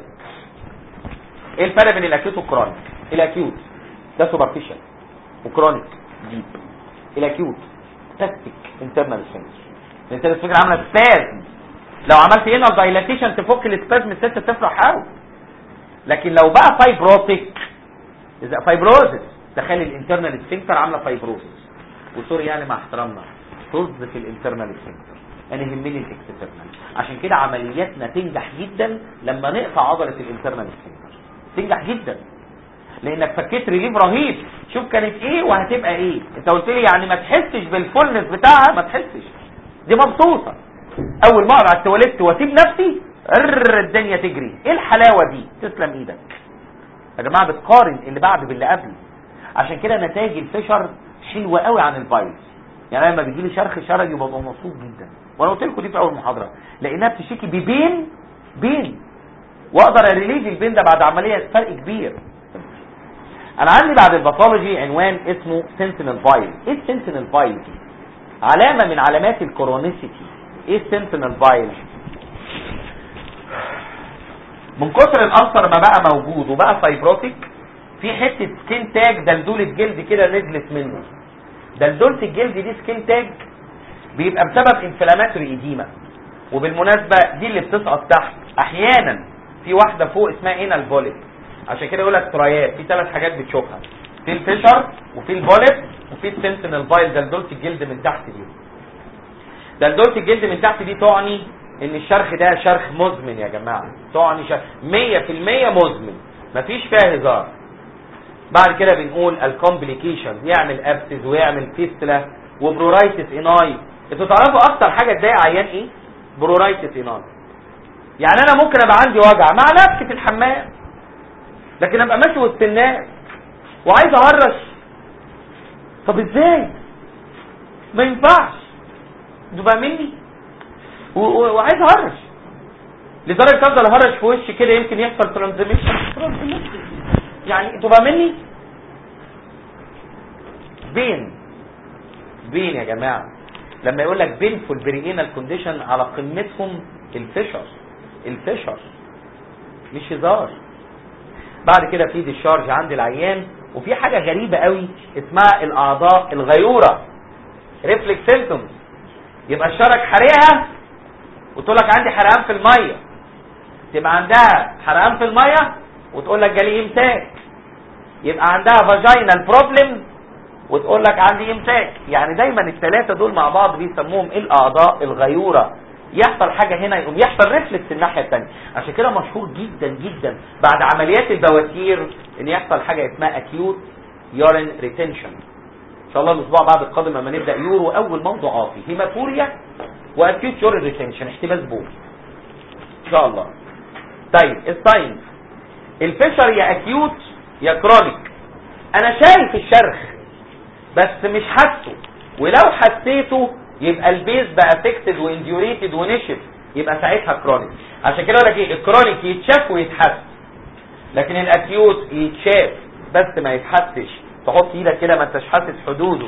ايه الفرق بين الاكيوت والكرونيك؟ الاكيوت ده سوبرفيشال وكرونيك ديب. الاكيوت تاستيك انترنال سفنكتر. الانترنال سفنكتر عامله سبازم، لو عملت هنا دايلاتيشن تفك السبازم الست تفرح قوي. لكن لو بقى فايبروتيك اذا فايبروزس، تخيل الانترنال سفنكتر عامله فايبروزس، وسوري يعني مع احترامنا طز في الانترنال سفنكتر. انا يهمني الاكسترنال، عشان كده عملياتنا تنجح جدا لما نقطع عضله الانترنال سفنكتر، تنجح جدا لانك فكيت ريليف رهيب. شوف كانت ايه وهتبقى ايه. انت قلت لي يعني ما تحسش بالفولنس بتاعها، ما تحسش، دي مبسوطه. اول ما اقعد على التواليت واسيب نفسي الدنيا تجري. ايه الحلاوه دي؟ تسلم ايدك يا جماعه. بتقارن اللي بعد باللي قبل. عشان كده نتائج الفشر حلوه قوي عن البايلز. يعني لما بيجي لي شرخ شرجي ببقى مبسوط جدا، وانا قلت لكم دي في اول محاضره، لانها بتشتكي بين واقدر اريليف البين ده بعد عمليه فرق كبير. انا عندي بعد الباثولوجي عنوان اسمه سنتينل بايل. ايه السنتينل بايل دي؟ علامه من علامات الكرونيسيتي. ايه السنتينل بايل؟ من كتر الالسر ما بقى موجود وبقى فايبروتيك، في حته سكين تاج دلدوله جلد كده نزلت منه. دلدوله الجلد دي سكين تاج بيبقى بسبب انفلاماتوري ايديما. وبالمناسبه دي اللي بتصعد تحت احيانا في واحده فوق اسمها انال بوليب. عشان كده يقول لك ترايات، في 3 حاجات بتشوفها، في الفشر وفي البوليب وفي السنتينل بايل. دلدوله الجلد من تحت دي، دلدوله الجلد من تحت دي تعني ان الشرخ ده شرخ مزمن يا جماعه، تعني 100% مزمن، مفيش فيها هزار. بعد كده بنقول الكومبليكيشن، يعمل ابسز ويعمل فيستلا وبرورايتس اناي. انتوا تعرفوا اكتر حاجه تضايق عيان ايه؟ برورايتس اناي. يعني انا ممكن ابقى عندي وجع مع نفسي في الحمام، لكن ابقى ماشي وسط الناس وعايز اهرش. طب ازاي؟ ما ينفعش، تبقى مني وعايز اهرش، لدرجه افضل اهرش في وشي كده يمكن يحصل ترانزميشن. يعني تبقى مني بين يا جماعه. لما يقول لك بين في البريئينال كونديشن على قمتهم الفشر مش هزار. بعد كده في ديشارج عند العيان. وفي حاجه غريبه قوي اسمها الاعضاء الغيوره، ريفلكس سيمبتومز. يبقى الشرج حريقها وتقول لك عندي حرقان في الميه، تبقى عندها حرقان في الميه وتقول لك جالي امساك، يبقى عندها فاجينال بروبلم وتقول لك عندي امساك. يعني دايما الثلاثه دول مع بعض بيسموهم الاعضاء الغيوره. يحصل حاجه هنا يقوم يحصل ريفلكس الناحيه الثانيه. عشان كده مشهور جدا جدا بعد عمليات البواسير ان يحصل حاجه اسمها اكيوت يورين ريتنشن. ان شاء الله الاسبوع بعد القادم لما نبدا يورو اول موضوع فيه هيماتوريا واكيوت يورين ريتنشن، احتباس بول ان شاء الله. طيب الساينز، الفشر يا اكيوت يا كرونيك. انا شايف الشرخ بس مش حاسه، ولو حسيته يبقى البيز بقى افكتد وانديوريتد ونشف، يبقى ساعتها كرونيك. عشان كده اقول لك ايه، الكرونيك يتشاف ويتحس، لكن الاكيوت يتشاف بس ما يتحسش. تحط ايدك كده ما انتش حاسس حدوده.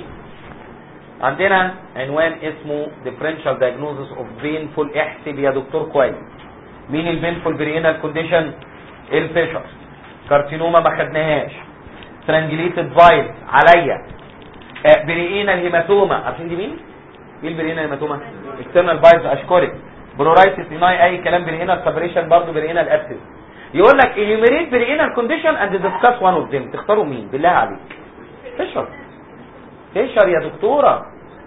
عندنا عنوان اسمه differential diagnosis of painful. احسب يا دكتور كويس مين البينفول برينال كونديشن؟ الفيشر. كارسينوما ما خدناهاش. strangulated فايلز عليا. برينال هيماتوما، عارفين دي مين؟ ايه البرينال هيماتوما؟ external فايلز. اشكرك. برورايتس اناي اي كلام. برينال سبريشن برضه. برينال ابسس. يقول لك enumerate برينال كونديشن and discuss one of them. تختاروا مين بالله عليك؟ فيشر. فيشر يا دكتوره،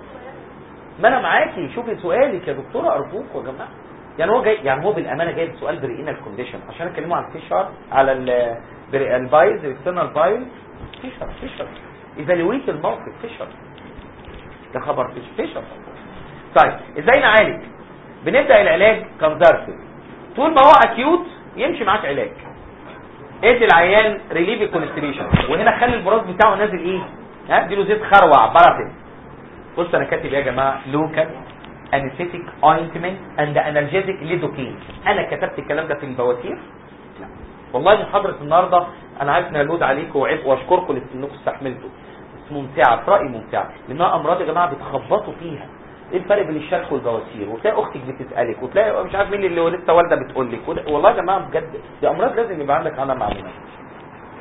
ما انا معاكي. شوفي سؤالك يا دكتوره ارجوكوا يا جماعه. يعني هو جاي، يعني هو بالامانه جايب سؤال بريئينال كونديشن عشان اتكلموا عن فيشر على البايز الاكسترنال بايز. فيشر ايفالويت الموقف. فيشر ده خبر فيشر. طيب ازاي نعالج؟ بنبدا العلاج كونزرفتيف. طول ما هو اكيوت يمشي معاك علاج. ادي العيان ريليف كونستريشن، وهنا خلي البراز بتاعه نازل ايه؟ ها اديله زيت خروع بارافين. بص انا كاتب يا جماعه لوكال انستيك اوينتمنت اند انالجيزيك ليدوكين. انا كتبت الكلام ده في البواسير؟ لا والله. محاضره النهارده انا عارف انها لود عليكم وعبء، واشكركم انكم استحملتوا، بس ممتعه في رايي، ممتعه لانها امراض يا جماعه بتخبطوا فيها. ايه الفرق بين الشرخ والبواسير؟ وتلاقي اختك بتسالك، وتلاقي مش عارف مين اللي لسه والده بتقول لك. والله يا جماعه بجد دي امراض لازم يبقى عندك عنها معلومات.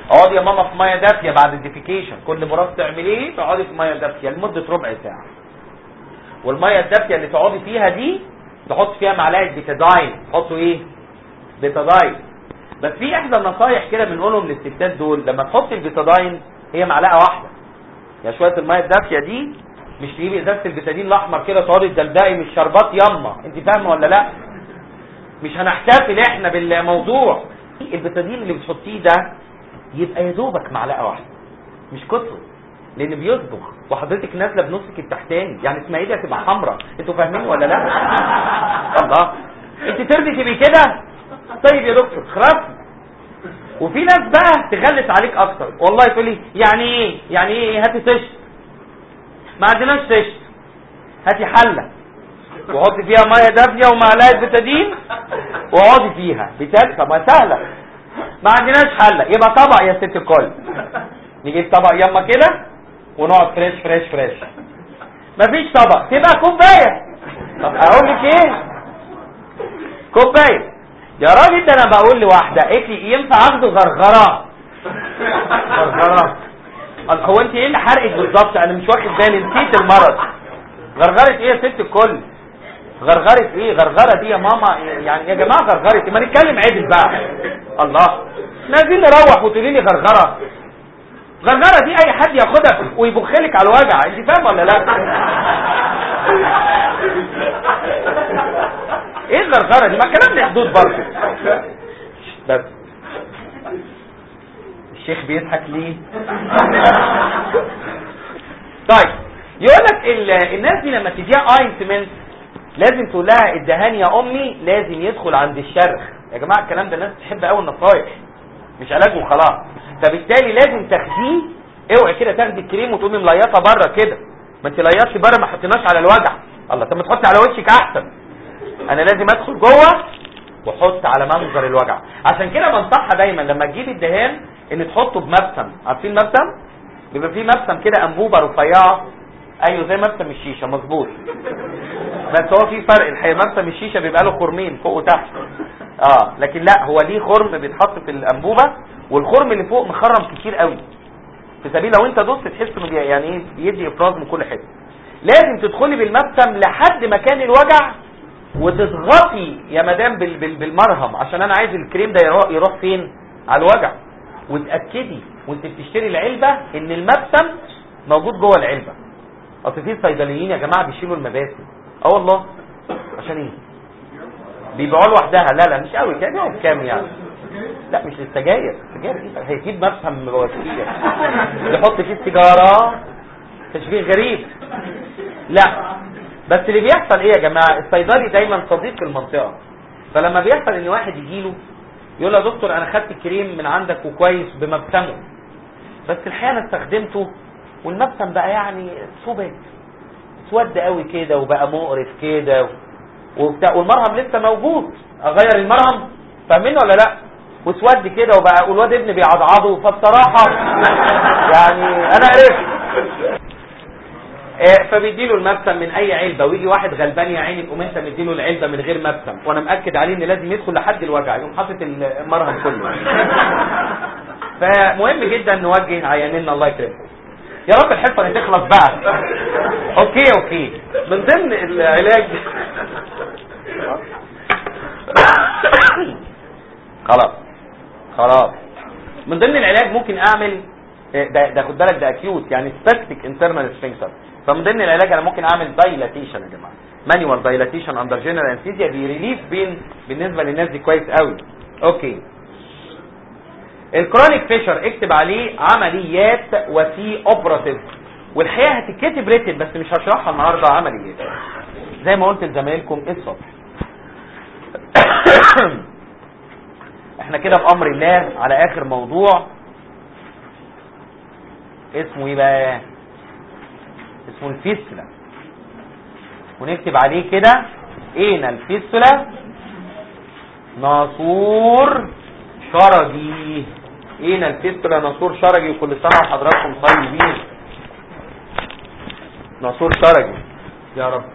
اقعدي يا ماما في ميه دافيه بعد الديفيكيشن. كل مرات تعملي ايه؟ تقعدي في ميه دافيه لمده ربع ساعه. والميه الدافيه اللي تقعدي فيها دي تحط فيها معلقه بيتاداين. تحطوا ايه؟ بيتاداين. بس في احدى النصايح كده بنقولهم للستات دول، لما تحطي البيتاداين هي معلقه واحده، يعني شويه الميه الدافيه دي، مش تجيبي ازازه البيتادين الاحمر كده تقعدي تدلدقي من الشربات ياما. انت فاهمه ولا لا؟ مش هنحتفل احنا بالموضوع. البيتادين اللي بتحطيه ده يبقى يا دوبك معلقه واحده، مش كتره، لان بيصبغ وحضرتك نازله بنصك التحتاني، يعني اسماعيليه هتبقى حمراء. انتوا فاهمين ولا لا؟ الله، انت ترضي تبقي كده؟ طيب يا دكتور خلاص. وفي ناس بقى تغلس عليك اكتر، والله تقول لي يعني ايه؟ يعني ايه؟ هاتي طشت. ما عندناش طشت، هاتي حله وحطي فيها ميه دافيه ومعلقه بتادين واقعدي فيها. طب ما سهله. ما عندناش حله، يبقى طبق يا ست الكل. نجيب طبق ياما كده ونقعد فريش فريش فريش. مفيش طبق، تبقى كوبايه. طب اقول لك ايه؟ كوبايه يا راجل. ده انا بقول لواحده قالت لي ينفع اخده غرغره؟ غرغره؟ هو انت ايه اللي حرقك بالظبط؟ انا مش واخد بالي، نسيت المرض. غرغره ايه يا ست الكل؟ غرغره ايه؟ غرغره دي يا ماما يعني يا جماعه غرغره، ما نتكلم عدل بقى. الله، نازلين نروح وتقولي لي غرغره؟ غرغره دي اي حد ياخدها ويبخلك على الوجع. انت فاهم ولا لا؟ ايه الغرغره دي؟ ما الكلام ده حدود برضه. بس الشيخ بيضحك ليه؟ طيب يقول لك الناس دي لما تديها اينتمنت لازم تقول لها الدهان يا امي لازم يدخل عند الشرخ. يا جماعه الكلام ده الناس تحب قوي النصايح، مش علاج وخلاص. فبالتالي لازم تاخديه. اوعي كده تاخدي الكريم وتقومي مليطه بره كده. ما انت ليطتي بره ما حطيناش على الوجع. الله، طب ما تحطي على وشك احسن. انا لازم ادخل جوه واحط على منظر الوجع. عشان كده بنصحها دايما لما تجيبي الدهان ان تحطه بمبسم. عارفين المبسم؟ بيبقى فيه مبسم كده انبوبه رفيعه. ايوه زي مبسم الشيشه، مظبوط. بس هو في فرق الحقيقه. مبسم الشيشه بيبقى له خرمين فوق وتحت، لكن لا، هو ليه خرم بيتحط في الانبوبه، والخرم اللي فوق مخرم كتير قوي، في سبيل لو انت دوست تحس انه يعني ايه، بيدي افراز من كل حته. لازم تدخلي بالمبسم لحد مكان الوجع وتضغطي يا مدام بالمرهم، عشان انا عايز الكريم ده يروح فين؟ على الوجع. وتاكدي وانت بتشتري العلبه ان المبسم موجود جوه العلبه. اصل في صيدليين يا جماعه بيشيلوا المباسم. والله. عشان ايه؟ بيبيعوها لوحدها. لا مش قوي كده. بيبيعوا بكام يعني؟ لا مش للسجاير. السجاير دي هيجيب مبسم بواسير يحط فيه السيجاره. تشبيه غريب. لا، بس اللي بيحصل ايه يا جماعه؟ الصيدلي دايما صديق المنطقه. فلما بيحصل ان واحد يجيله يقول له يا دكتور انا خدت الكريم من عندك وكويس بمبسمه، بس الحقيقه انا استخدمته والمبسم بقى يعني اسود قوي كده وبقى مقرف كده وبتاع، والمرهم لسه موجود. اغير المرهم؟ فاهمين ولا لا؟ واسود كده وبقى والواد ابني بيعضعضه. فبصراحه يعني انا عرفت. فبيديله المبسم من اي علبه، ويجي واحد غلبان يا عيني تقوم انت مديله العلبه من غير مبسم، وانا مأكد عليه ان لازم يدخل لحد الوجع، يقوم حاطط المرهم كله. فمهم جدا نوجه عيانينا الله يكرمكم. يا رب الحصه تخلص بقى. اوكي من ضمن العلاج خلاص من ضمن العلاج ممكن اعمل ده خد بالك ده اكيوت يعني سبيسيفيك انترنال سفنكتر. فمن ضمن العلاج انا ممكن اعمل دايلاتيشن يا جماعه، مانيوال دايلاتيشن اندر جنرال انستيزيا، بيريليف بين بالنسبه للناس دي كويس قوي. اوكي. الكرونيك فيشر اكتب عليه عمليات وفي اوبراتيف، والحقيقه هتتكتب ريتن بس مش هشرحها النهارده. عمليات زي ما قلت لزمايلكم الصبح. احنا كده بامر الله على اخر موضوع اسمه ايه بقى؟ اسمه الفيستولا، ونكتب عليه كده ايه الفيستولا؟ ناسور شرجي. ايه الفيستولا؟ ناسور شرجي. وكل سنه وحضراتكم طيبين. ناسور شرجي يا رب.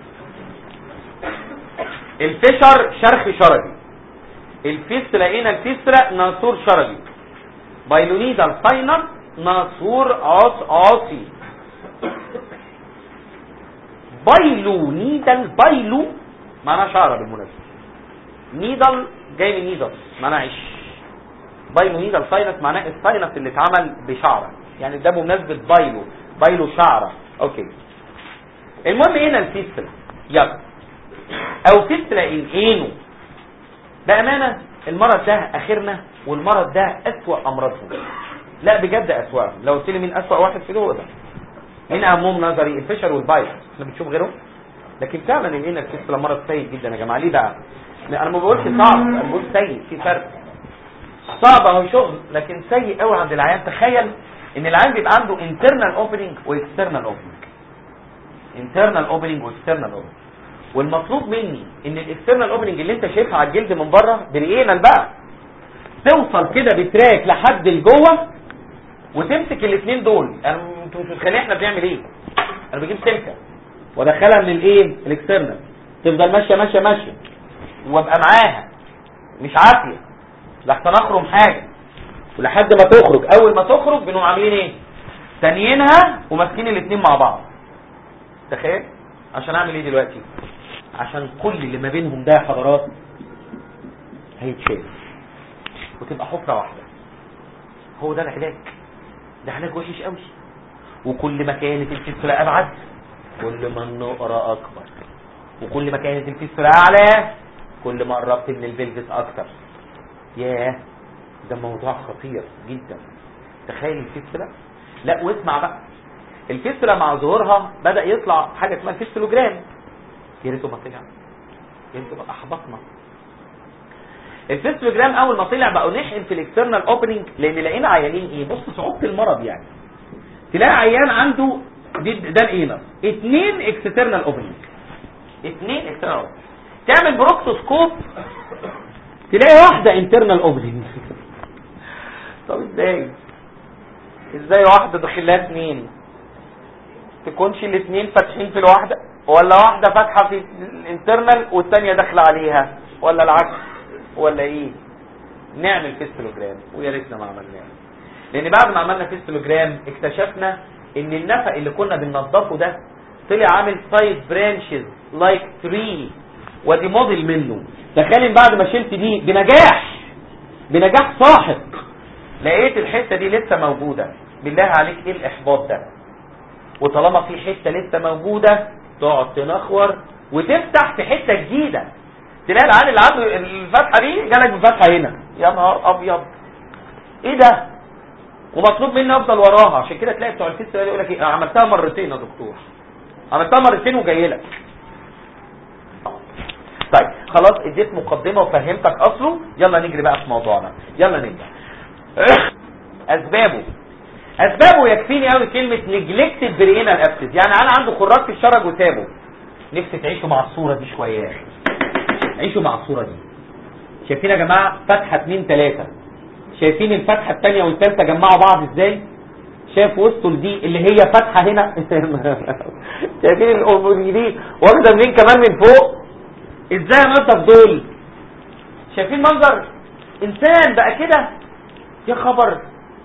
الفشر شرخ شرجي. الفيستولا ايه الفيستولا؟ ناسور شرجي. بايلونيدال ساينس ناسور عاصي. بايلونيدال، بايلو معناها شعره بالمناسبه، نيدل جاي من نيدل معناها عيش. بايلونيدال ساينس معناه الساينس اللي اتعمل بشعره، يعني ده بمناسبه بايلو شعره. اوكي. المهم هنا الفيستلا، يلا، او فيستلا انينو. بامانه المرض ده اخرنا، والمرض ده اسوأ امراضهم. لا بجد اسوأ. لو قلت لي مين اسوأ واحد في دول ده، مين اهمهم نظري؟ الفشل والبايت. احنا بنشوف غيرهم، لكن فعلا الانينا الفيستلا مرض سيء جدا يا جماعه. ليه بقى؟ انا ما بقولش صعب، انا بقول سيء. في فرق. صعب اهو شغل، لكن سيء قوي عند العيان. تخيل ان العيان بيبقى عنده internal opening واكسترنال opening، internal opening واكسترنال opening، والمطلوب مني ان الاكسترنال اوبننج اللي انت شايفها على الجلد من بره بريئنا بقى توصل كده بتراك لحد لجوه وتمسك الاثنين دول. انتوا مش متخيلين احنا بنعمل ايه؟ انا بجيب سلكه وادخلها من الايه؟ الاكسترنال، تفضل ماشيه ماشيه ماشيه وابقى معاها مش عافيه لحتى نخرم حاجه، ولحد ما تخرج. اول ما تخرج بنقوم عاملين ايه؟ تانيينها وماسكين الاثنين مع بعض. تخيل. عشان اعمل ايه دلوقتي؟ عشان كل اللي ما بينهم ده يا حضرات هيتشال وتبقى حفره واحده. هو ده العلاج. ده علاج وحش قوي. وكل ما كانت الفيستولا ابعد كل ما النقره اكبر، وكل ما كانت الفيستولا اعلى كل ما قربت من الفيلفس اكتر. ياه، ده موضوع خطير جدا. تخيل الفيستولا. لا واسمع بقى، الفيستولا مع ظهورها بدا يطلع حاجه اسمها فيستولوجرام. يا ريته ما طلع، يا ريته بقى احبطنا. الفيستولوجرام اول ما طلع بقوا نحقن في الاكسترنال اوبننج، لان لقينا عيانين ايه؟ بص صعوبه المرض يعني. تلاقي عيان عنده ده الانس 2 اكسترنال اوبننج، 2 اكسترنال اوبننج. تعمل بروكتوسكوب تلاقي واحده انترنال اوبننج. طب ازاي واحده داخلها 2 تكونش الاثنين فاتحين في الواحده؟ ولا واحده فاتحه في الانترنال والثانيه داخله عليها، ولا العكس، ولا ايه؟ نعمل فيستولوجرام. ويا ريتنا ما عملناه، لان بعد ما عملنا فيستولوجرام اكتشفنا ان النفق اللي كنا بننضفه ده طلع عامل 5 برانشز لايك تري، ودي موديل منه. تخيل بعد ما شلت دي بنجاح ساحق لقيت الحته دي لسه موجوده. بالله عليك ايه الاحباط ده؟ وطالما في حته لسه موجوده تقعد تنخور وتفتح في حته جديده، تلاقي العيال اللي عنده الفتحه دي جالك بفتحه هنا. يا نهار ابيض، ايه ده؟ ومطلوب مني افضل وراها. عشان كده تلاقي بتوع الفيستولا يقول لك ايه؟ انا عملتها مرتين يا دكتور، عملتها مرتين وجاي لك. طيب خلاص، اديت مقدمه وفهمتك اصله. يلا نجري بقى في موضوعنا، يلا نبدا. اسبابه يكفيني قوي كلمه نيجلكتد برينال ابسس. يعني انا عنده خراج في الشرج وسابه. نفسي تعيشوا مع الصوره دي شويه يا اخي، عيشوا مع الصوره دي. شايفين يا جماعه فتحه 2 3؟ شايفين الفتحه الثانيه والثالثه جمعوا بعض ازاي؟ شايف وسطه دي اللي هي فتحه هنا؟ شايفين الامور دي واخده منين كمان من فوق؟ ازاي انضف دول؟ شايفين منظر انسان بقى كده؟ يا خبر،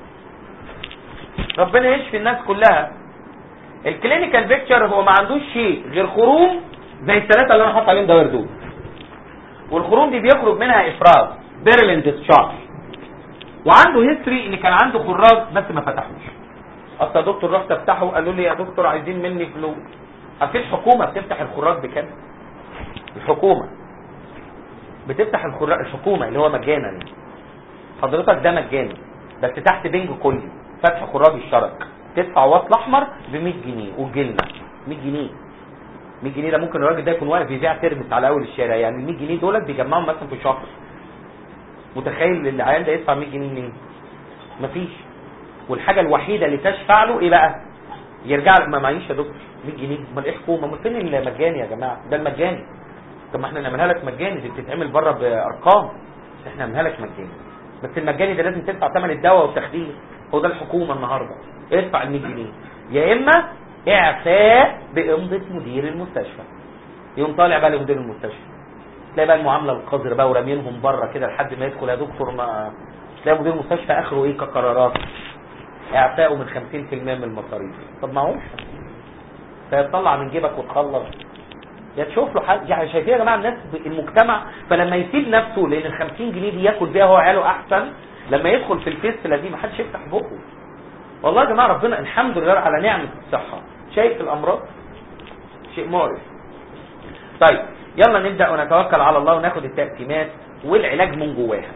ربنا يشفي الناس كلها. الكلينيكال بيكتشر هو ما عندوش شيء غير خروم زي الثلاثه اللي انا حاطط عليهم دوائر دول، والخروم دي بيخرج منها افراز بيرلين ديسشارج، وعنده هيستوري ان كان عنده خراج بس ما فتحوش. اصل يا دكتور رحت افتحه قالوا لي يا دكتور عايزين مني فلوس. في الحكومه بتفتح الخراج بكام؟ الحكومه بتفتح الخراج، الحكومه اللي هو مجانا حضرتك، ده مجاني بس تحت بنج كلي فتح خراج الشرج. تدفع وصل احمر ب 100 جنيه وتجيلنا 100 جنيه. 100 جنيه ده ممكن الراجل ده يكون واقف يبيع ترمس على اول الشارع. يعني ال 100 جنيه دولت بيجمعهم مثلا في شهر. متخيل العيال ده يدفع 100 جنيه منين؟ مفيش. والحاجه الوحيده اللي تشفع له ايه بقى؟ يرجع ما معيش يا دكتور 100 جنيه. امال ايه حكومه؟ امال فين المجاني يا جماعه؟ ده المجاني. طب ما احنا نعملها لك مجاني، دي بتتعمل بره بارقام، بس احنا نعملها لك مجاني. بس المجاني ده لازم تدفع ثمن الدواء والتخدير. هو ده الحكومه النهارده، ادفع ال 100 جنيه يا اما اعفاء بامضه مدير المستشفى. يقوم طالع بقى لمدير المستشفى، تلاقي بقى المعامله القذره بقى ورامينهم بره كده لحد ما يدخل يا دكتور ما تلاقي مدير المستشفى اخره ايه كقرارات اعفائه من 50% من المصاريف. طب ما هوش فيطلع من جيبك وتخلص يا تشوف له حل. يعني شايفين يا جماعه الناس المجتمع، فلما يسيب نفسه لان ال 50 جنيه دي ياكل بيها هو عياله احسن، لما يدخل في الفيستله دي ما حدش يفتح بقه. والله يا جماعه ربنا الحمد لله على نعمه الصحه. شايف الامراض شيء مقرف. طيب يلا نبدا ونتوكل على الله وناخد التقسيمات والعلاج من جواها.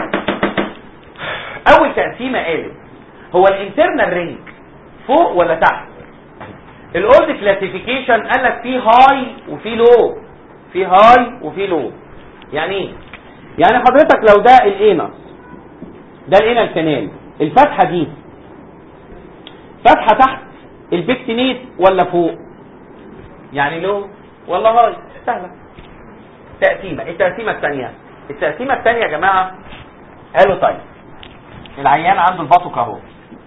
اول تقسيمه قالت هو الانترنال رينج فوق ولا تحت؟ الاولد كلاسيفيكيشن قال لك في هاي وفي لو، في هاي وفي لو. يعني ايه؟ يعني حضرتك لو ده الانس، ده الانال كانال، الفتحه دي فتحه تحت البكتينيت ولا فوق؟ يعني لو ولا هاي؟ سهله. تقسيمه. التقسيمه الثانيه يا جماعه قالوا طيب العيان عنده البطق اهو،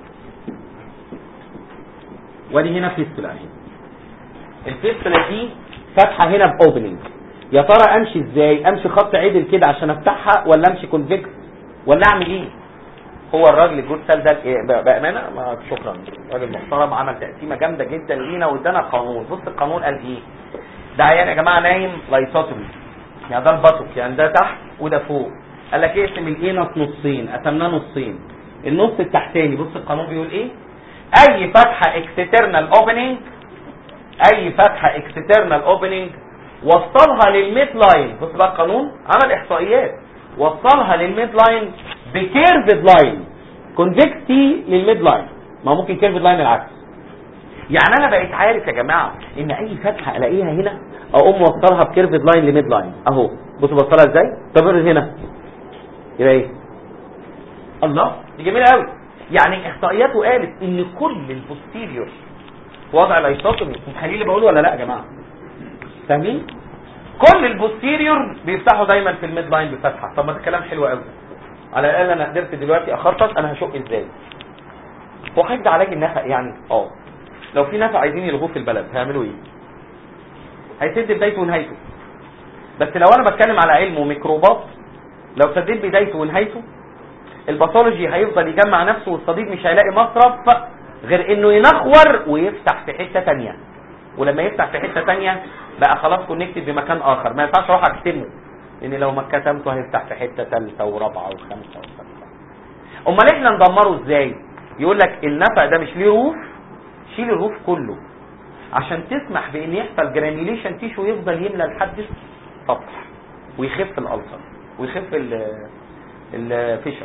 ودي هنا فيستولا اهي. الفيستولا دي فتحه هنا باوبننج. يا ترى امشي ازاي؟ امشي خط عدل كده عشان افتحها ولا امشي كونفكس ولا اعمل ايه؟ هو الراجل الجود سال ده بامانه ما شكرا، راجل محترم عمل تقسيمه جامده جدا لينا وادانا قانون. بص القانون قال ايه؟ ده عيان يا جماعه نايم لايسوتومي، يعني ده البطق، يعني ده تحت وده فوق. قال لك اقسم الانس نصين، قسمناه نصين. النص التحتاني بص القانون بيقول ايه؟ اي فتحه اكسترنال اوبننج، اي فتحه اكسترنال اوبننج وصلها للميد لاين. بص بقى القانون عمل احصائيات، وصلها للميد لاين بكيرفد لاين، كونفكتي للميد لاين. ما ممكن كيرفد لاين العكس. يعني انا بقيت عارف يا جماعه ان اي فتحه الاقيها هنا اقوم موصلها بكيرفد لاين لميد لاين اهو. بصوا بوصلها ازاي؟ طب هنا يبقى ايه؟ الله دي جميله قوي. يعني احصائياته قالت ان كل البوستيريور وضع الايسوتومي، التحليل اللي بقوله ولا لا يا جماعه؟ فاهمين؟ كل البوستيريور بيفتحوا دايما في الميد لاين بفتحه. طب ما ده كلام حلو قوي. على الاقل انا قدرت دلوقتي اخطط انا هشق ازاي. هو حاجه علاج النفق يعني لو في نفق عايزين يلغوه في البلد هيعملوا ايه؟ هيسد بدايته ونهايته. بس لو انا بتكلم على علم وميكروبات، لو سديت بدايته ونهايته الباثولوجي هيفضل يجمع نفسه والصديق مش هيلاقي مصرف غير انه ينخور ويفتح في حته ثانيه. ولما يفتح في حته ثانيه بقى خلاص كونكتد بمكان اخر، ما ينفعش اروح اكتمه، لان لو ما كتمته هيفتح في حته ثالثه ورابعه وخامسه وسادسه. امال احنا ندمره ازاي؟ يقول لك النفق ده مش ليه روف، شيل الروف كله عشان تسمح بان يحصل جرانيوليشن تيشو يفضل يملى لحد السطح ويخف الالسر ويخف الفيشر.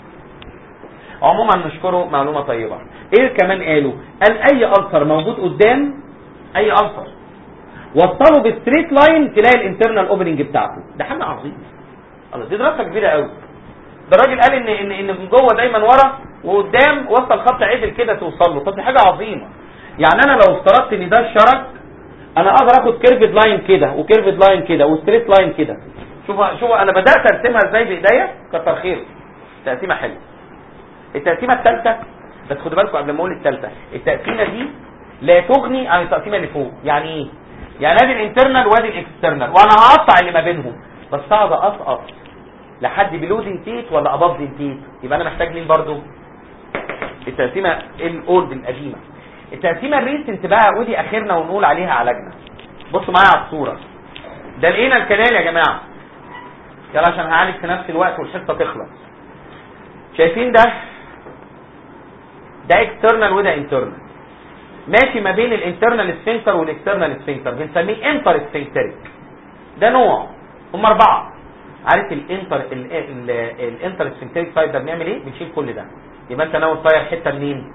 عموما نشكره، معلومه طيبه. ايه كمان قالوا؟ قال اي السر موجود قدام، اي السر وصله بالستريت لاين تلاقي الانترنال اوبننج بتاعته. ده حاجه عظيمه. الله دي دراسه كبيره قوي. ده الراجل قال ان من جوه دايما ورا وقدام وصل خط عدل كده توصل له. طب دي حاجه عظيمه. يعني انا لو افترضت ان ده الشرج، انا اقدر اخد كيرفد لاين كده وكيرفد لاين كده وستريت لاين كده. شوف انا بدات ارسمها ازاي بايديا، كتر خير. تقسيمه حلوه. التقسيمه الثالثه، بس خدوا بالكم قبل ما اقول الثالثه، التقسيمه دي لا تغني عن التقسيمه اللي فوق. يعني ايه؟ يعني ادي الانترنال وادي الاكسترنال وانا هقطع اللي ما بينهم، بس اقعد اقصقص لحد بلو دنتيت ولا اباف دنتيت. يبقى انا محتاج مين برضو؟ التقسيمه الاولد القديمه. التقسيمه الريسنت بقى ودي اخرنا ونقول عليها علاجنا. بصوا معايا على الصوره. ده لقينا الكنال يا جماعه. يلا عشان هعالج في نفس الوقت والحصه تخلص. شايفين ده اكسترنال وده انترنال، ماشي ما بين الانترنال سفنكتر والاكسترنال سفنكتر، بنسميه انتر سفنكتريك. ده نوع، هم 4. عارف الانتر سفنكتريك سايد ده بنعمل ايه؟ بنشيل كل ده. يبقى انت ناوي تطير حته منين؟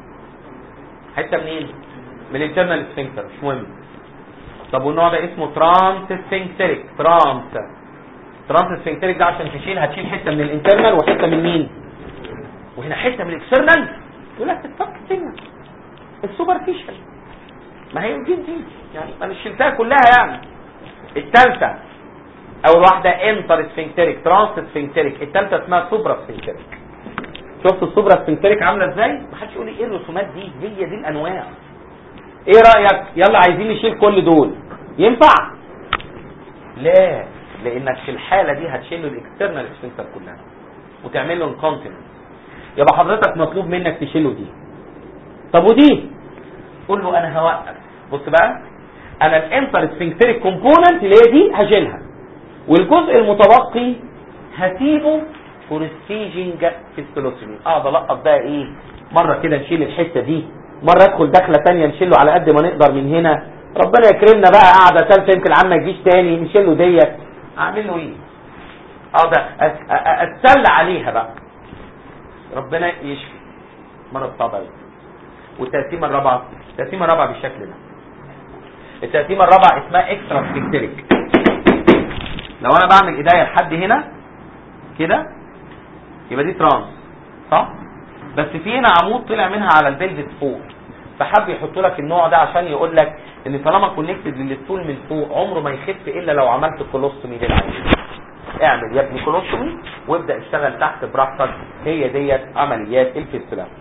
من الانترنال سفنكتر، مش مهم. طب والنوع ده اسمه ترانس سفنكتريك. ترانس سفنكتريك ده عشان تشيل هتشيل حته من الانترنال وحته من مين؟ وهنا حته من الاكسترنال. يقول لك السبكتينيا السوبرفيشال، ما هي دي يعني انا شلتها كلها. يعني الثالثه اول واحده انتر سفنكتريك ترانس سفنكتريك، الثالثه اسمها سوبرا سفنكتريك. شفت السوبرا سفنكتريك عامله ازاي؟ ما حدش يقول لي ايه الرسومات دي، هي دي الانواع. ايه رايك؟ يلا عايزين نشيل كل دول، ينفع؟ لا، لانك في الحاله دي هتشيل له الاكسترنال سفنكتر كلها وتعمل له انكونتيننس. يبقى حضرتك مطلوب منك تشيله دي. طب ودي؟ قول له انا هوقف. بص بقى، انا الانتر سفنكتريك كومبوننت اللي هي دي هشيلها، والجزء المتبقي هسيبه فور ستيجنج فيستولوتومي. اقعد القط بقى ايه، مره كده نشيل الحته دي، مره ادخل دخله ثانيه نشيله على قد ما نقدر من هنا، ربنا يكرمنا بقى قاعده ثالثه يمكن العم ما يجيش تاني نشيله ديت. اعمل له ايه؟ اقعد اتسلى عليها بقى، ربنا يشفي مرض صدري. والتقسيمه الرابعه، التقسيمه الرابعه بالشكل ده. التقسيمه الرابعه اسمها اكسترا سفنكتريك. لو انا بعمل ايديا لحد هنا كده يبقى دي ترانس، صح؟ بس في هنا عمود طلع منها على البلفس فوق، فحب يحطوا لك النوع ده عشان يقول لك ان طالما كونكتد للستول من فوق عمره ما يخف الا لو عملت كولوستومي للعين. اعمل يا ابني كولوستومي وابدا اشتغل تحت براحتك، هي ديت عمليات الفيستولا.